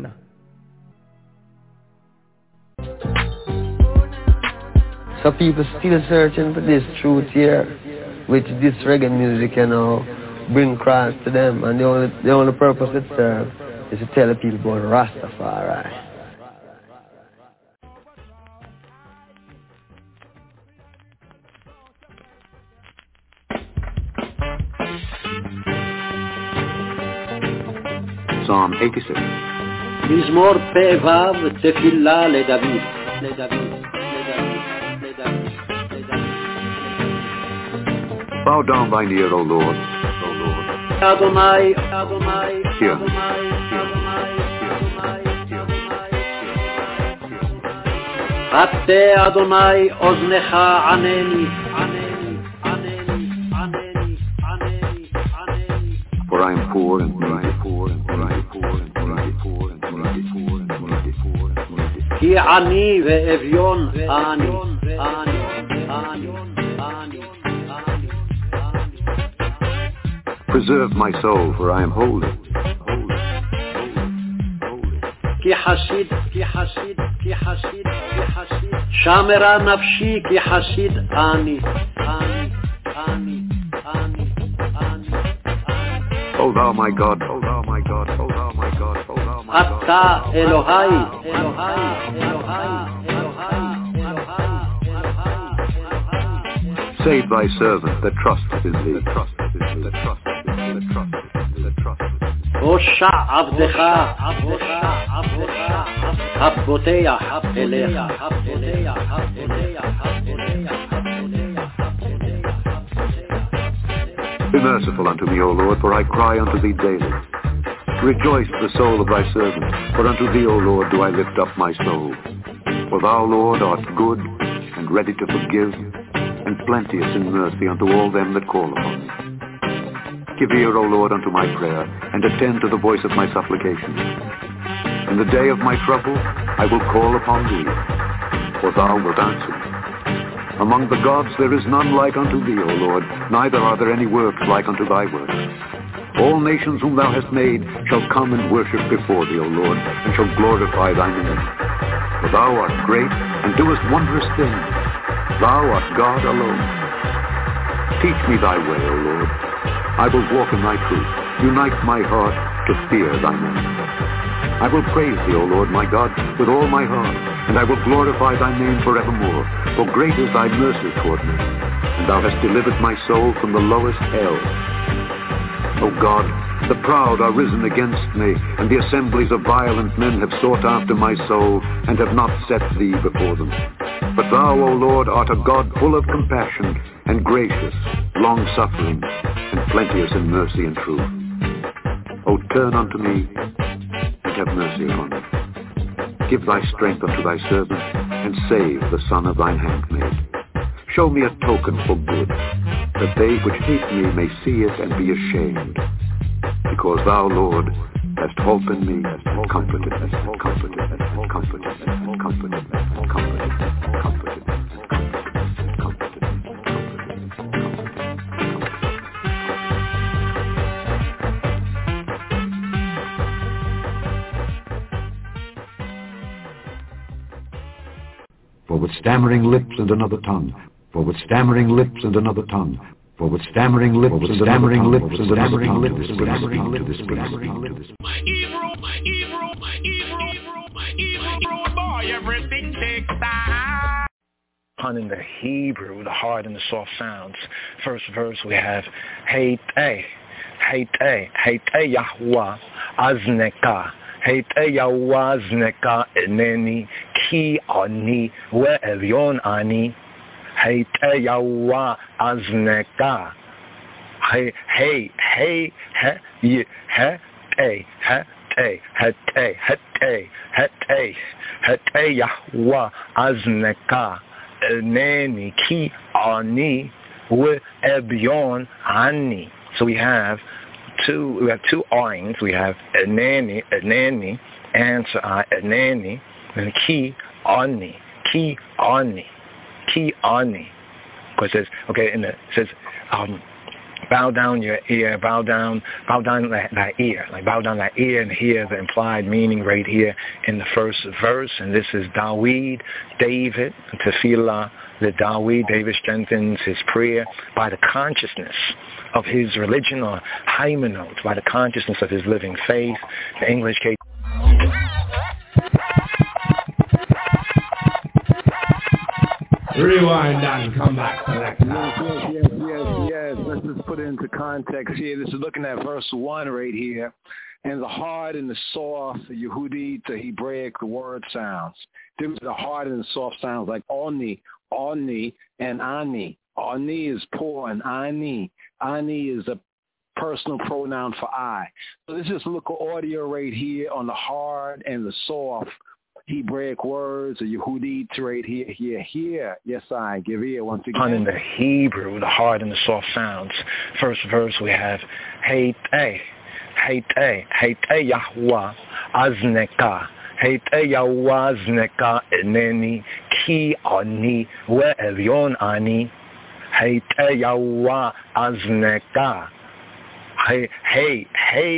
So people still searching for this truth here, which this reggae music, bring Christ to them, and the only purpose it serves is to tell the people about Rastafari. Psalm 86. מזמור פ"ו תפילה לדוד. Bow down thine ear, O Lord. Adonai, Hear. הטה אדוני אוזנך ענני. For I am poor and כי עני ואביון אני. Preserve my soul, for I am holy. כי חסיד, שמרה נפשי כי חסיד אני. O thou my God, אתה אלוהי. save thy servant that trusteth in thee. הושע עבדך, הפותח אליך. Be merciful unto me, O Lord, for I cry unto thee daily. Rejoice the soul of thy servant, for unto thee, O Lord, do I lift up my soul. For thou, Lord, art good and ready to forgive, and plenteous in mercy unto all them that call upon thee. Give ear, O Lord, unto my prayer, and attend to the voice of my supplication. In the day of my trouble I will call upon thee, for thou wilt answer me. Among the gods there is none like unto thee, O Lord, neither are there any works like unto thy works. All nations whom thou hast made shall come and worship before thee, O Lord, and shall glorify thy name. For thou art great, and doest wondrous things. Thou art God alone. Teach me thy way, O Lord. I will walk in thy truth. Unite my heart to fear thy name. I will praise thee, O Lord my God, with all my heart, and I will glorify thy name forevermore. For great is thy mercy toward me, and thou hast delivered my soul from the lowest hell. O God, the proud are risen against me, and the assemblies of violent men have sought after my soul, and have not set thee before them. But thou, O Lord, art a God full of compassion, and gracious, long-suffering, and plenteous in mercy and truth. O turn unto me, and have mercy upon me. Give thy strength unto thy servant, and save the son of thine handmaid. Show me a token for good, that they which hate me may see it and be ashamed. Because thou, Lord, hast holpen me, and comforted me, and comforted me, and comforted me, and comforted me, and comforted me, and comforted me. For with stammering lips and another tongue, for with stammering lips and another tongue, for with stammering lips and stammering lips and stammering lips, speak to this beast. Hebrew boy, everything takes time. In the Hebrew, the hard and the soft sounds. First verse we have Hey Yahweh Azneka. Hey Yahweh Azneka eneni ki ani ve'evyon ani. Hey Yahweh Azneka. Hey Yahweh Azneka eneni ki ani ve'evyon ani. So we have two ayns. We have eneni, answer I, eneni, and ki ani. Because it says, okay, and it says, bow down your ear, bow down thy ear, like bow down thy ear, and hear the implied meaning right here in the first verse. And this is David, Tefillah, David strengthens his prayer by the consciousness of his religion, or hymenot, by the consciousness of his living faith. The English case. Rewind and come back, selector. Yes. Let's just put it into context here. This is looking at verse 1 right here. And the hard and the soft, the Yehudi to Hebraic, the word sounds. The hard and the soft sounds like Oni, and Ani. Ani is poor, and Ani is a personal pronoun for I. So this is a little audio right here on the hard and the soft Hebraic words, the Yehudi right here. Yes, I give ear once again. In the Hebrew, the hard and the soft sounds. First verse we have Heitei Yahuwah Azneka. Heitei Yahuwah Azneka eneni ki ani ve'elyon ani. Heitei Yahuwah Azneka. Hey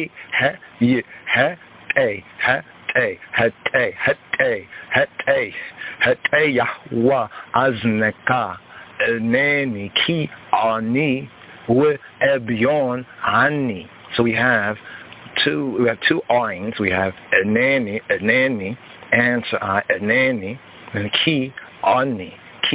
Yahuwah Azneka eneni ki ani ve'elyon ani. So we have two ayns. We have eneni, answer I, eneni, and ki ani.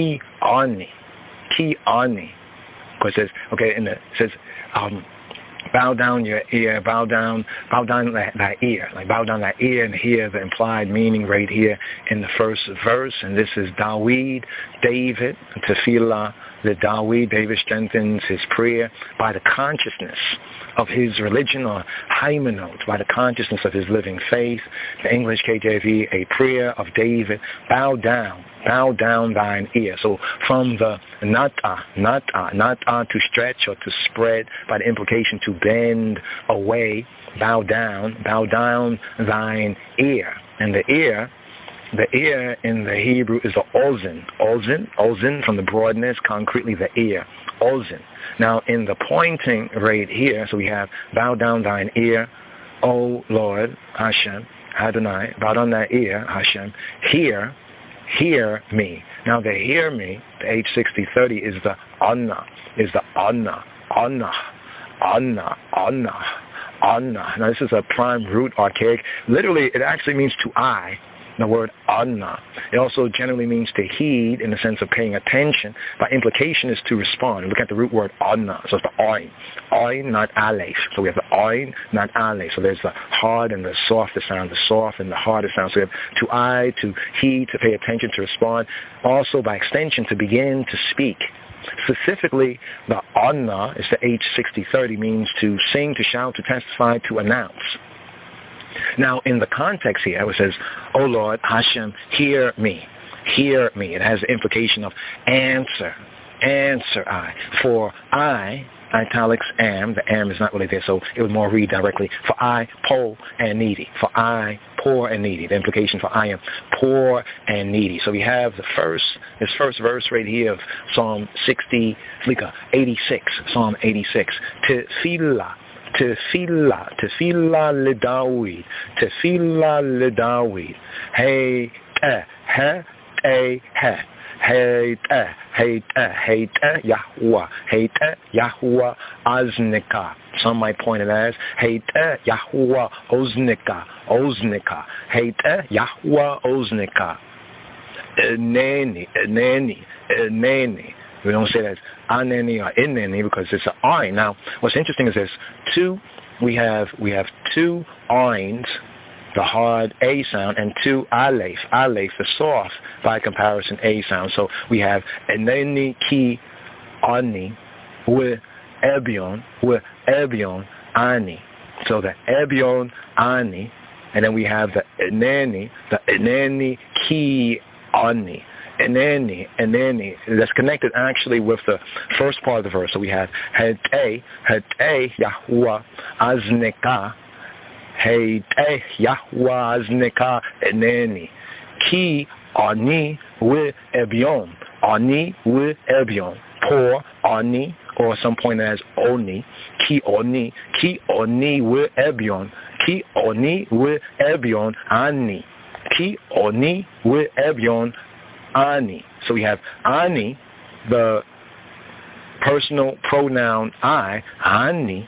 Because it says, okay, it says, bow down your ear, bow down thy ear. Like bow down thy ear, and hear the implied meaning right here in the first verse. And this is David, Tefillah, the David strengthens his prayer by the consciousness of his religion, or Haymanot, by the consciousness of his living faith. The English KJV, a prayer of David, bow down thine ear. So from the nata, to stretch or to spread, by the implication to bend away, bow down thine ear. And the ear in the Hebrew is the ozen, from the broadness, concretely the ear, ozen. Now in the pointing right here, so we have bow down thine ear, O Lord, Hashem, Adonai, bow down thy ear, Hashem, hear me. Now the hear me, the H6030 is the anna. Now this is a prime root archaic. Literally, it actually means to eye. The word anna. It also generally means to heed in the sense of paying attention. By implication is to respond. Look at the root word anna. So it's the ayn. Ayn, not aleph. So we have the ayn, not aleph. So there's the hard and the soft sound, the soft and the harder sound. So we have to eye, to heed, to pay attention, to respond. Also, by extension, to begin to speak. Specifically, the anna is the H6030, means to sing, to shout, to testify, to announce. Now, in the context here, it says, O Lord, Hashem, hear me. It has the implication of answer I. For I, italics am, the am is not really there, so it would more read directly. For I, poor and needy. The implication for I am poor and needy. So we have this first verse right here of Psalm 86, Psalm 86. Tefillah le David. Hey, Yahuwah Azneka. Some might point it as Yahuwah Oznika. Yahuwah Oznika. Eneni. We don't say that as aneni or ineni because it's an ayn. Now, what's interesting is this: we have two ayns, the hard A sound, and two aleph, the soft, by comparison, A sound. So we have eneni ki ani with ebion ani. So the ebion ani, and then we have the eneni ki ani. Eneni, that's connected actually with the first part of the verse. So we have Hetei Yahuwah Azneka, Eneni, Ki Ani with Ebion, poor Ani, or some point as Oni, Ki Oni with Ebion, Ani, Ki Oni with Ebion, Ani. So we have Ani, the personal pronoun I, Ani,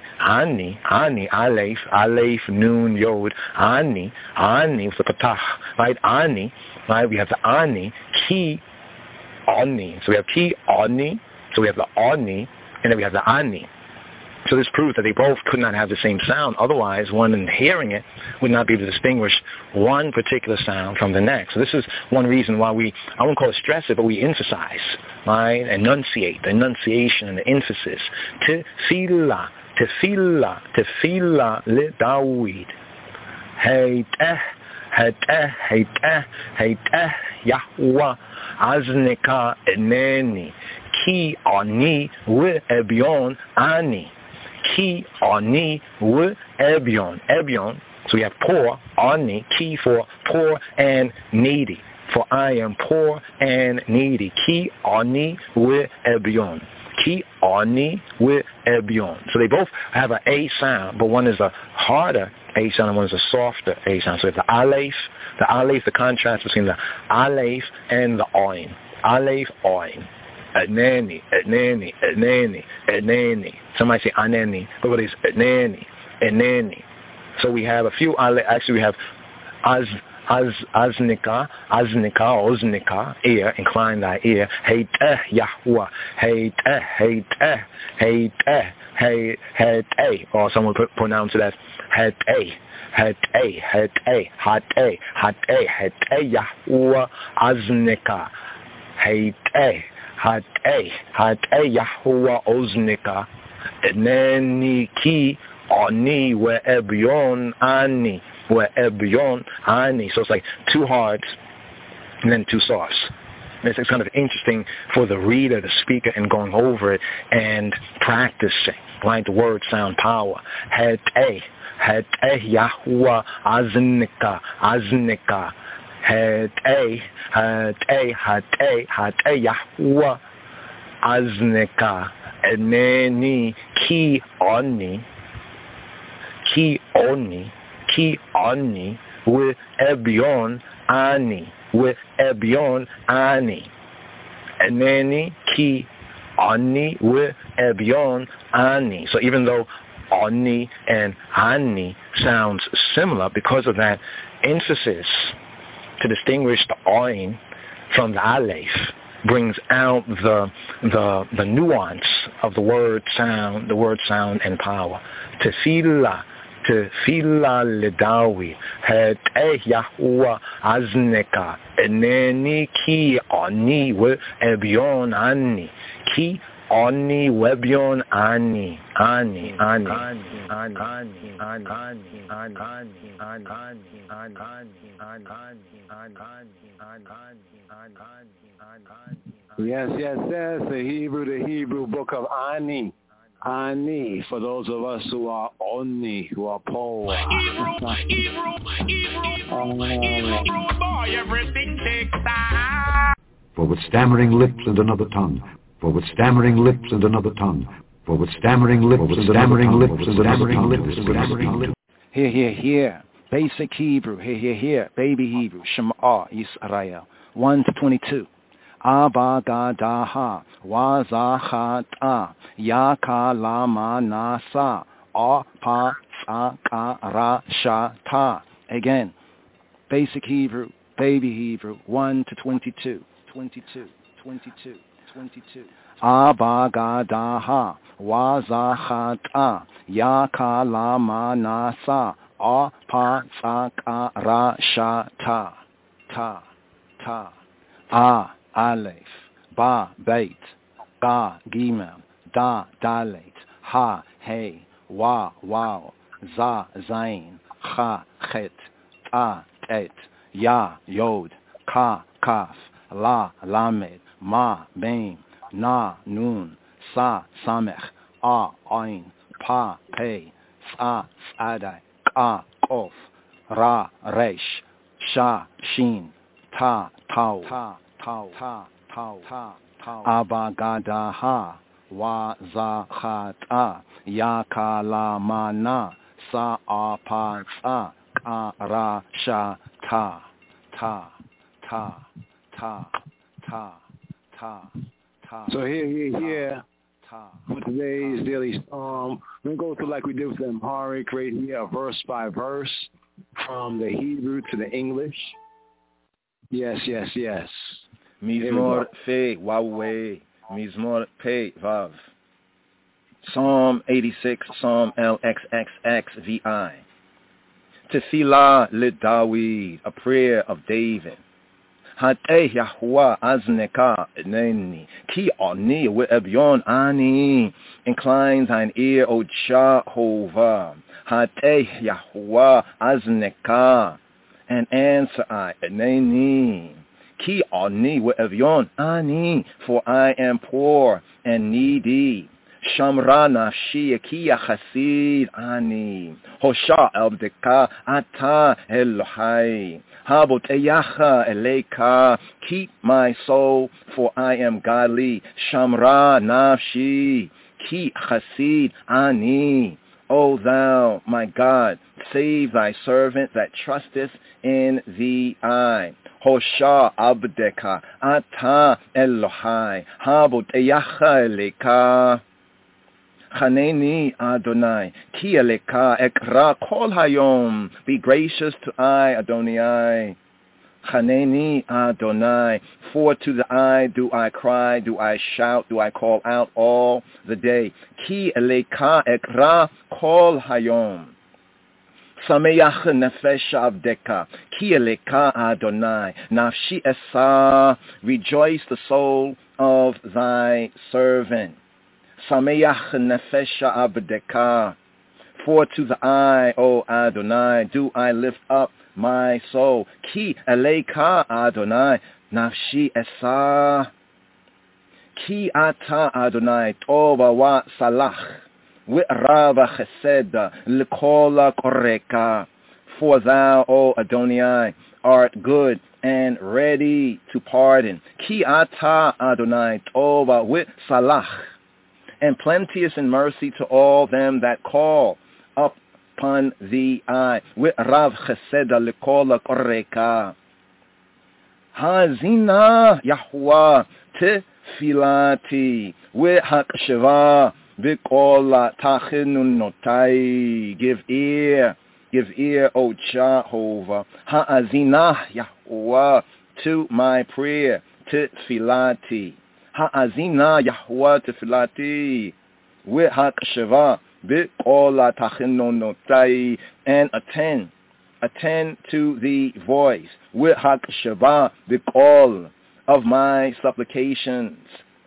Aleph, Nun, Yod, Ani with the Patah, right? Ani, right? We have the Ani, Ki, Ani. So we have Ki, Ani, so we have the Ani, and then we have the Ani. So this proves that they both could not have the same sound. Otherwise, one in hearing it would not be able to distinguish one particular sound from the next. So this is one reason why I won't call it stress it, but we emphasize, right? Enunciate, the enunciation and the emphasis. Tefillah, tefillah, tefillah li Dawid. Hayteh, hayteh, hayteh, hayteh, Yahweh, aznika eneni. Ki ani we ebion ani. Ki ani we ebion. Ebion. So we have poor, ani, ki for poor and needy. For I am poor and needy. Ki ani we ebion. Ki ani we ebion. So they both have an A sound, but one is a harder A sound and one is a softer A sound. So we have the aleph, the contrast between the aleph and the oin. Aleph, oin. Anani, anani, anani, anani. Somebody say anani, but what is anani, anani? So we have a few, actually we have aznika, oznika, ear, incline thy ear. Hayteh, Yahweh, hayteh, hayteh, hayteh, hayteh, or someone pronounce it as hayteh. Hatay, hatay, hatay, hatay, hatay, Yahweh, aznika, hatay, hatay, hatay, Yahweh, oznika, eneni ki ani we ebion ani, we ebion ani. So it's like two hards and then two softs. It's kind of interesting for the reader, the speaker, and going over it and practicing, right? The words sound power. Hatay. Hatay Yahweh aznika, aznika. Hatay, hatay, hatay, hatay Yahweh aznika. Eneni ki oni, ki oni, ki oni. With ebion ani, with ebion ani. Eneni ki oni with ebion ani. So even though Ani and Ani sounds similar, because of that emphasis to distinguish the Oin from the Aleph brings out the nuance of the word sound and power. Tefillah, tefillah ledawi, hateh Yahweh aznika, eneni ki ani we ebion ani, ki ani webion ani, ani, ani, ani, ani, ani, ani, ani, ani, Yes, the Hebrew book of Ani. Ani, for those of us who are Oni, who are poor. Everything takes time. For with stammering lips and another tongue, for with stammering lips and another tongue, for with stammering lips and stammering lips and stammering lips. Here. Basic Hebrew. Here. Baby Hebrew. Shema Yisrael. 1 to 22. Abba Gadaha Wazahata Yaka Lama Nasa Pa Sakara Shata. Again. Basic Hebrew. Baby Hebrew. 1 to 22. 22. Abba Gadaha Wazahata Yaka Lama Nasa Pa Sakara Shata. Ta Aleph, Ba Beit, Ga Gimel, Da Dalet, Ha Hey, Wa Wow, Za Zain, Ha Chet, Ta Et, Ya Yod, Ka Kaf, La Lamed, Ma Bein, Na Nun, Sa Samech, A Ain, Pa Pei, Sa Sadai, Ka Kof, Ra Resh, Sha Shin, Ta Tau. Abagadaha Wazahata Yakalamana Sa'apatsa Karasha Ta. So here for today's daily psalm, we're going to go through like we did with the Amharic right here, verse by verse, from the Hebrew to the English. Yes. Mizmor Fe Wawe Mizmor Pe Vav. Psalm 86, Psalm LXXXVI. Tefillah LeDavid, a prayer of David. Hateh Yahuwah azneka eneni, ki ani ve'ebyon ani. Incline thine ear, O Jehovah. Hateh Yahuwah azneka, and answer I eneni. Ki ani ve'ebyon ani, for I am poor and needy. Shamra nafshi ki chasid ani. Hosha abdeka ata Elohai. Haboteyacha eleka. Keep my soul, for I am godly. Shamra nafshi ki chasid ani. O thou, my God, save thy servant that trusteth in thee. I. Hosha abdeka ata Elohai. Haboteyacha eleka. Chaneni Adonai, ki eleka ekra kol hayom. Be gracious to I, Adonai. Chaneni Adonai, for to the eye do I cry, do I shout, do I call out all the day. Ki eleka ekra kol hayom. Sameach nefesh avdeka, ki eleka Adonai. Nafshi esa, rejoice the soul of thy servant. Sameach nefesha abdeka, for to the eye, O Adonai, do I lift up my soul. Ki eleka Adonai, nafshi esa. Ki ata Adonai, tova wa salach, wi'rava chesed, l'kola koreka. For thou, O Adonai, art good and ready to pardon. Ki ata Adonai, tova wa salach, and plenteous in mercy to all them that call upon thee. I with Rav Cheseda Likola Koreka. Hazina Yahuwah Tefilati with Haksheva Bikola Tachinun Notai. Give ear, O Jehovah. Hazina Yahuwah to my prayer. Tefilati. Ha'azina Yahuwah tefilati, ve'haksheva b'kol tachinonotai, and attend to the voice, ve'haksheva b'kol of my supplications,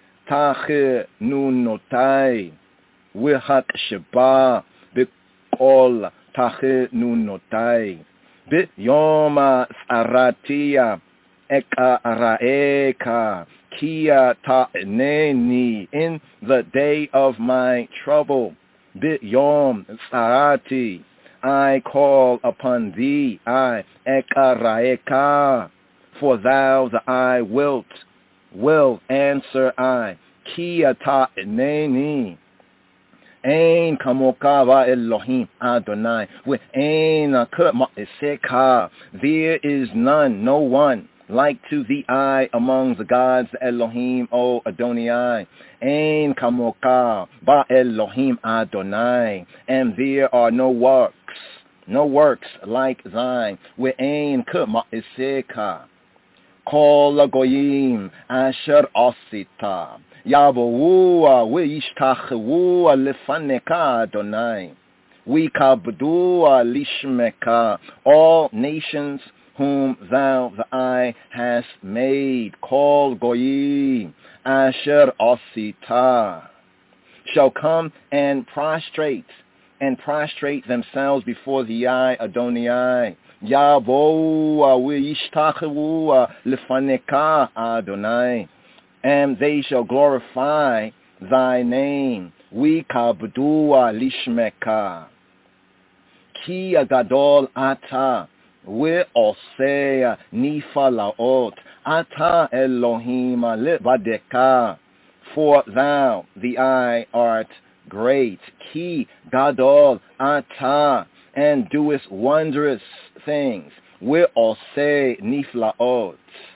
tachinonotai, ve'haksheva b'kol tachinonotai, b'yoma saratia eka raeka. Kia ta'neni, in the day of my trouble. B'yom sarati, I call upon thee. I ekaraeka, for thou the I will answer I. Kia ta'neni, ein kamoka va Elohim Adonai, with ein ma'iseka, there is none, no one like to thee I among the gods, Elohim, O Adonai. Ein kamoka ba Elohim Adonai, and there are no works like thine. Ve'ein k'ma'iseka kol hagoyim asher asita yavua ve'yishtachvua lefaneka Adonai v'yikabdua lishmeka. All nations whom thou the eye hast made, call goyim asher asita, shall come and prostrate themselves before the eye, Adonai. Yavoa ve'yishtachvua lefaneka Adonai, and they shall glorify thy name. V'yikabdua lishmeka. Ki agadol ata ve'osea nifalaot ata Elohim levadeka. For thou, the I, art great. Ki gadol ata, and doest wondrous things. Ve'osea niflaot.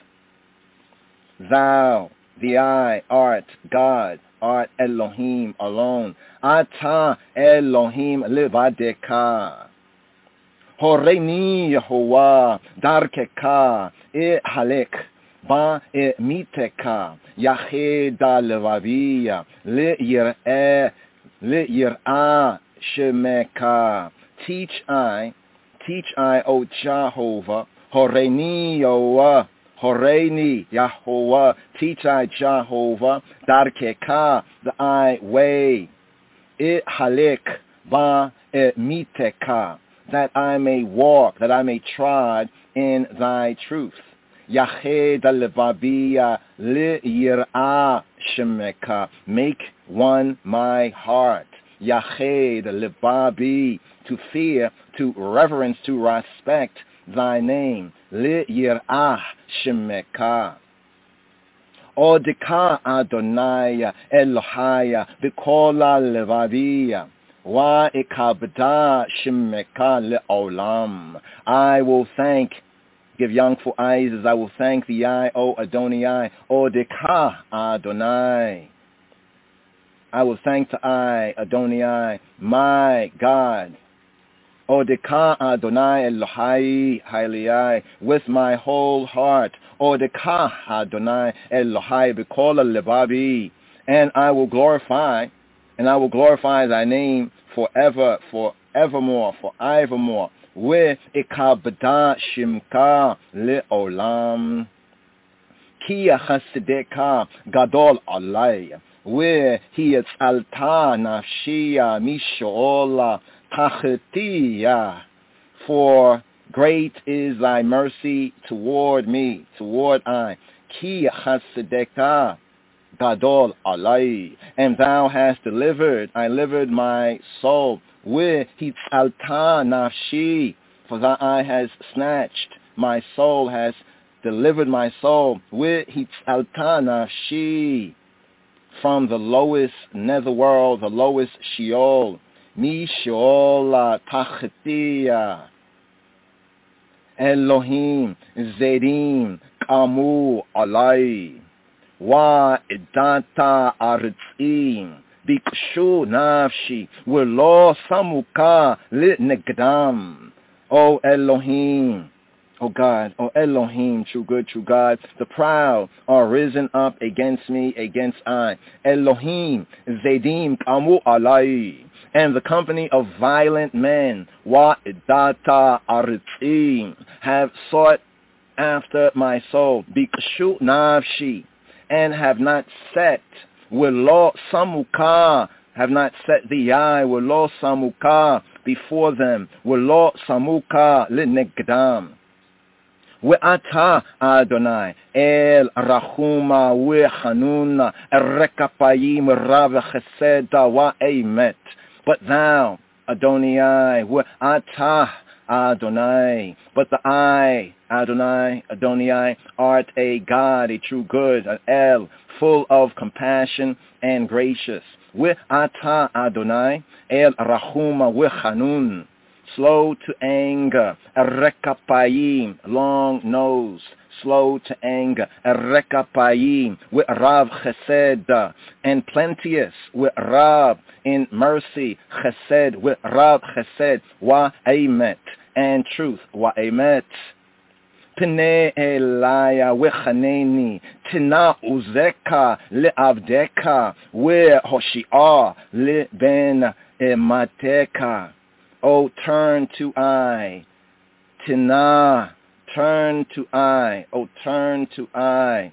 Thou, the I, art God, art Elohim alone. Ata Elohim levadeka. Horeni Yehovah darkeka e halek ba e miteka yacheda levaviya le yireh Li'yir'ah shemeka. Teach I, O Jehovah, Horeini Yahweh, Horeini Yahweh. Teach I Jehovah, Darkeka, thy way. It halik ba miteka, that I may walk, that I may trod in thy truth. Yached levabiya li'yir'ah shemeka, make one my heart. Yached levabi, to fear, to reverence, to respect thy name. Li'yir'ah shemeka. Odeka Adonai Elohaya Bikola Levadia Wa Ikabda Shemeka Le'olam. I will thank, give youngful eyes as I will thank thee, O Adonai. Odeka Adonai. I will thank the Adonai, my God. Odeka Adonai Elohai Hailai, with my whole heart. Odeka Adonai Elohai Bikola Levabi, and I will glorify thy name forevermore. With Ikabda Shimka Le'olam. Kia Chasideka Gadol Alai, where he is Alta Nafshia Mishola Tachetiya, for great is thy mercy toward me, toward I. Ki chasedeka gadol alai, and thou hast delivered my soul. With hitzalta nafshi, for thy eye has snatched my soul, has delivered my soul. With hitzalta nafshi, from the lowest netherworld, the lowest Sheol. Mi Sheol tachetiya. Elohim Zedim Kamu Alai Wa Idata Aritzim Bikshu Nafshi Welo Samuka Lit Negdam. O Elohim, O God, O Elohim, true good, true God, the proud are risen up against me, against I. Elohim Zedim Kamu Alai, and the company of violent men, wa idata aritzim, have sought after my soul, bikshu nafshi, and have not set, welo samuka, have not set the eye, welo samuka, before them, welo samuka linegdam. We'ata Adonai El Rachuma We'chanuna Rekapayim Rav Cheseda Wa Emet. But thou, Adonai, We'ata Adonai, but the I, Adonai, Adonai, art a God, a true good, an El, full of compassion and gracious. We'ata Adonai El Rachuma We'chanun, slow to anger, Rekapayim, long-nosed, slow to anger, Rekapayim, with Rav Chesed, and plenteous, with Rav, in mercy, Chesed, with Rav Chesed, Wa Emet, and truth, Wa Emet. Pnei Elaya Wechaneni, Tina Uzeka Le'avdeka, We Hoshi'ah Le'ben Emateka. Oh, turn to I, Tina, turn to I, oh, turn to I.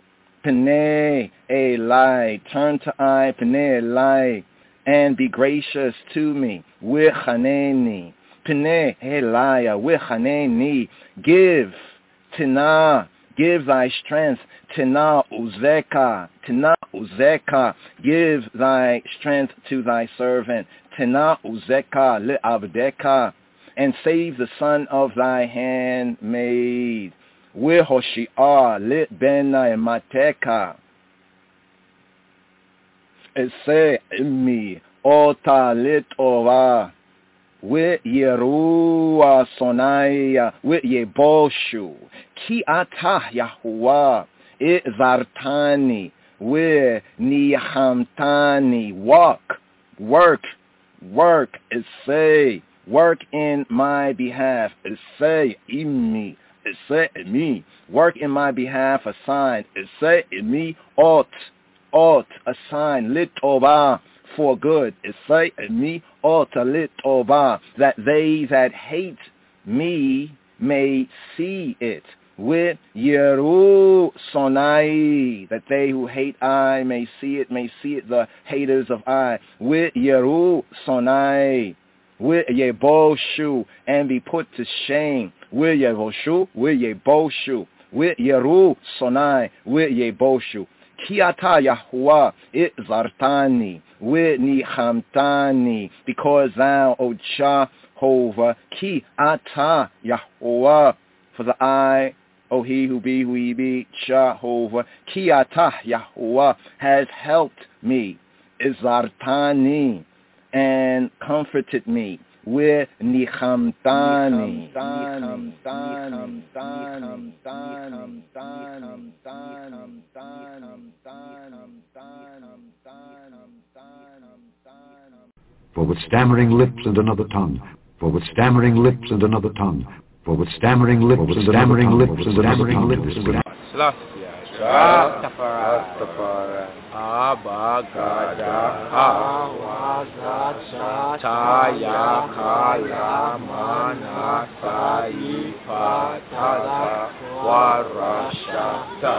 Pnei Elai, turn to I, Pnei Elai, and be gracious to me. Wechaneni, Pnei Elaya, Wechaneni, give, Tina, give thy strength. Tina Uzeka, give thy strength to thy servant. Tina Uzeka le'avdeka, and save the son of thy handmaid. Wehoshi'ah le'bena mateka. Ese imi ota le'tova. Yeruah sonaya yeboshu ki atah Yahuwah izartani nihamtani. Work is say, work in my behalf is say imi, is say me, work in my behalf, assign is say me ought, assign litova, for good. Isai mi otalit oba, that they that hate me may see it. With Yeru Sonai, that they who hate I may see it, the haters of I. With Yeru Sonai, with Yeboshu, and be put to shame. With Yeboshu, with Yeboshu, with Yeru Sonai, with Yeboshu. Kiata Yahuwah, it zartani, with Nichamtani, because thou, O Jehovah, Kiata Yahuwah, for the I, O he who be, who he be, Jehovah, Kiata Yahuwah, has helped me, Izartani, and comforted me, with Nichamtani. For with stammering lips and another tongue, for with stammering lips and another tongue, for with stammering lips and stammering lips and stammering lips. Rastafari, Abagada, Awazat, Taya, Kala, Manasai, Patala, Warashata.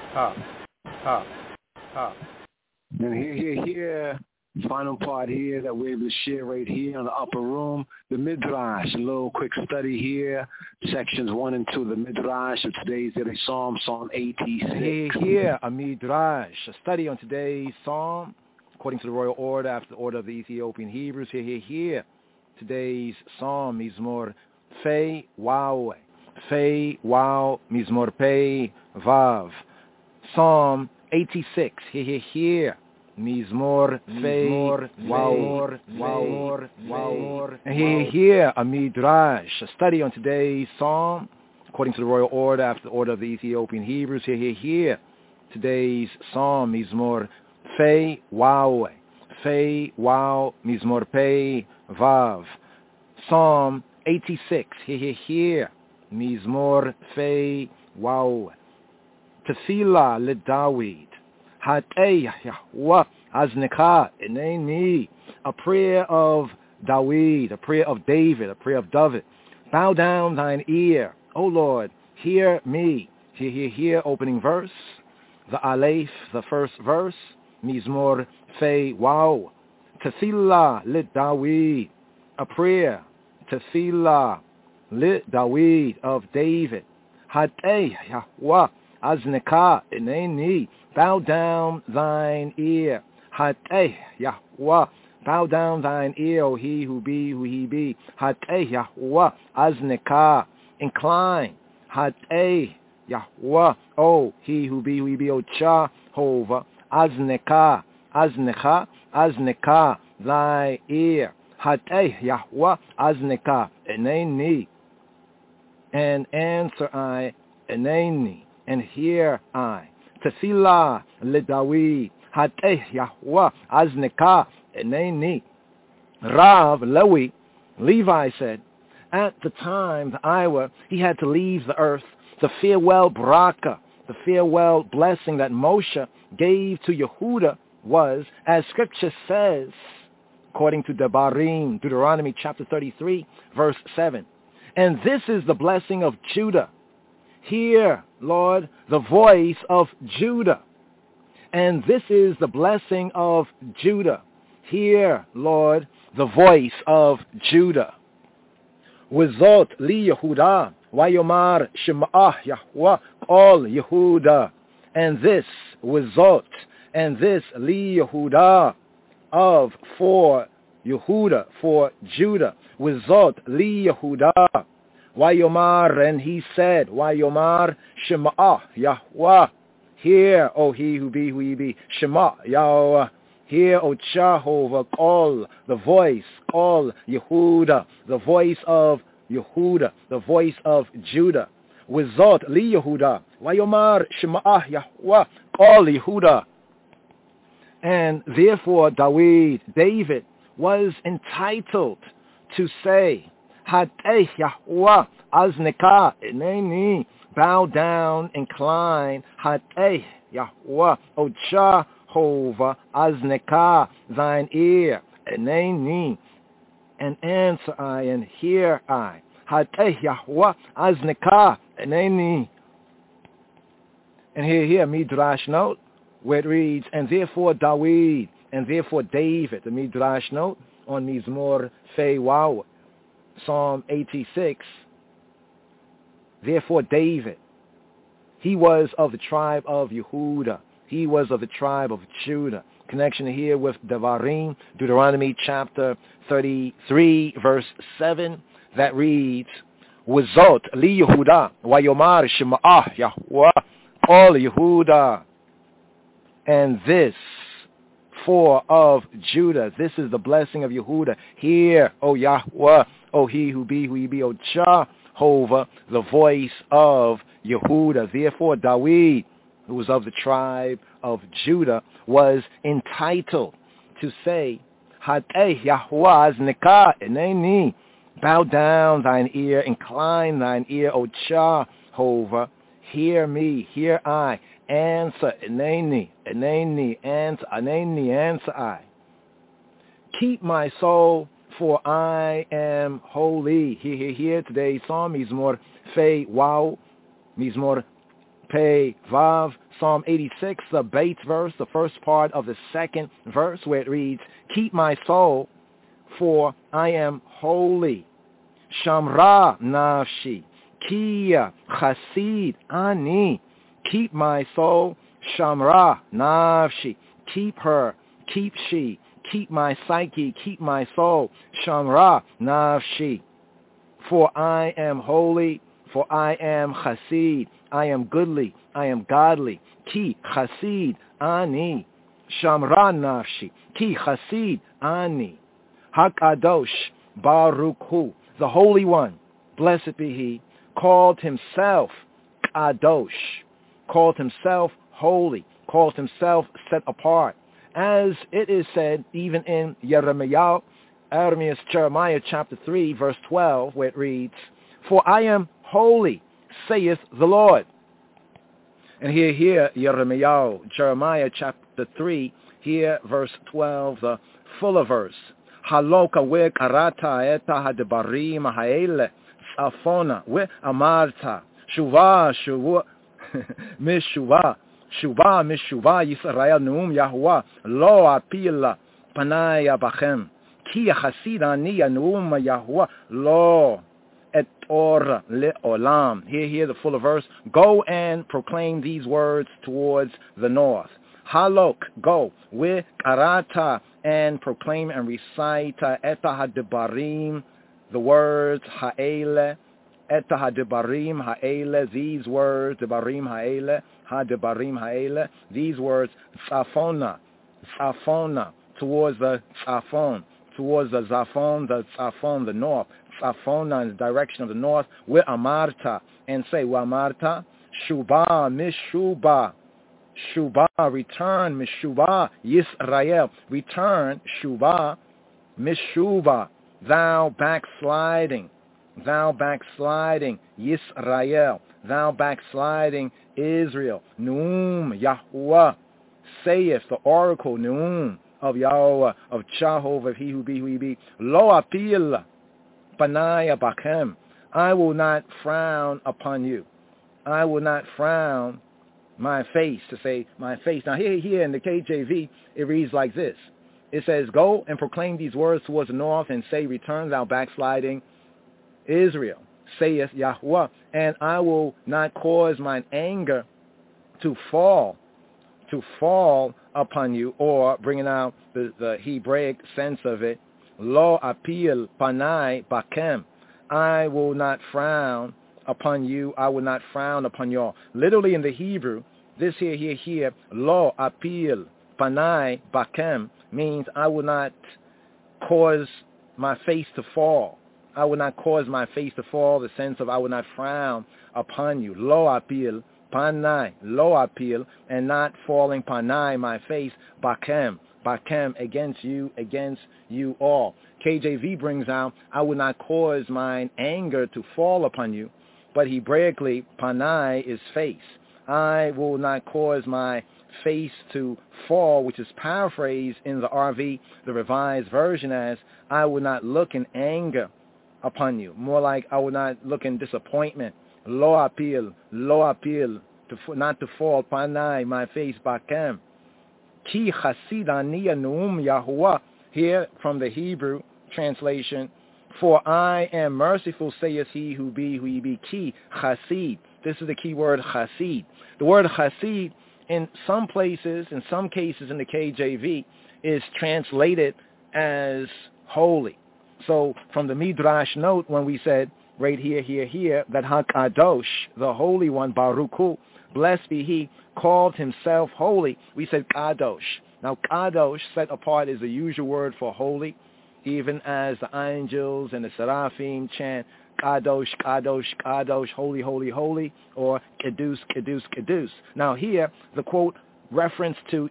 And here, final part here that we're able to share right here on the upper room, the Midrash, a little quick study here, sections 1 and 2, the Midrash of today's daily Psalm, Psalm 86. Here, a Midrash, a study on today's Psalm, according to the royal order, after the order of the Ethiopian Hebrews. Here, today's Psalm, Mizmor Fei Waw, Mizmor Pei Vav, Psalm 86, here. Mizmor Fei Waw. And here, a Midrash, a study on today's Psalm, according to the royal order, after the order of the Ethiopian Hebrews. Here, today's Psalm, Mizmor Fei Waw, Mizmor Pei Vav, Psalm 86. Here, Mizmor Fei Waw, Tefillah LeDavid. Hatei Yahweh Aznecha Eneni, a prayer of David, a prayer of David, a prayer of David. Bow down thine ear, O Lord, hear me. Here, opening verse, the Aleph, the first verse, Mizmor Fei Waw, Tefillah LeDavid, a prayer, Tefillah LeDavid of David. Hatei Yahweh Aznecha Eneni, bow down thine ear. Hatei Yahweh, bow down thine ear, O he who be, who he be. Hatei Yahweh, Aznecha, incline. Hatei Yahweh, O he who be, who he be, O Jehovah. Aznecha, thy ear. Hatei Yahweh, Aznecha, eneni, and answer I, eneni, and hear I. Tefillah LeDavid, Hatei Yahweh Aznecha eneni. Rav Levi said, at the time the Iowa, he had to leave the earth, the farewell braka, the farewell blessing that Moshe gave to Yehuda was, as Scripture says, according to Devarim, Deuteronomy chapter 33, verse 7. And this is the blessing of Judah. Hear, Lord, the voice of Judah. And this is the blessing of Judah. Hear, Lord, the voice of Judah. Wizot li Yehuda, Vayomar Shema'ah Yahweh, all Yehuda. And this, Wizot, and this li Yehuda, of, for Yehuda, for Judah. Wizot li Yehuda. Vayomar, and he said, Vayomar Shema'ah Yahweh, hear, O he who be, who he be, Shema Yahweh, hear, O Jehovah, call the voice, call Yehuda, the voice of Yehuda, the voice of Judah. Wizot li Yehuda, Vayomar Shema'ah Yahweh, call Yehuda. And therefore David was entitled to say, Hatei Yahweh Aznecha eneni, bow down, incline. Hatei Yahweh, O Jehovah, Azneka, thine ear, Eneni, and answer I, and hear I. Hateh Yahweh, Azneka, Eneni. And here, Midrash note, where it reads, and therefore David, and therefore David, the Midrash note on Mizmor Fei Waw, Psalm 86, therefore David, he was of the tribe of Yehuda, he was of the tribe of Judah. Connection here with Devarim, Deuteronomy chapter 33, verse 7, that reads, Wazot li Yehuda, wa yomar shema'ah Yahweh, all Yehuda, and this for of Judah. This is the blessing of Yehuda. Hear, O Yahweh, O he who be, O Jehovah, the voice of Yehuda. Therefore, David, who was of the tribe of Judah, was entitled to say, Hateh Yahweh Azneka Eneni, bow down thine ear, incline thine ear, O Jehovah, hear me, hear I, answer, Eneni, answer I. Keep my soul, for I am holy. Here today, Psalm Mizmor Fei Waw, Mizmor Pei Vav, Psalm 86, the Beit verse, the first part of the second verse, where it reads, keep my soul, for I am holy. Shamra nafshi, Kia chasid ani, keep my soul, Shamra nafshi, keep her, keep she, keep my psyche, keep my soul, Shamra nafshi. For I am holy, for I am chasid, I am goodly, I am godly. Ki chasid ani, Shamra nafshi, ki chasid ani. Hakadosh Baruch Hu, the Holy One, blessed be He, called Himself Kadosh, called Himself holy, called Himself set apart. As it is said even in Jeremiah chapter 3, verse 12, where it reads, for I am holy, saith the Lord. And here, Jeremiah chapter 3, here verse 12, the fuller verse. Haloka we karata eta hadebarim haele safona we amarta shuva mishuva Yisrael neum Yahuwah lo apila panaya bachem ki chasid ani neum Yahuwah lo et or leolam. Here the fuller verse. Go and proclaim these words towards the north. Halok, go, we karata, and proclaim and recite eta hadebarim, the words ha'ele, eta hadebarim ha'ele, these words, debarim ha'ele, hadebarim ha'ele, these words, tzafona, towards the tzafon, the north, tzafona in the direction of the north, we amarta, and say, we amarta, shuba, mishuba, Shuba, return, Mishuba, Yisrael, return, Shuba, Mishuba, thou backsliding, Yisrael, thou backsliding, Israel, Neum, Yahuwah, saith the oracle, Neum, of Yahweh, of Jehovah, of he who be, Lo apil, Panaya Bakem, I will not frown upon you, I will not frown my face, to say my face. Now here in the KJV, it reads like this. It says, go and proclaim these words towards the north and say, return thou backsliding Israel, saith Yahuwah, and I will not cause mine anger to fall upon you, or bringing out the Hebraic sense of it, lo apil panai bakem, I will not frown upon you, I will not frown upon y'all. Literally in the Hebrew, this here, lo apil panai bakem, means I will not cause my face to fall. I will not cause my face to fall, the sense of I will not frown upon you. Lo apil panai, lo apil, and not falling panai, my face, bakem, against you all. KJV brings out, I will not cause mine anger to fall upon you. But Hebraically, panai is face. I will not cause my face to fall, which is paraphrased in the RV, the Revised Version, as I will not look in anger upon you. More like I will not look in disappointment. Lo appeal, not to fall, panai, my face, bakem. Ki chasid ani nu'um Yahuwah, here from the Hebrew translation, for I am merciful, saith he who be ki, chasid. This is the key word, chasid. The word chasid, in some places, in some cases in the KJV, is translated as holy. So from the Midrash note, when we said right here, that HaKadosh, the Holy One, Baruch Hu, blessed be he, called himself holy, we said Kadosh. Now Kadosh, set apart, is the usual word for holy, even as the angels and the seraphim chant Kadosh, Kadosh, Kadosh, holy, holy, holy, or Kedus, Kedus, Kedus. Now here, the quote reference to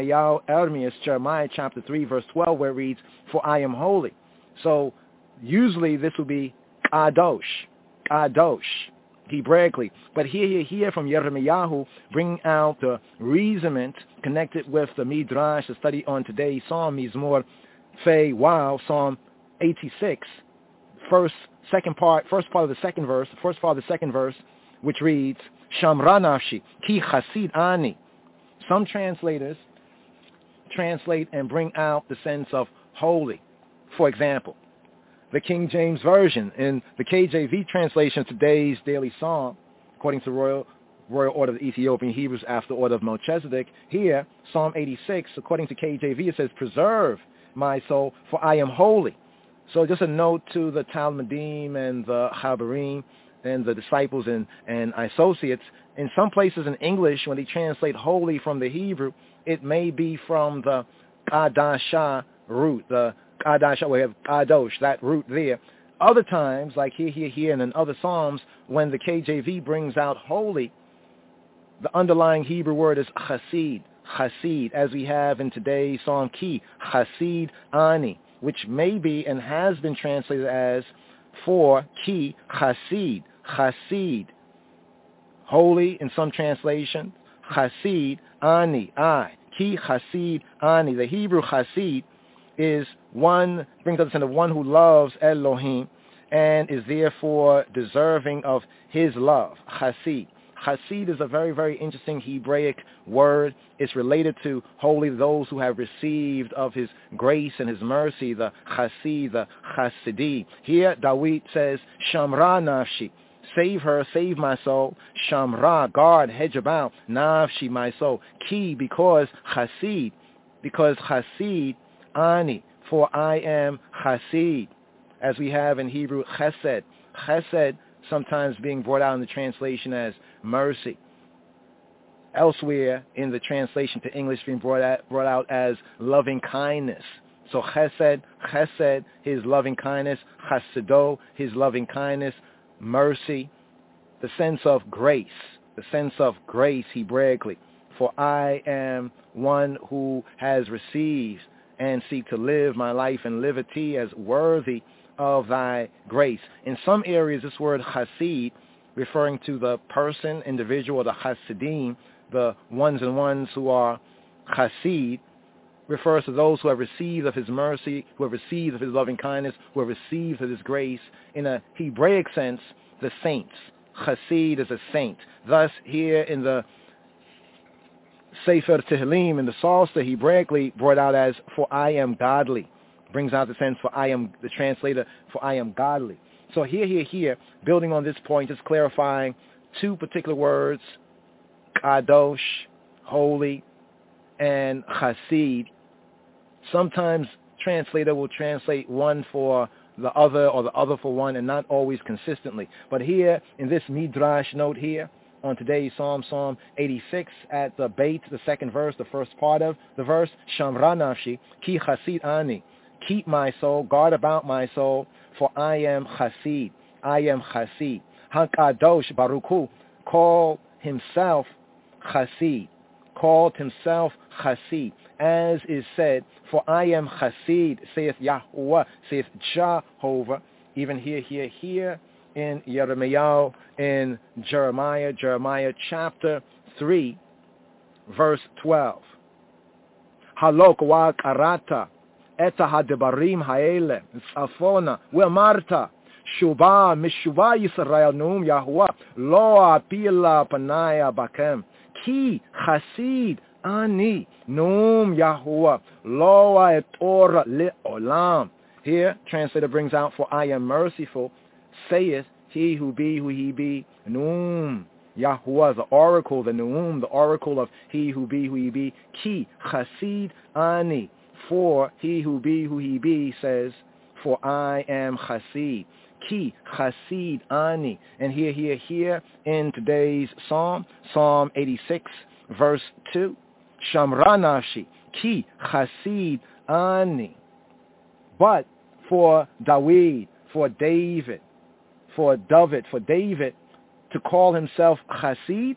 Jeremiah chapter 3, verse 12, where it reads, for I am holy. So usually this would be Kadosh, Kadosh, Hebraically. But here from Yirmiyahu, bringing out the reasonment connected with the Midrash, the study on today's Psalm, Mizmor Fei Wow, Psalm 86, first part of the second verse, which reads, Shamra nafshi, ki chasid ani. Some translators translate and bring out the sense of holy. For example, the King James Version, in the KJV translation of today's daily psalm, according to Royal Order of the Ethiopian Hebrews after order of Melchizedek, here, Psalm 86, according to KJV, it says, preserve my soul, for I am holy. So just a note to the Talmudim and the Chabarim and the disciples and associates, in some places in English, when they translate holy from the Hebrew, it may be from the Kadasha root, the Kadasha, we have Kadosh, that root there. Other times, like here, and in other Psalms, when the KJV brings out holy, the underlying Hebrew word is chasid, as we have in today's Psalm Ki, chasid ani, which may be and has been translated as for ki chasid, holy in some translations, chasid ani, I, ki chasid ani. The Hebrew chasid is one, brings us into one who loves Elohim and is therefore deserving of his love, chasid. Chasid is a very, very interesting Hebraic word. It's related to holy, those who have received of his grace and his mercy, the chasid, the chasidi. Here, Dawid says, Shamra nafshi, save her, save my soul. Shamra, guard, hedge about, nafshi, my soul. Ki, because chasid ani, for I am chasid, as we have in Hebrew chesed. Chesed sometimes being brought out in the translation as mercy. Elsewhere in the translation to English being brought out as loving kindness. So chesed, his loving kindness, chasido, his loving kindness, mercy, the sense of grace Hebraically. For I am one who has received and seek to live my life in liberty as worthy of thy grace. In some areas, this word chasid, referring to the person, individual, the chasidim, the ones and ones who are chasid, refers to those who have received of his mercy, who have received of his loving kindness, who have received of his grace. In a Hebraic sense, the saints. Chasid is a saint. Thus, here in the Sefer Tehillim, in the Psalter, Hebraically brought out as, for I am godly. Brings out the sense, for I am, the translator, for I am godly. So here, building on this point, just clarifying two particular words, kadosh, holy, and chasid. Sometimes translator will translate one for the other or the other for one, and not always consistently. But here, in this Midrash note here, on today's Psalm 86, at the Beit, the second verse, the first part of the verse, Shamra nafshi, ki chasid ani, keep my soul, guard about my soul, for I am chasid. HaKadosh Baruch Hu called himself chasid, as is said, for I am chasid, saith Yahuwah, saith Jehovah. Even here in Yirmiyahu, in Jeremiah chapter 3, verse 12. Halok wa karata eta hadebarim haele safona wemarta shuba mishuba Yisrael num Yahuwah lo apila panaya bakem ki chasid ani num Yahuwah lo etor leolam. Here, translator brings out, for I am merciful, saith he who he be, num Yahuwah, the oracle, the Nu'um, the oracle of he who he be, ki chasid ani, for he who he be says, for I am chasid, ki chasid ani. And here, in today's Psalm 86, verse 2, Shamra nafshi, ki chasid ani. But for David, to call himself Chasid,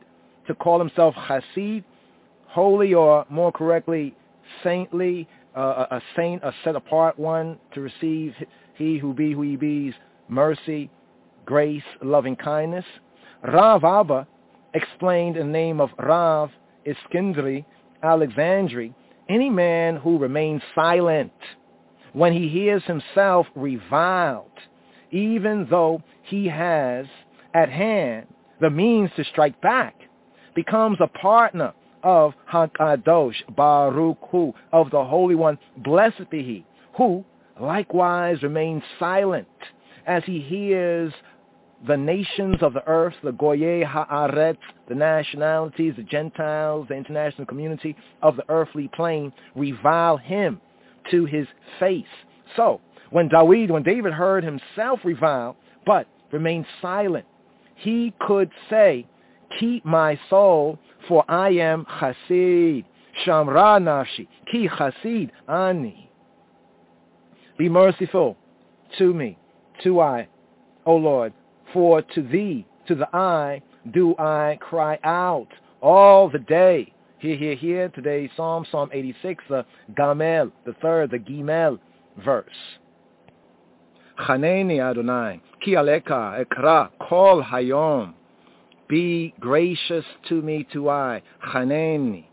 holy, or more correctly, saintly, a saint, a set apart one, to receive he who he be's mercy, grace, loving kindness. Rav Abba explained in the name of Rav Iskindri Alexandri, any man who remains silent when he hears himself reviled, even though he has at hand the means to strike back, becomes a partner of HaKadosh Baruch Hu, of the Holy One, blessed be He, who likewise remains silent as he hears the nations of the earth, the Goyei Haaretz, the nationalities, the Gentiles, the international community of the earthly plane, revile him to his face. So, when David heard himself revile, but remained silent, he could say, keep my soul, for I am chasid. Shamra nafshi, ki chasid ani. Be merciful to me, to I, O Lord, for to thee, to the I, do I cry out all the day. Here, today's Psalm 86, the Gamel, the third, the Gimel verse. Chaneni Adonai, ki aleka ekra kol hayom. Be gracious to me, to I. Chaneni,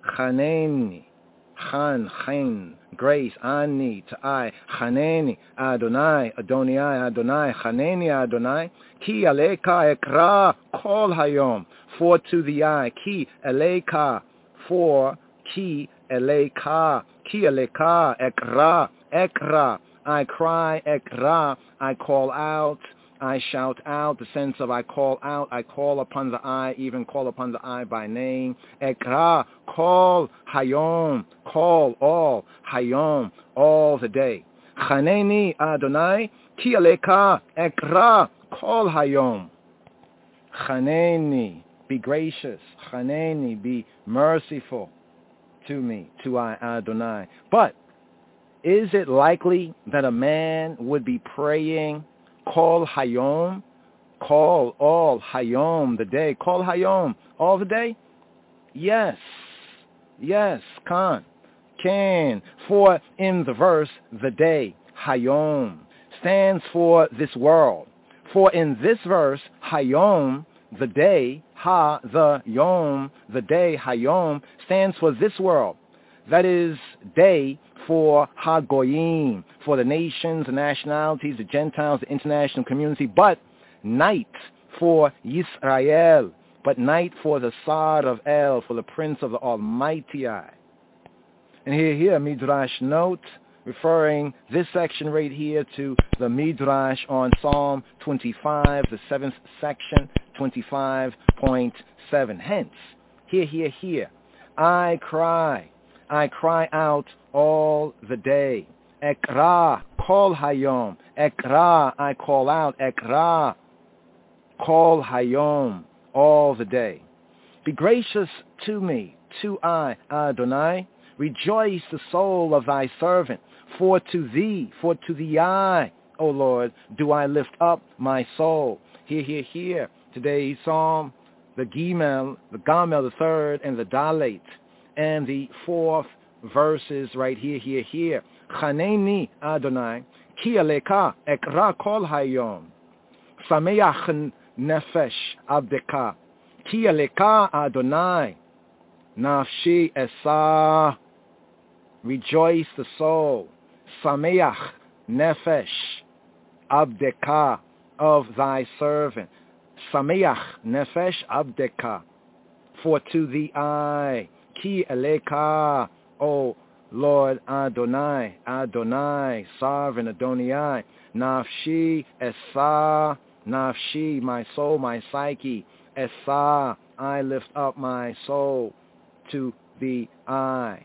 chan, grace, ani, to I. Chaneni Adonai, Adonai, chaneni Adonai, ki aleka ekra kol hayom. For to the I, ki eleka, for ki eleka, ekra, I cry, ekra, I call out, I shout out, the sense of I call out, I call upon the I, even call upon the I by name. Ekra, call hayom, call all, hayom, all the day. Chaneni Adonai, ki aleka, ekra, call hayom. Chaneni, be gracious. Chaneni, be merciful to me, to I, Adonai. But is it likely that a man would be praying, call hayom, call all hayom, the day, call hayom, all the day? Yes, can. For in the verse, the day, hayom, stands for this world. For in this verse, hayom, the day, the yom, the day, hayom, stands for this world. That is, day for Hagoyim, for the nations, the nationalities, the Gentiles, the international community, but night for Yisrael, but night for the Sar of El, for the Prince of the Almighty I. And here, Midrash note, referring this section right here to the Midrash on Psalm 25, the 7th section, 25.7. Hence, here, I cry out all the day. Ekra, kol hayom. Ekra, I call out. Ekra, kol hayom, all the day. Be gracious to me, to I, Adonai. Rejoice the soul of thy servant. For to thee I, O Lord, do I lift up my soul. Here. Today's Psalm, the Gimel, the third, and the Dalet, and the fourth verses right here. Chaneni Adonai, ki aleka ekra kol hayom. Sameach nefesh abdeka, Ki aleka Adonai, nafshi esa, rejoice the soul, sameach nefesh, abdeka, of thy servant, sameach nefesh abdeka, for to the eye, ki aleka, O Lord Adonai, Adonai, sovereign Adonai, nafshi esa, nafshi, my soul, my psyche, esa, I lift up my soul to the eye.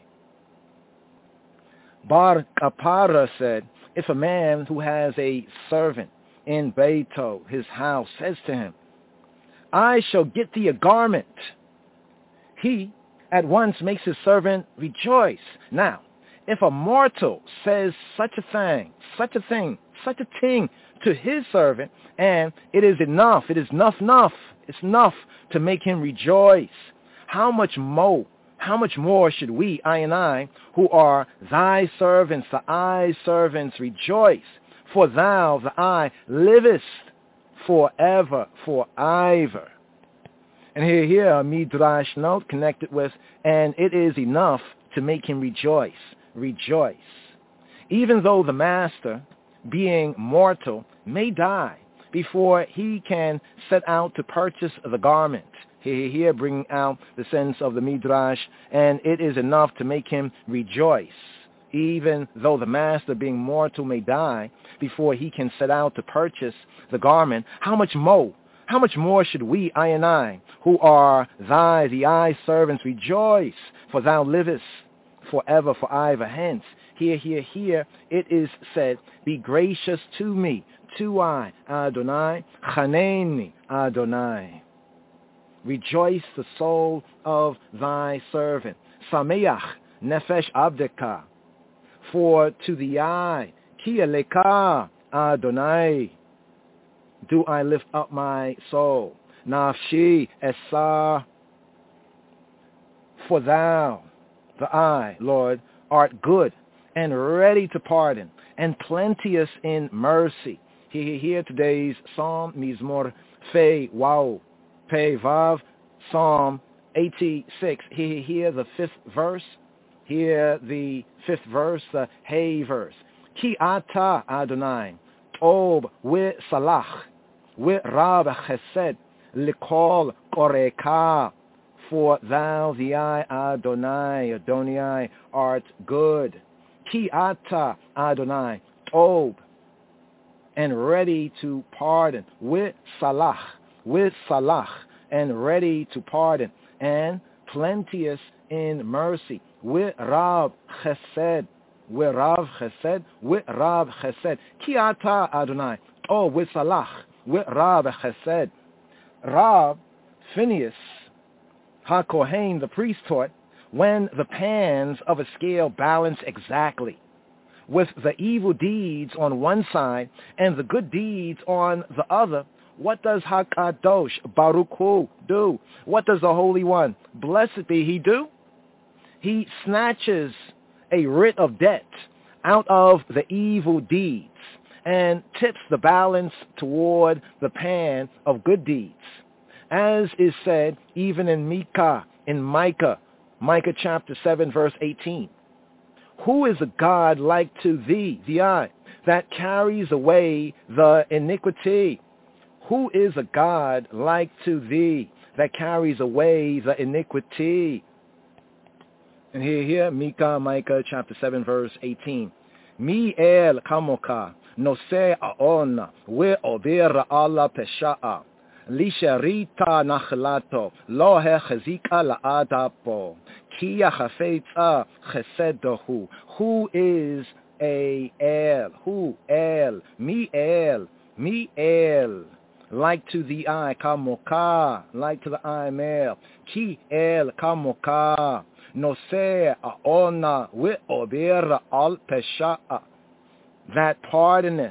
Bar Kapara said, if a man who has a servant in Beito, his house, says to him, I shall get thee a garment, he at once makes his servant rejoice. Now, if a mortal says such a thing to his servant, and it is enough to make him rejoice, how much more should we, I and I, who are thy servants, the I servants, rejoice? For thou, the I, livest forever, forever. And here a midrash note connected with, and it is enough to make him rejoice. Rejoice. Even though the master, being mortal, may die before he can set out to purchase the garment. Here bringing out the sense of the midrash, and it is enough to make him rejoice. Even though the master, being mortal, may die before he can set out to purchase the garment, how much more should we, I and I, who are thy, the I servants, rejoice, for thou livest forever, forever. Hence, here, it is said, be gracious to me, to I, Adonai, chaneni, Adonai. Rejoice the soul of thy servant, sameach nefesh abdeka, for to the eye, ki aleka, Adonai, do I lift up my soul, nafshi esa, for thou, the I, Lord, art good and ready to pardon, and plenteous in mercy. Here today's Psalm, Mizmor Fei Wow, Pei Vav, Psalm 86. Here the fifth verse. Here the fifth verse, the Hey verse. Ki ata Adonai, Ob we salach, we rab chesed, likol koreka, for thou, the I, Adonai, art good. Ki ata Adonai, Ob, and ready to pardon. With salach, and ready to pardon, and plenteous in mercy. With rab chesed, Ki ata Adonai, oh, with salach, with rab chesed. Rab, Phineas, HaKohen, the priest, taught, when the pans of a scale balance exactly, with the evil deeds on one side and the good deeds on the other, what does HaKadosh Baruch Hu do? What does the Holy One, blessed be He, do? He snatches a writ of debt out of the evil deeds and tips the balance toward the pan of good deeds. As is said even in Micah chapter 7, verse 18. Who is a God like to thee, the I, that carries away the iniquity? Who is a God like to thee, that carries away the iniquity? And here, Micah chapter 7, verse 18. Mi el kamoka, noseh aona, we ober ala pesha'a. Lisharita nachlato, lo hechazika la'adapo, ki yachafetza chesedohu. Who is a El? Who El? Mi El, like to the I, kamoka, like to the I male. Ki El kamoka, noseh aona, we ober al pesha'a. That pardoneth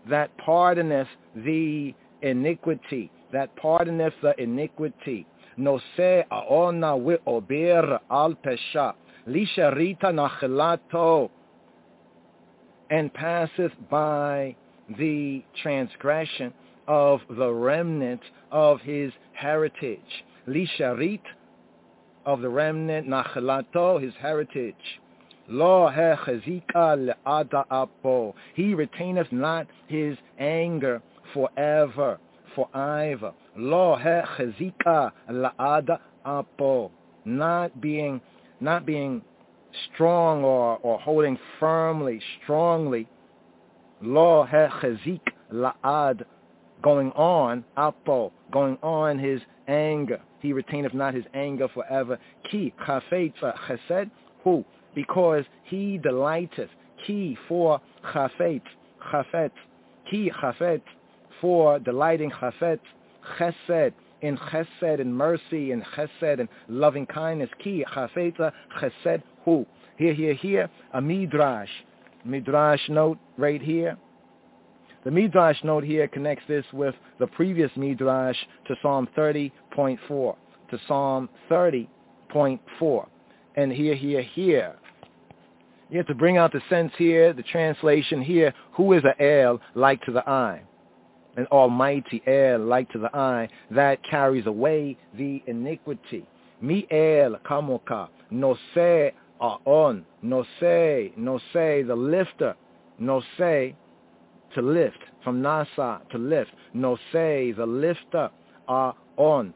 the iniquity. That pardoneth the iniquity. Noseh aona we ober al pesha, lisharita nachlato, and passeth by the transgression of the remnant of his heritage. Lisharit, of the remnant, Nachalato, his heritage. Lo hechazika le'ada apo. He retaineth not his anger forever, forever. Lo hechazika le'ada apo. Not being strong or holding firmly, strongly. Lo hechazik la'ad, going on, apo, going on his anger. He retaineth not his anger forever. Ki chafetz chesed hu, because he delighteth. Ki, for chafetz, chafetz. Ki chafetz, for delighting chafetz. Chesed, in chesed and mercy, and chesed and loving kindness. Ki chafetz chesed hu. Here, a midrash note right here. The midrash note here connects this with the previous midrash to Psalm 30.4. To Psalm 30.4. And here. You have to bring out the sense here, the translation here. Who is a El like to the eye? An almighty El like to the eye that carries away the iniquity. Mi El kamoka, no se aon, no se, the lifter, no se, to lift, from nasa, to lift, no se, the lifter, aon,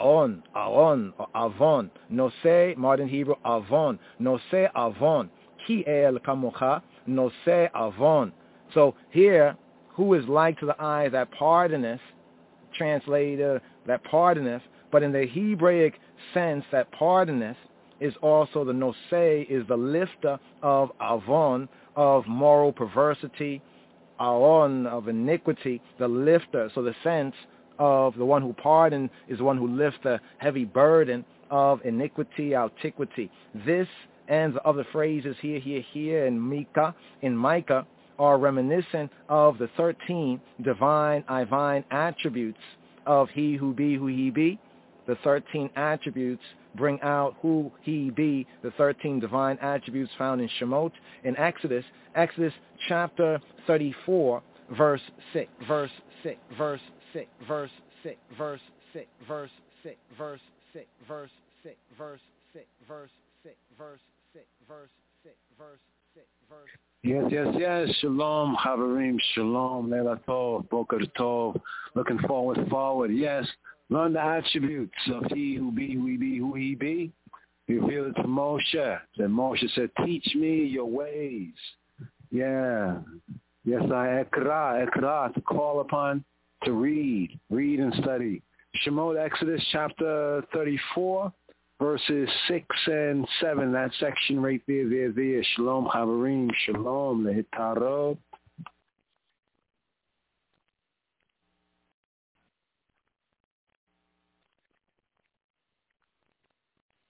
or avon, no se, modern Hebrew, avon, no se avon, ki el kamocha, no se avon. So here, who is like to the eye that pardoneth, translated, that pardoneth, but in the Hebraic sense, that pardoneth is also the nose, is the lifter of avon, of moral perversity, aon, of iniquity, the lifter. So the sense of the one who pardons is the one who lifts the heavy burden of iniquity, antiquity. This and the other phrases here in Micah are reminiscent of the 13 divine attributes of he who be, who he be. The 13 attributes bring out who he be, the 13 divine attributes found in Shemot. In Exodus chapter 34, verse 6, verse 6, verse 6, verse 6, verse 6, verse 6, verse 6, verse 6, verse 6, verse 6, verse 6, verse 6, verse 6, verse 6. Yes. Shalom, Havarim, shalom, Leila Tov, Boker Tov. Looking forward. Yes, learn the attributes of he who be, who he be. Reveal it to Moshe. Then Moshe said, teach me your ways. Yeah. Yes, I ekra, to call upon, to read and study. Shemot, Exodus chapter 34. Verses 6 and 7, that section right there. Shalom, Havarim, shalom, lehitarot.